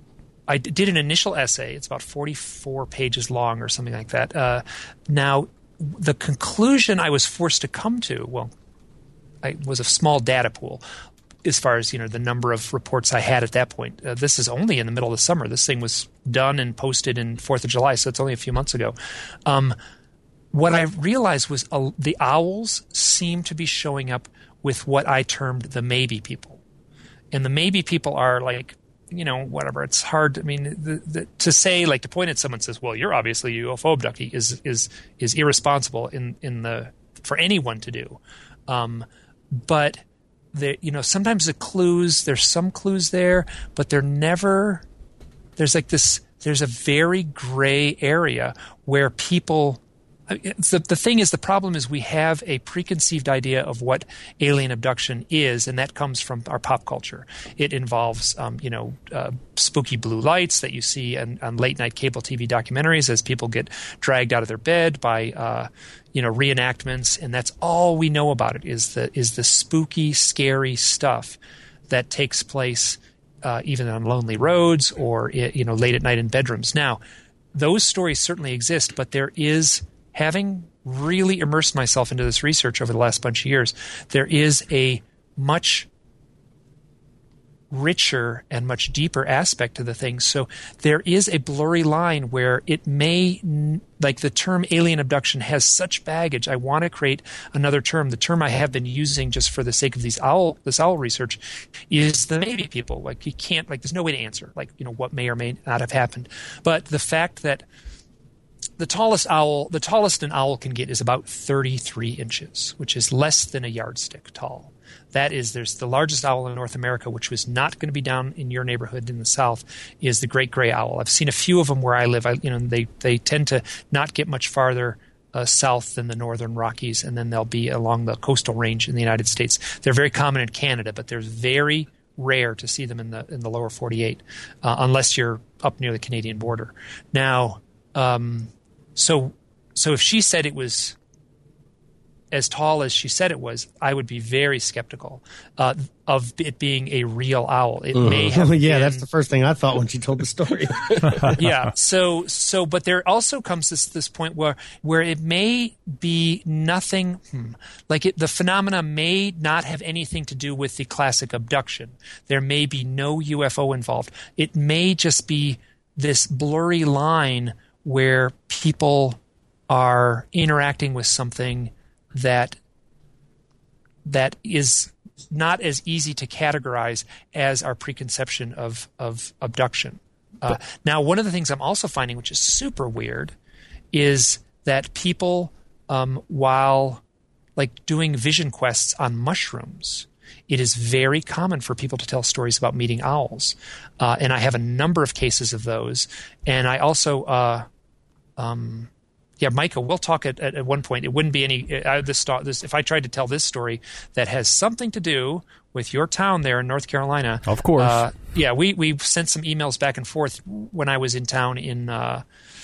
I did an initial essay. It's about forty-four pages long or something like that. Uh, now, the conclusion I was forced to come to, well, I was a small data pool as far as, you know, the number of reports I had at that point. Uh, this is only in the middle of the summer. This thing was done and posted in fourth of July, so it's only a few months ago. Um, what I realized was uh, the owls seem to be showing up with what I termed the maybe people. And the maybe people are like, you know, whatever. It's hard. I mean, the, the, to say, like, to point at someone and says, well, you're obviously a U F O abductee is is is irresponsible in, in the for anyone to do. Um, but there, you know, sometimes the clues, there's some clues there, but they're never. There's like this. There's a very gray area where people. The, the thing is, the problem is we have a preconceived idea of what alien abduction is, and that comes from our pop culture. It involves, um, you know, uh, spooky blue lights that you see on, on late-night cable T V documentaries as people get dragged out of their bed by, uh, you know, reenactments, and that's all we know about it is the is the spooky, scary stuff that takes place uh, even on lonely roads or, you know, late at night in bedrooms. Now, those stories certainly exist, but there is. Having really immersed myself into this research over the last bunch of years, there is a much richer and much deeper aspect to the thing. So there is a blurry line where it may, like the term alien abduction has such baggage. I want to create another term. The term I have been using just for the sake of these owl, this owl research is the maybe people. Like you can't, like there's no way to answer, like, you know, what may or may not have happened. But the fact that The tallest owl, the tallest an owl can get is about thirty-three inches, which is less than a yardstick tall. That is, there's the largest owl in North America, which was not going to be down in your neighborhood in the south, is the great gray owl. I've seen a few of them where I live. I, you know, they they tend to not get much farther uh, south than the northern Rockies, and then they'll be along the coastal range in the United States. They're very common in Canada, but there's very rare to see them in the in the lower forty-eight, uh, unless you're up near the Canadian border. Now. Um, So, so if she said it was as tall as she said it was, I would be very skeptical uh, of it being a real owl. It uh-huh. may have yeah, been, that's the first thing I thought when she told the story. yeah. So, so, but there also comes this this point where where it may be nothing. Hmm, like it, the phenomena may not have anything to do with the classic abduction. There may be no U F O involved. It may just be this blurry line where people are interacting with something that that is not as easy to categorize as our preconception of of abduction. Uh, now, one of the things I'm also finding, which is super weird, is that people, um, while like doing vision quests on mushrooms, it is very common for people to tell stories about meeting owls. Uh, and I have a number of cases of those. And I also, uh, um, yeah, Micah, we'll talk at, at, at one point. It wouldn't be any, uh, this, this, if I tried to tell this story that has something to do with your town there in North Carolina. Of course. Uh, yeah, we, we sent some emails back and forth when I was in town in, uh,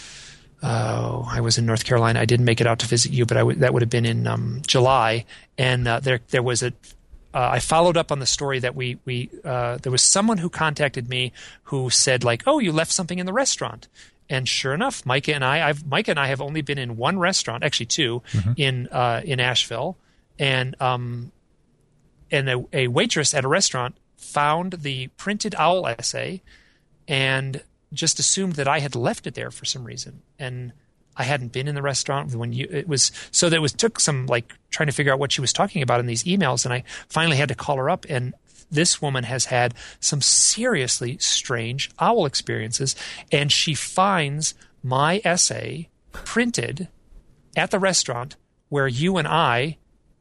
Oh, I was in North Carolina. I didn't make it out to visit you, but I w- that would have been in um, July. And uh, there, there was a. Uh, I followed up on the story that we we uh, there was someone who contacted me who said like, "Oh, you left something in the restaurant." And sure enough, Micah and I, I've, Micah and I have only been in one restaurant, actually two, mm-hmm. in uh, in Asheville, and um, and a, a waitress at a restaurant found the printed owl essay, and just assumed that I had left it there for some reason, and I hadn't been in the restaurant when you. It was so that it was took some like trying to figure out what she was talking about in these emails, and I finally had to call her up. And this woman has had some seriously strange owl experiences, and she finds my essay printed at the restaurant where you and I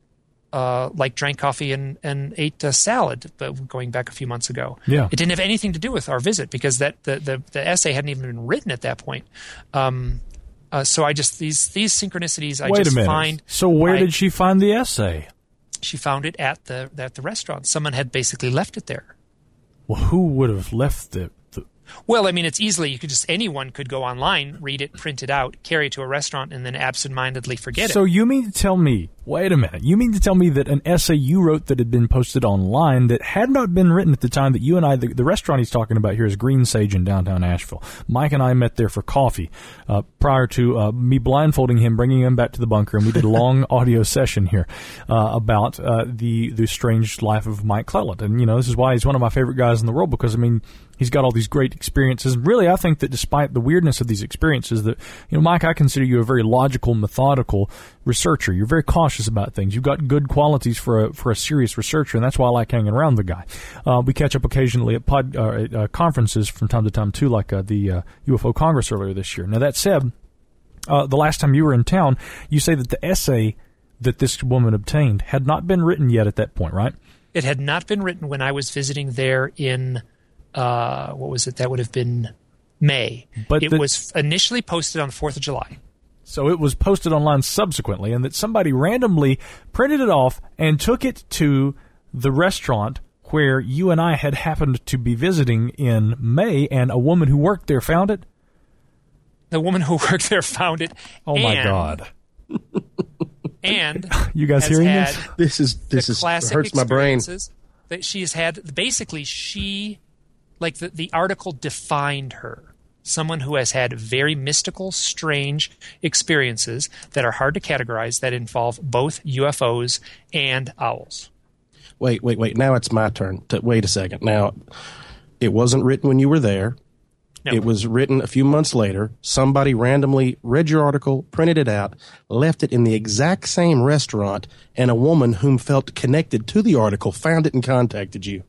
uh, like drank coffee and, and ate a salad, but going back a few months ago. Yeah. It didn't have anything to do with our visit because that the, the, the essay hadn't even been written at that point. Um, uh, so I just, these these synchronicities I Wait just a minute. find. So where I, did she find the essay? She found it at the at the restaurant. Someone had basically left it there. Well, who would have left the... the Well, I mean, it's easily, you could just, anyone could go online, read it, print it out, carry it to a restaurant, and then absentmindedly forget So it. you mean to tell me, wait a minute, you mean to tell me that an essay you wrote that had been posted online that had not been written at the time that you and I, the, the restaurant he's talking about here is Green Sage in downtown Asheville. Mike and I met there for coffee uh, prior to uh, me blindfolding him, bringing him back to the bunker, and we did a long audio session here uh, about uh, the, the strange life of Mike Cleland. And, you know, this is why he's one of my favorite guys in the world because, I mean, he's got all these great experiences. Really, I think that despite the weirdness of these experiences, that, you know, Mike, I consider you a very logical, methodical researcher. You're very cautious about things. You've got good qualities for a for a serious researcher, and that's why I like hanging around the guy. Uh, we catch up occasionally at pod uh, at, uh, conferences from time to time too, like uh, the uh, U F O Congress earlier this year. Now that said, uh, the last time you were in town, you say that the essay that this woman obtained had not been written yet at that point, right? It had not been written when I was visiting there in. Uh, what was it? That would have been May. But it the, was initially posted on the fourth of July. So it was posted online subsequently, and that somebody randomly printed it off and took it to the restaurant where you and I had happened to be visiting in May, and a woman who worked there found it? The woman who worked there found it. Oh, my God. And you guys has hearing had this? This is this is hurts my brain. That she has had, basically, she... Like the, the article defined her. Someone who has had very mystical, strange experiences that are hard to categorize that involve both U F Os and owls. Wait, wait, wait. Now it's my turn. To, wait a second. Now, it wasn't written when you were there. No. It was written a few months later. Somebody randomly read your article, printed it out, left it in the exact same restaurant, and a woman whom felt connected to the article found it and contacted you.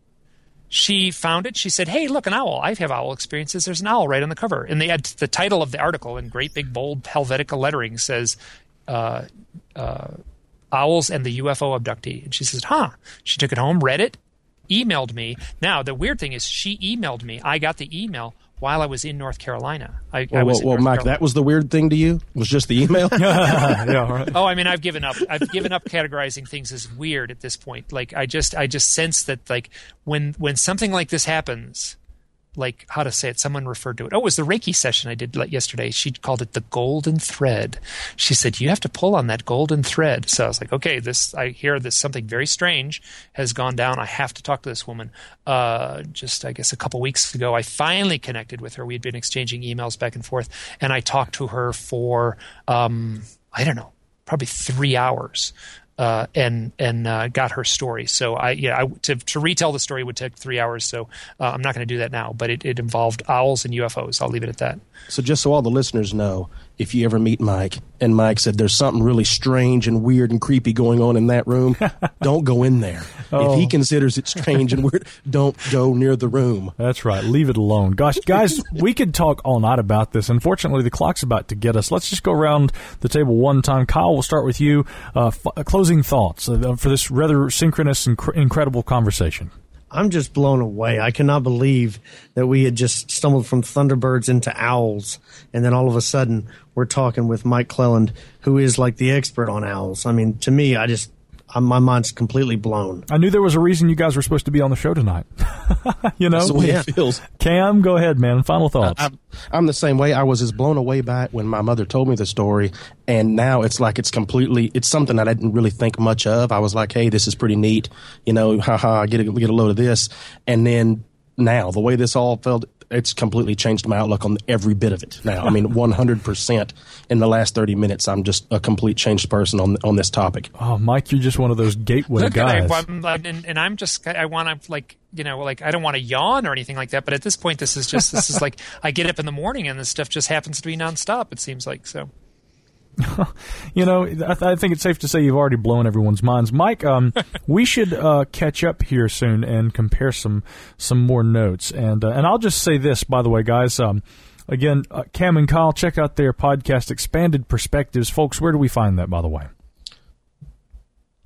She found it. She said, hey, look, an owl. I have owl experiences. There's an owl right on the cover. And they had the title of the article in great big bold Helvetica lettering says, uh, uh, Owls and the U F O Abductee. And she says, huh. She took it home, read it, emailed me. Now, the weird thing is she emailed me. I got the email while I was in North Carolina. I, well, I was well, in well North Mike, Carolina. that was the weird thing to you? Was just the email? yeah, right. Oh, I mean, I've given up. I've given up categorizing things as weird at this point. Like, I just, I just sense that, like, when when something like this happens, like, how to say it? Someone referred to it. Oh, it was the Reiki session I did like yesterday. She called it the golden thread. She said, you have to pull on that golden thread. So I was like, okay, this, I hear this something very strange has gone down. I have to talk to this woman. Uh, just, I guess, a couple weeks ago, I finally connected with her. We had been exchanging emails back and forth, and I talked to her for, um, I don't know, probably three hours. Uh, and and uh, got her story. So I yeah I, to to retell the story would take three hours. So uh, I'm not going to do that now. But it, it involved owls and U F Os. I'll leave it at that. So just so all the listeners know, if you ever meet Mike and Mike said there's something really strange and weird and creepy going on in that room, don't go in there. Oh. If he considers it strange and weird, don't go near the room. That's right. Leave it alone. Gosh, guys, we could talk all night about this. Unfortunately, the clock's about to get us. Let's just go around the table one time. Kyle, we'll start with you. Uh, f- closing thoughts uh, for this rather synchronous and cr- incredible conversation. I'm just blown away. I cannot believe that we had just stumbled from Thunderbirds into owls, and then all of a sudden we're talking with Mike Cleland, who is like the expert on owls. I mean, to me, I just, I'm, my mind's completely blown. I knew there was a reason you guys were supposed to be on the show tonight. you know, That's the way yeah. it feels. Cam, go ahead, man. Final thoughts. I, I'm the same way. I was as blown away by it when my mother told me the story, and now it's like it's completely, it's something that I didn't really think much of. I was like, hey, this is pretty neat. You know, haha, get a, get a load of this. And then now, the way this all felt, it's completely changed my outlook on every bit of it now. I mean, one hundred percent in the last thirty minutes, I'm just a complete changed person on on this topic. Oh, Mike, you're just one of those gateway Look guys. at it. I'm, like, and, and I'm just, I want to, like, you know, like, I don't want to yawn or anything like that, but at this point, this is just, this is like, I get up in the morning and this stuff just happens to be nonstop, it seems like, so. You know, I, th- I think it's safe to say you've already blown everyone's minds. Mike, um, we should uh, catch up here soon and compare some some more notes. And uh, and I'll just say this, by the way, guys. Um, again, uh, Cam and Kyle, check out their podcast, Expanded Perspectives. Folks, where do we find that, by the way?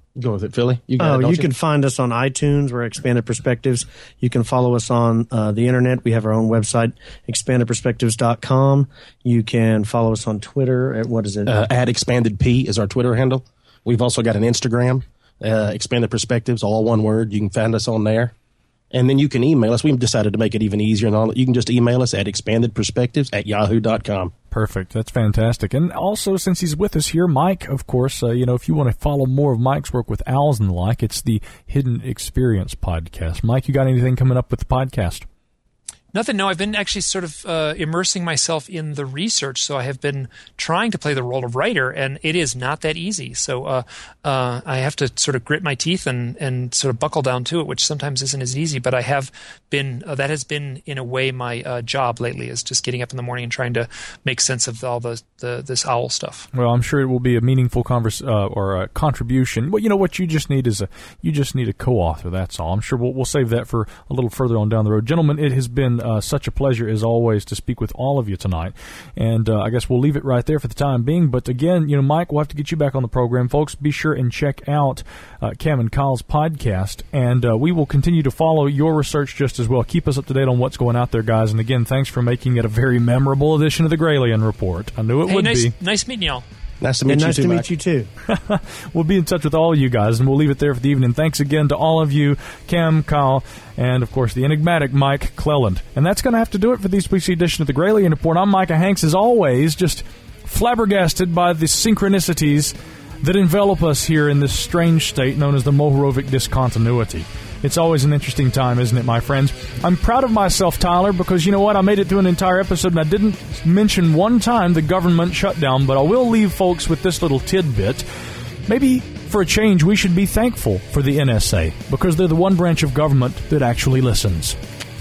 Go with it, Philly. You got oh, it, don't you you can find us on iTunes. We're Expanded Perspectives. You can follow us on uh, the internet. We have our own website, expanded perspectives dot com. You can follow us on Twitter at, what is it? Uh, at ExpandedP is our Twitter handle. We've also got an Instagram, uh, Expanded Perspectives, all one word. You can find us on there. And then you can email us. We've decided to make it even easier. And all. You can just email us at expanded perspectives at yahoo dot com. Perfect. That's fantastic. And also, since he's with us here, Mike, of course, uh, you know, if you want to follow more of Mike's work with owls and the like, it's the Hidden Experience podcast. Mike, you got anything coming up with the podcast? Nothing. No, I've been actually sort of uh, immersing myself in the research. So I have been trying to play the role of writer, and it is not that easy. So uh, uh, I have to sort of grit my teeth and, and sort of buckle down to it, which sometimes isn't as easy. But I have been uh, that has been in a way my uh, job lately, is just getting up in the morning and trying to make sense of all the, the this owl stuff. Well, I'm sure it will be a meaningful converse uh, or a contribution. Well, you know what you just need is a you just need a co-author. That's all. I'm sure we'll we'll save that for a little further on down the road, gentlemen. It has been Uh, such a pleasure, as always, to speak with all of you tonight. And uh, I guess we'll leave it right there for the time being. But again, you know, Mike, we'll have to get you back on the program. Folks, be sure and check out uh, Cam and Kyle's podcast. And uh, we will continue to follow your research just as well. Keep us up to date on what's going out there, guys. And again, thanks for making it a very memorable edition of the Gralien Report. I knew it hey, would nice, be. Nice meeting y'all. Nice to meet and you nice too, to Mike. meet you too. We'll be in touch with all of you guys, and we'll leave it there for the evening. Thanks again to all of you, Cam, Kyle, and, of course, the enigmatic Mike Cleland. And that's going to have to do it for this week's edition of the Gralien Report. I'm Micah Hanks, as always, just flabbergasted by the synchronicities that envelop us here in this strange state known as the Mohorovic discontinuity. It's always an interesting time, isn't it, my friends? I'm proud of myself, Tyler, because you know what? I made it through an entire episode, and I didn't mention one time the government shutdown, but I will leave folks with this little tidbit. Maybe, for a change, we should be thankful for the N S A, because they're the one branch of government that actually listens.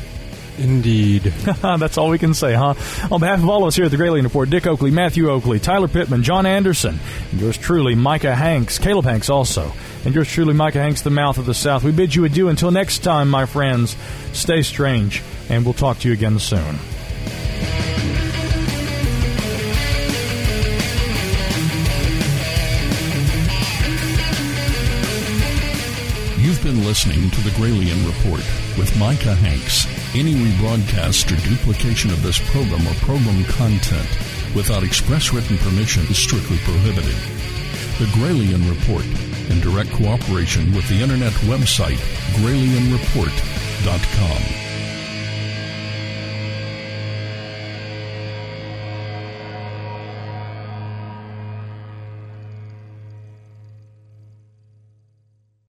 Indeed. That's all we can say, huh? On behalf of all of us here at the Gralien Report, Dick Oakley, Matthew Oakley, Tyler Pittman, John Anderson, and yours truly, Micah Hanks, Caleb Hanks also, and yours truly, Micah Hanks, the Mouth of the South. We bid you adieu until next time, my friends. Stay strange, and we'll talk to you again soon. You've been listening to the Gralien Report with Micah Hanks. Any rebroadcast or duplication of this program or program content without express written permission is strictly prohibited. The Gralien Report, in direct cooperation with the internet website gralien report dot com.